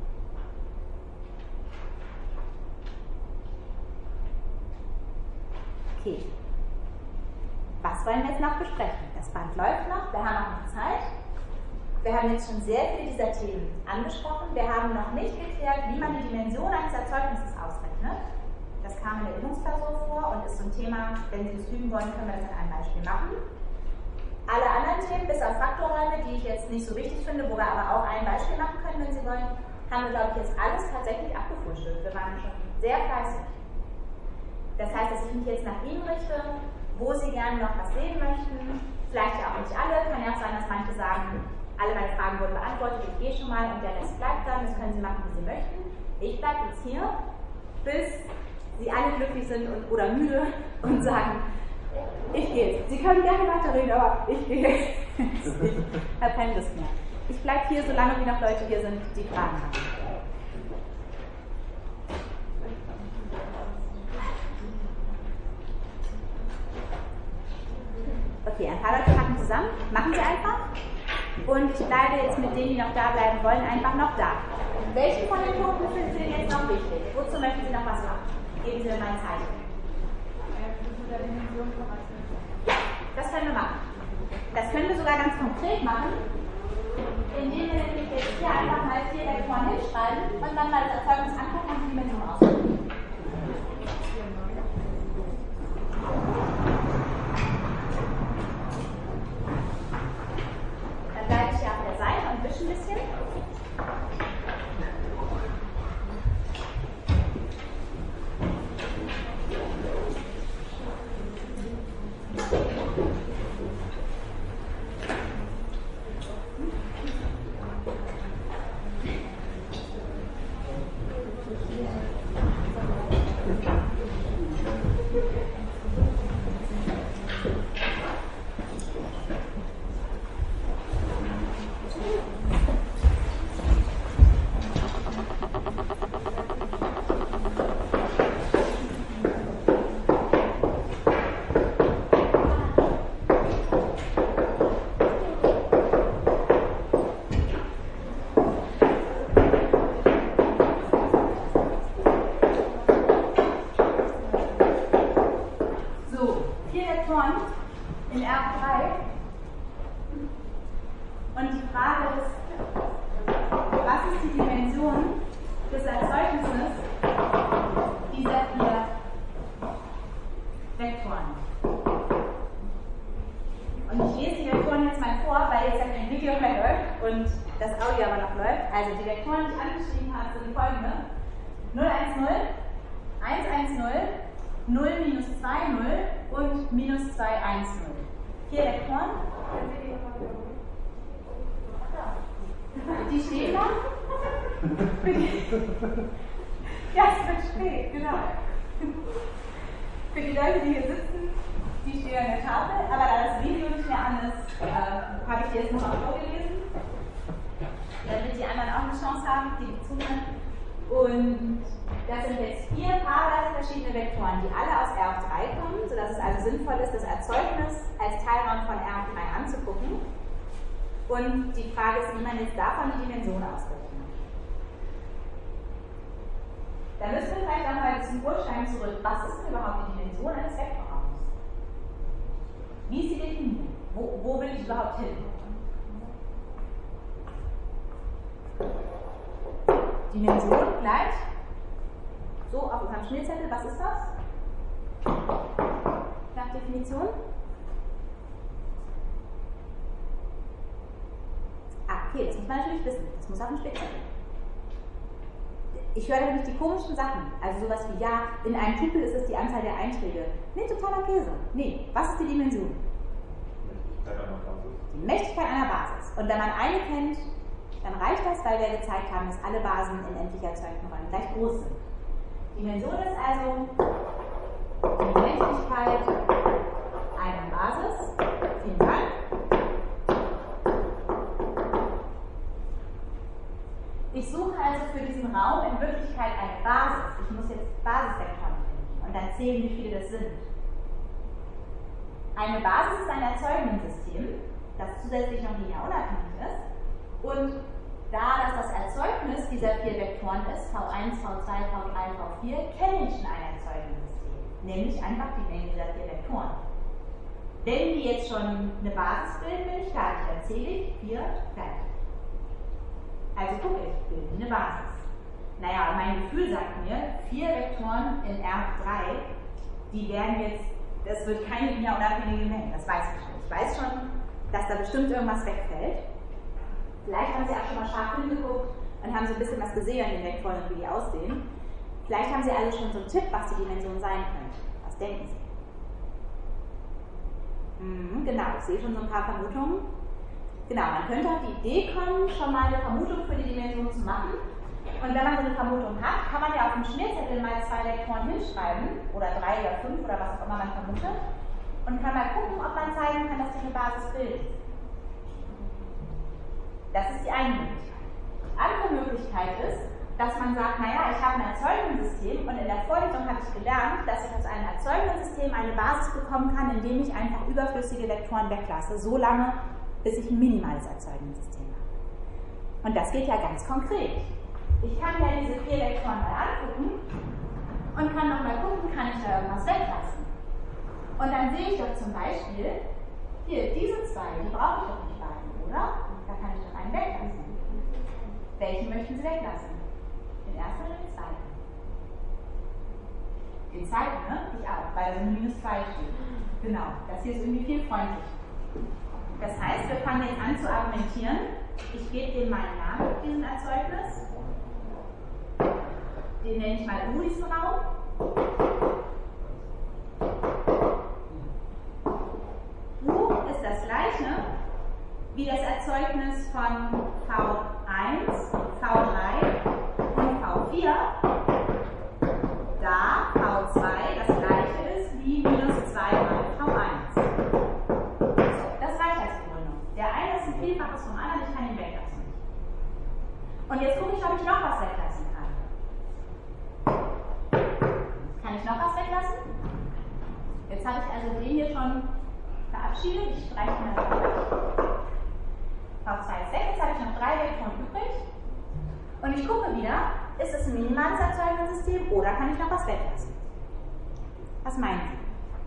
Okay. Was wollen wir jetzt noch besprechen? Das Band läuft noch, wir haben auch noch Zeit. Wir haben jetzt schon sehr viele dieser Themen angesprochen. Wir haben noch nicht geklärt, wie man die Dimension eines Erzeugnisses ausrechnet. Das kam in der Übungsklausur vor und ist so ein Thema, wenn Sie das üben wollen, können wir das an einem Beispiel machen. Alle anderen Themen, bis auf Faktorräume, die ich jetzt nicht so wichtig finde, wo wir aber auch ein Beispiel machen können, wenn Sie wollen, haben wir, glaube ich, jetzt alles tatsächlich abgefrühstückt. Wir waren schon sehr fleißig. Das heißt, dass ich mich jetzt nach Ihnen richte, wo Sie gerne noch was sehen möchten. Vielleicht ja auch nicht alle. Kann ja auch sein, dass manche sagen, alle meine Fragen wurden beantwortet, ich gehe schon mal und der Rest bleibt dann. Das können Sie machen, wie Sie möchten. Ich bleibe jetzt hier, bis Sie alle glücklich sind und, oder müde und sagen, ich gehe jetzt. Sie können gerne weiterreden, aber ich gehe. Ich habe keine Lust mehr. Ich bleibe hier, solange wie noch Leute hier sind, die Fragen haben. Okay, ein paar Leute packen zusammen. Machen Sie einfach. Und ich bleibe jetzt mit denen, die noch da bleiben wollen, einfach noch da. Welche von den Punkten finden Sie denn jetzt noch wichtig? Wozu möchten Sie noch was machen? Geben Sie mir mal ein Zeichen. Das können wir machen. Das können wir sogar ganz konkret machen, indem wir nämlich jetzt hier einfach mal vier Vektoren hinschreiben und dann mal das Erzeugnis angucken und die Dimension ausrechnen. Dann bleibe ich hier auf der Seite und wische ein bisschen. Die stehen da? Ja, es wird spät, genau. Für die Leute, die hier sitzen, die stehen an der Tafel, aber da das Video nicht mehr an ist, äh, habe ich dir jetzt nochmal vorgelesen, damit die anderen auch eine Chance haben, die zuhören. Und das sind jetzt vier paarweise verschiedene Vektoren, die alle aus R auf drei kommen, sodass es also sinnvoll ist, das Erzeugnis als Teilraum von R auf drei anzugucken. Und die Frage ist, wie man jetzt davon die Dimension ausrechnet. Da müssen wir vielleicht auch mal zum Urstein zurück. Was ist denn überhaupt die Dimension eines Vektorraums? Wie ist sie definiert? Wo, wo will ich überhaupt hin? Dimension gleich. So, auf unserem Schmierzettel, was ist das? Nach Definition? Ah, okay, das muss man natürlich wissen. Das muss auf dem Spickzettel. Ich höre nämlich die komischen Sachen. Also sowas wie, ja, in einem Tupel ist es die Anzahl der Einträge. Nee, totaler Käse. Nee, was ist die Dimension? Mächtigkeit einer Basis. Die Mächtigkeit einer Basis. Und wenn man eine kennt, dann reicht das, weil wir gezeigt haben, dass alle Basen in endlich erzeugten Räumen gleich groß sind. Dimension ist also die Mächtigkeit einer Basis. Vielen Dank. Ich suche also für diesen Raum in Wirklichkeit eine Basis. Ich muss jetzt Basisvektoren finden und dann zählen, wie viele das sind. eine Basis ist ein Erzeugungssystem, das zusätzlich noch linear unabhängig ist. Und da das das Erzeugnis dieser vier Vektoren ist, V eins, V zwei, V drei, V vier, kenne ich schon ein Erzeugungssystem, nämlich einfach die Menge dieser vier Vektoren. Wenn die jetzt schon eine Basis bilden, bin ich fertig. Dann zähle ich vier, fertig. Also gucke ich, bilden die eine Basis. Naja, mein Gefühl sagt mir, vier Vektoren in R drei, die werden jetzt, das wird keine linear unabhängige Menge, das weiß ich schon. Ich weiß schon, dass da bestimmt irgendwas wegfällt. Vielleicht haben Sie auch schon mal scharf hingeguckt und haben so ein bisschen was gesehen an den Vektoren und wie die aussehen. Vielleicht haben Sie alle schon so einen Tipp, was die Dimension sein könnte. Was denken Sie? Mhm, genau, ich sehe schon so ein paar Vermutungen. Genau, man könnte auf die Idee kommen, schon mal eine Vermutung für die Dimension zu machen. Und wenn man so eine Vermutung hat, kann man ja auf dem Schmierzettel mal zwei Vektoren hinschreiben, oder drei oder fünf oder was auch immer man vermutet, und kann mal gucken, ob man zeigen kann, dass die eine Basis bilden. Das ist die eine Möglichkeit. Die andere Möglichkeit ist, dass man sagt, naja, ich habe ein Erzeugungssystem und in der Vorlesung habe ich gelernt, dass ich aus einem Erzeugungssystem eine Basis bekommen kann, indem ich einfach überflüssige Vektoren weglasse, so lange, bis ich ein minimales Erzeugungssystem habe. Und das geht ja ganz konkret. Ich kann ja diese vier Vektoren mal angucken und kann noch mal gucken, kann ich da irgendwas weglassen. Und dann sehe ich doch zum Beispiel, hier, diese zwei, die brauche ich doch nicht beiden, oder? Da kann ich doch einen weglassen. Welchen möchten Sie weglassen? Den ersten oder den zweiten? Den zweiten, ne? Ich auch, weil da so ein minus zwei steht. Genau, das hier ist irgendwie viel freundlicher. Das heißt, wir fangen jetzt an zu argumentieren. Ich gebe dem meinen Namen, diesem Erzeugnis. Den nenne ich mal U, diesen Raum. U ist das gleiche wie das Erzeugnis von V eins, V drei und V vier, da V zwei das gleiche ist wie minus zwei mal V eins. So, das reicht als Begründung. Der eine ist ein Vielfaches vom anderen, ich kann ihn weglassen. Und jetzt gucke ich, ob ich noch was weglassen kann. Kann ich noch was weglassen? Jetzt habe ich also den hier schon verabschiedet. Ich streiche ihn das durch. V zwei ist weg, jetzt habe ich noch drei Vektoren übrig. Und ich gucke wieder, ist es ein minimales Erzeugungssystem oder kann ich noch was weglassen? Was meinen Sie?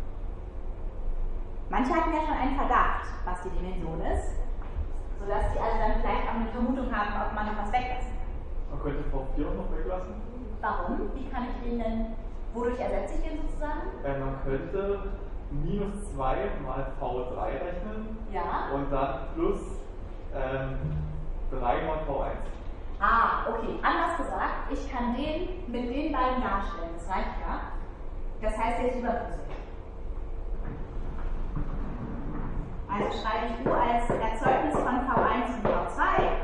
Manche hatten ja schon einen Verdacht, was die Dimension ist, sodass sie also dann vielleicht auch eine Vermutung haben, ob man noch was weglassen kann. Man könnte V vier noch weglassen. Warum? Wie kann ich den denn, wodurch ersetze ich den sozusagen? Äh, man könnte minus zwei mal V drei rechnen. Ja. Und dann plus ähm, drei mal V eins. Ah, okay. Anders gesagt, ich kann den mit den beiden darstellen. Das reicht ja. Das heißt, der ist überflüssig. Also schreibe ich U als Erzeugnis von V eins und V zwei.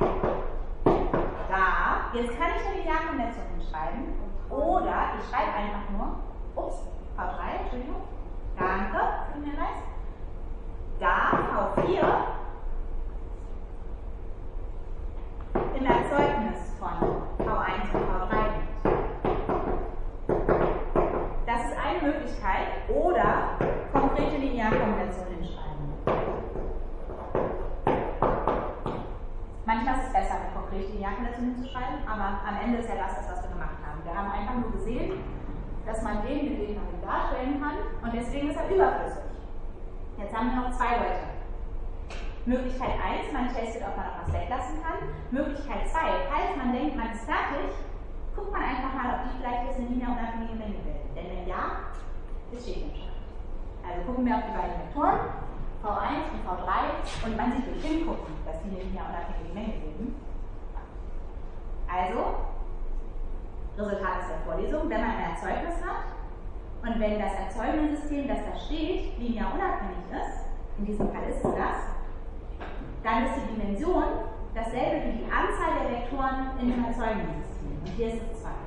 Da. Jetzt kann ich eine Linearkombination hinschreiben. Oder ich schreibe einfach nur, ups, V drei, Entschuldigung. Danke für den Hinweis. Da V vier im Erzeugnis von V eins und V drei liegt. Das ist eine Möglichkeit. Oder konkrete Linearkombination hinschreiben. Manchmal ist es besser, eine konkrete Linearkombination hinzuschreiben, aber am Ende ist ja das, was wir gemacht haben. Wir haben einfach nur gesehen, dass man den mit dem man darstellen kann und deswegen ist er überflüssig. Jetzt haben wir noch zwei Wörter. Möglichkeit eins, man testet, ob man noch was weglassen kann. Möglichkeit zwei, falls man denkt, man ist fertig, guckt man einfach mal, ob die vielleicht jetzt eine linear unabhängige Menge bilden. Denn wenn ja, ist steht im Stand. Also gucken wir auf die beiden Vektoren, V eins und V drei, und man sieht durch hingucken, dass die eine linear unabhängige Menge bilden. Also, Resultat ist der Vorlesung, wenn man ein Erzeugnis hat und wenn das Erzeugungssystem, das da steht, linear unabhängig ist, in diesem Fall ist es das, dann ist die Dimension dasselbe wie die Anzahl der Vektoren in dem Erzeugungssystem. Und hier ist es zwei.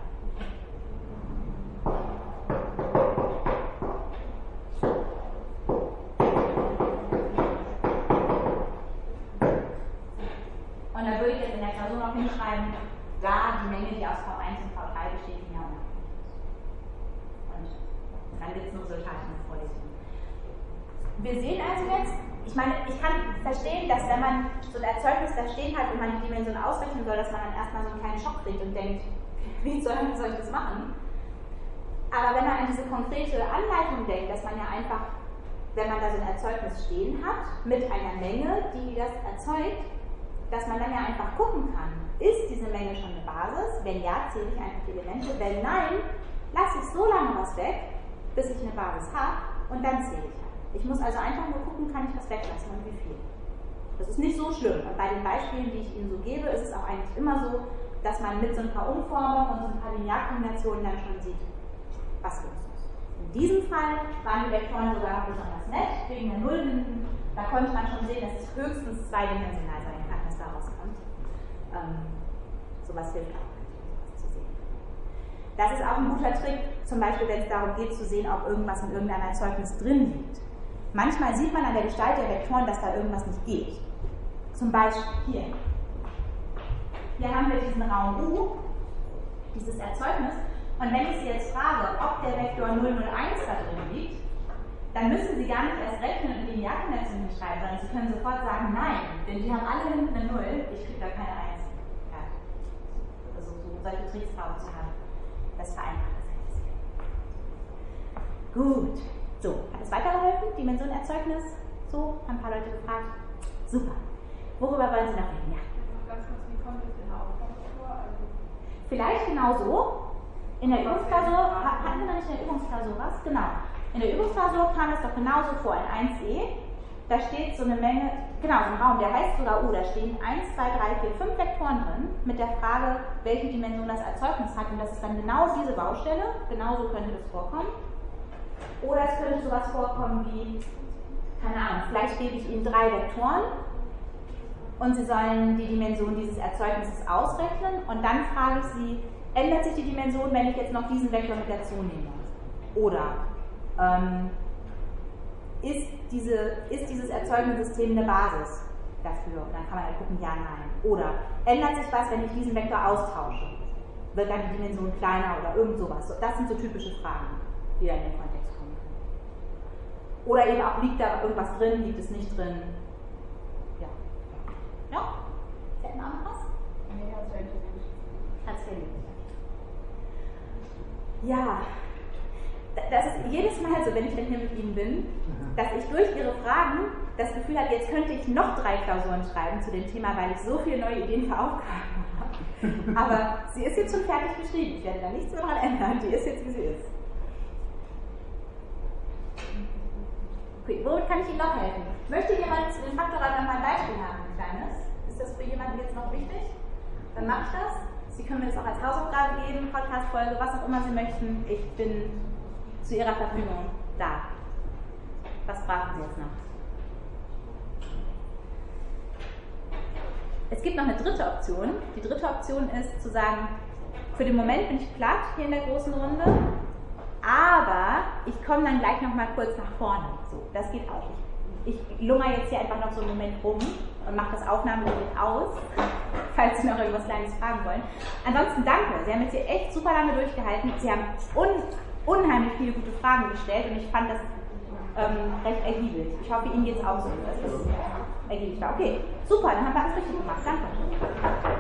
Und da würde ich jetzt in der Klausur noch hinschreiben, da die Menge, die aus V eins und V drei besteht, linear unabhängig ist. Und dann gibt es ein Resultat in der Vorlesung. wir sehen also jetzt, ich meine, ich kann verstehen, dass wenn man so ein Erzeugnis da stehen hat und man die Dimension ausrechnen soll, dass man dann erstmal so einen kleinen Schock kriegt und denkt, wie soll, soll ich das machen? Aber wenn man an diese konkrete Anleitung denkt, dass man ja einfach, wenn man da so ein Erzeugnis stehen hat, mit einer Menge, die das erzeugt, dass man dann ja einfach gucken kann, ist diese Menge schon eine Basis? Wenn ja, zähle ich einfach die Elemente. Wenn nein, lasse ich so lange was weg, bis ich eine Basis habe und dann zähle ich halt. Ich muss also einfach nur gucken, kann ich was weglassen und wie viel. Das ist nicht so schlimm. Und bei den Beispielen, die ich Ihnen so gebe, ist es auch eigentlich immer so, dass man mit so ein paar Umformungen und so ein paar Linearkombinationen dann schon sieht, was los ist. In diesem Fall waren die Vektoren sogar besonders nett, wegen der Null hinten. Da konnte man schon sehen, dass es höchstens zweidimensional sein kann, was da rauskommt. Ähm, sowas hilft auch, sowas zu sehen. Das ist auch ein guter Trick, zum Beispiel, wenn es darum geht zu sehen, ob irgendwas in irgendeinem Erzeugnis drin liegt. Manchmal sieht man an der Gestalt der Vektoren, dass da irgendwas nicht geht. Zum Beispiel hier. Hier haben wir diesen Raum U, dieses Erzeugnis. Und wenn ich Sie jetzt frage, ob der Vektor null null eins da drin liegt, dann müssen Sie gar nicht erst rechnen und Linearkombinationen schreiben, sondern Sie können sofort sagen, nein, denn die haben alle hinten eine Null, ich kriege da keine eins. Ja. Also so solche Tricks drauf zu haben, das vereinfacht das ein bisschen. Gut, so, hat es weitergeholfen? Dimension Erzeugnis? So, haben ein paar Leute gefragt. Super. Worüber wollen Sie noch reden? Ja. Ganz kurz, wie kommt das in der Aufgabenklausur? Also Vielleicht genau so. In der Übungsklausur, hatten wir nicht in der Übungsklausur was? Genau. In der Übungsklausur kam es doch genauso vor, in eins e, da steht so eine Menge, genau, so ein Raum, der heißt sogar U, da stehen eins, zwei, drei, vier, fünf Vektoren drin, mit der Frage, welche Dimension das Erzeugnis hat, und das ist dann genau diese Baustelle, genauso könnte das vorkommen. Oder es könnte sowas vorkommen wie, keine Ahnung, vielleicht gebe ich Ihnen drei Vektoren und Sie sollen die Dimension dieses Erzeugnisses ausrechnen, und dann frage ich Sie, ändert sich die Dimension, wenn ich jetzt noch diesen Vektor mit dazu nehme? Oder ähm, ist, diese, ist dieses Erzeugungssystem eine Basis dafür? Und dann kann man halt gucken, ja, nein. Oder ändert sich was, wenn ich diesen Vektor austausche? Wird dann die Dimension kleiner oder irgend sowas? Das sind so typische Fragen, die da in den Kontext kommen können. Oder eben auch, liegt da irgendwas drin, liegt es nicht drin? Ja. Ja? Sie hätten auch noch was? nee, hast du endlich. Hat's verliebt. Ja, das ist jedes Mal so, wenn ich hier mit Ihnen bin, dass ich durch Ihre Fragen das Gefühl habe, jetzt könnte ich noch drei Klausuren schreiben zu dem Thema, weil ich so viele neue Ideen für Aufgaben habe. Aber sie ist jetzt schon fertig geschrieben. Ich werde da nichts mehr daran ändern. Die ist jetzt, wie sie ist. Okay, womit kann ich Ihnen noch helfen? Möchte jemand zu dem Faktorrad noch mal ein Beispiel haben, ein kleines? Ist das für jemanden jetzt noch wichtig? Dann mache ich das. Sie können mir das auch als Hausaufgabe geben, Podcast-Folge, was auch immer Sie möchten. Ich bin zu Ihrer Verfügung da. Was brauchen Sie jetzt noch? Es gibt noch eine dritte Option. Die dritte Option ist zu sagen, für den Moment bin ich platt hier in der großen Runde, aber ich komme dann gleich noch mal kurz nach vorne. So, das geht auch. Ich, ich lungere jetzt hier einfach noch so einen Moment rum und mache das Aufnahmegerät aus, falls Sie noch irgendwas Kleines fragen wollen. Ansonsten danke. Sie haben jetzt hier echt super lange durchgehalten. Sie haben un, unheimlich viele gute Fragen gestellt und ich fand das ähm, recht ergiebig. Ich hoffe, Ihnen geht es auch so, dass das ergiebig war. Okay, super, dann haben wir alles richtig gemacht. Danke.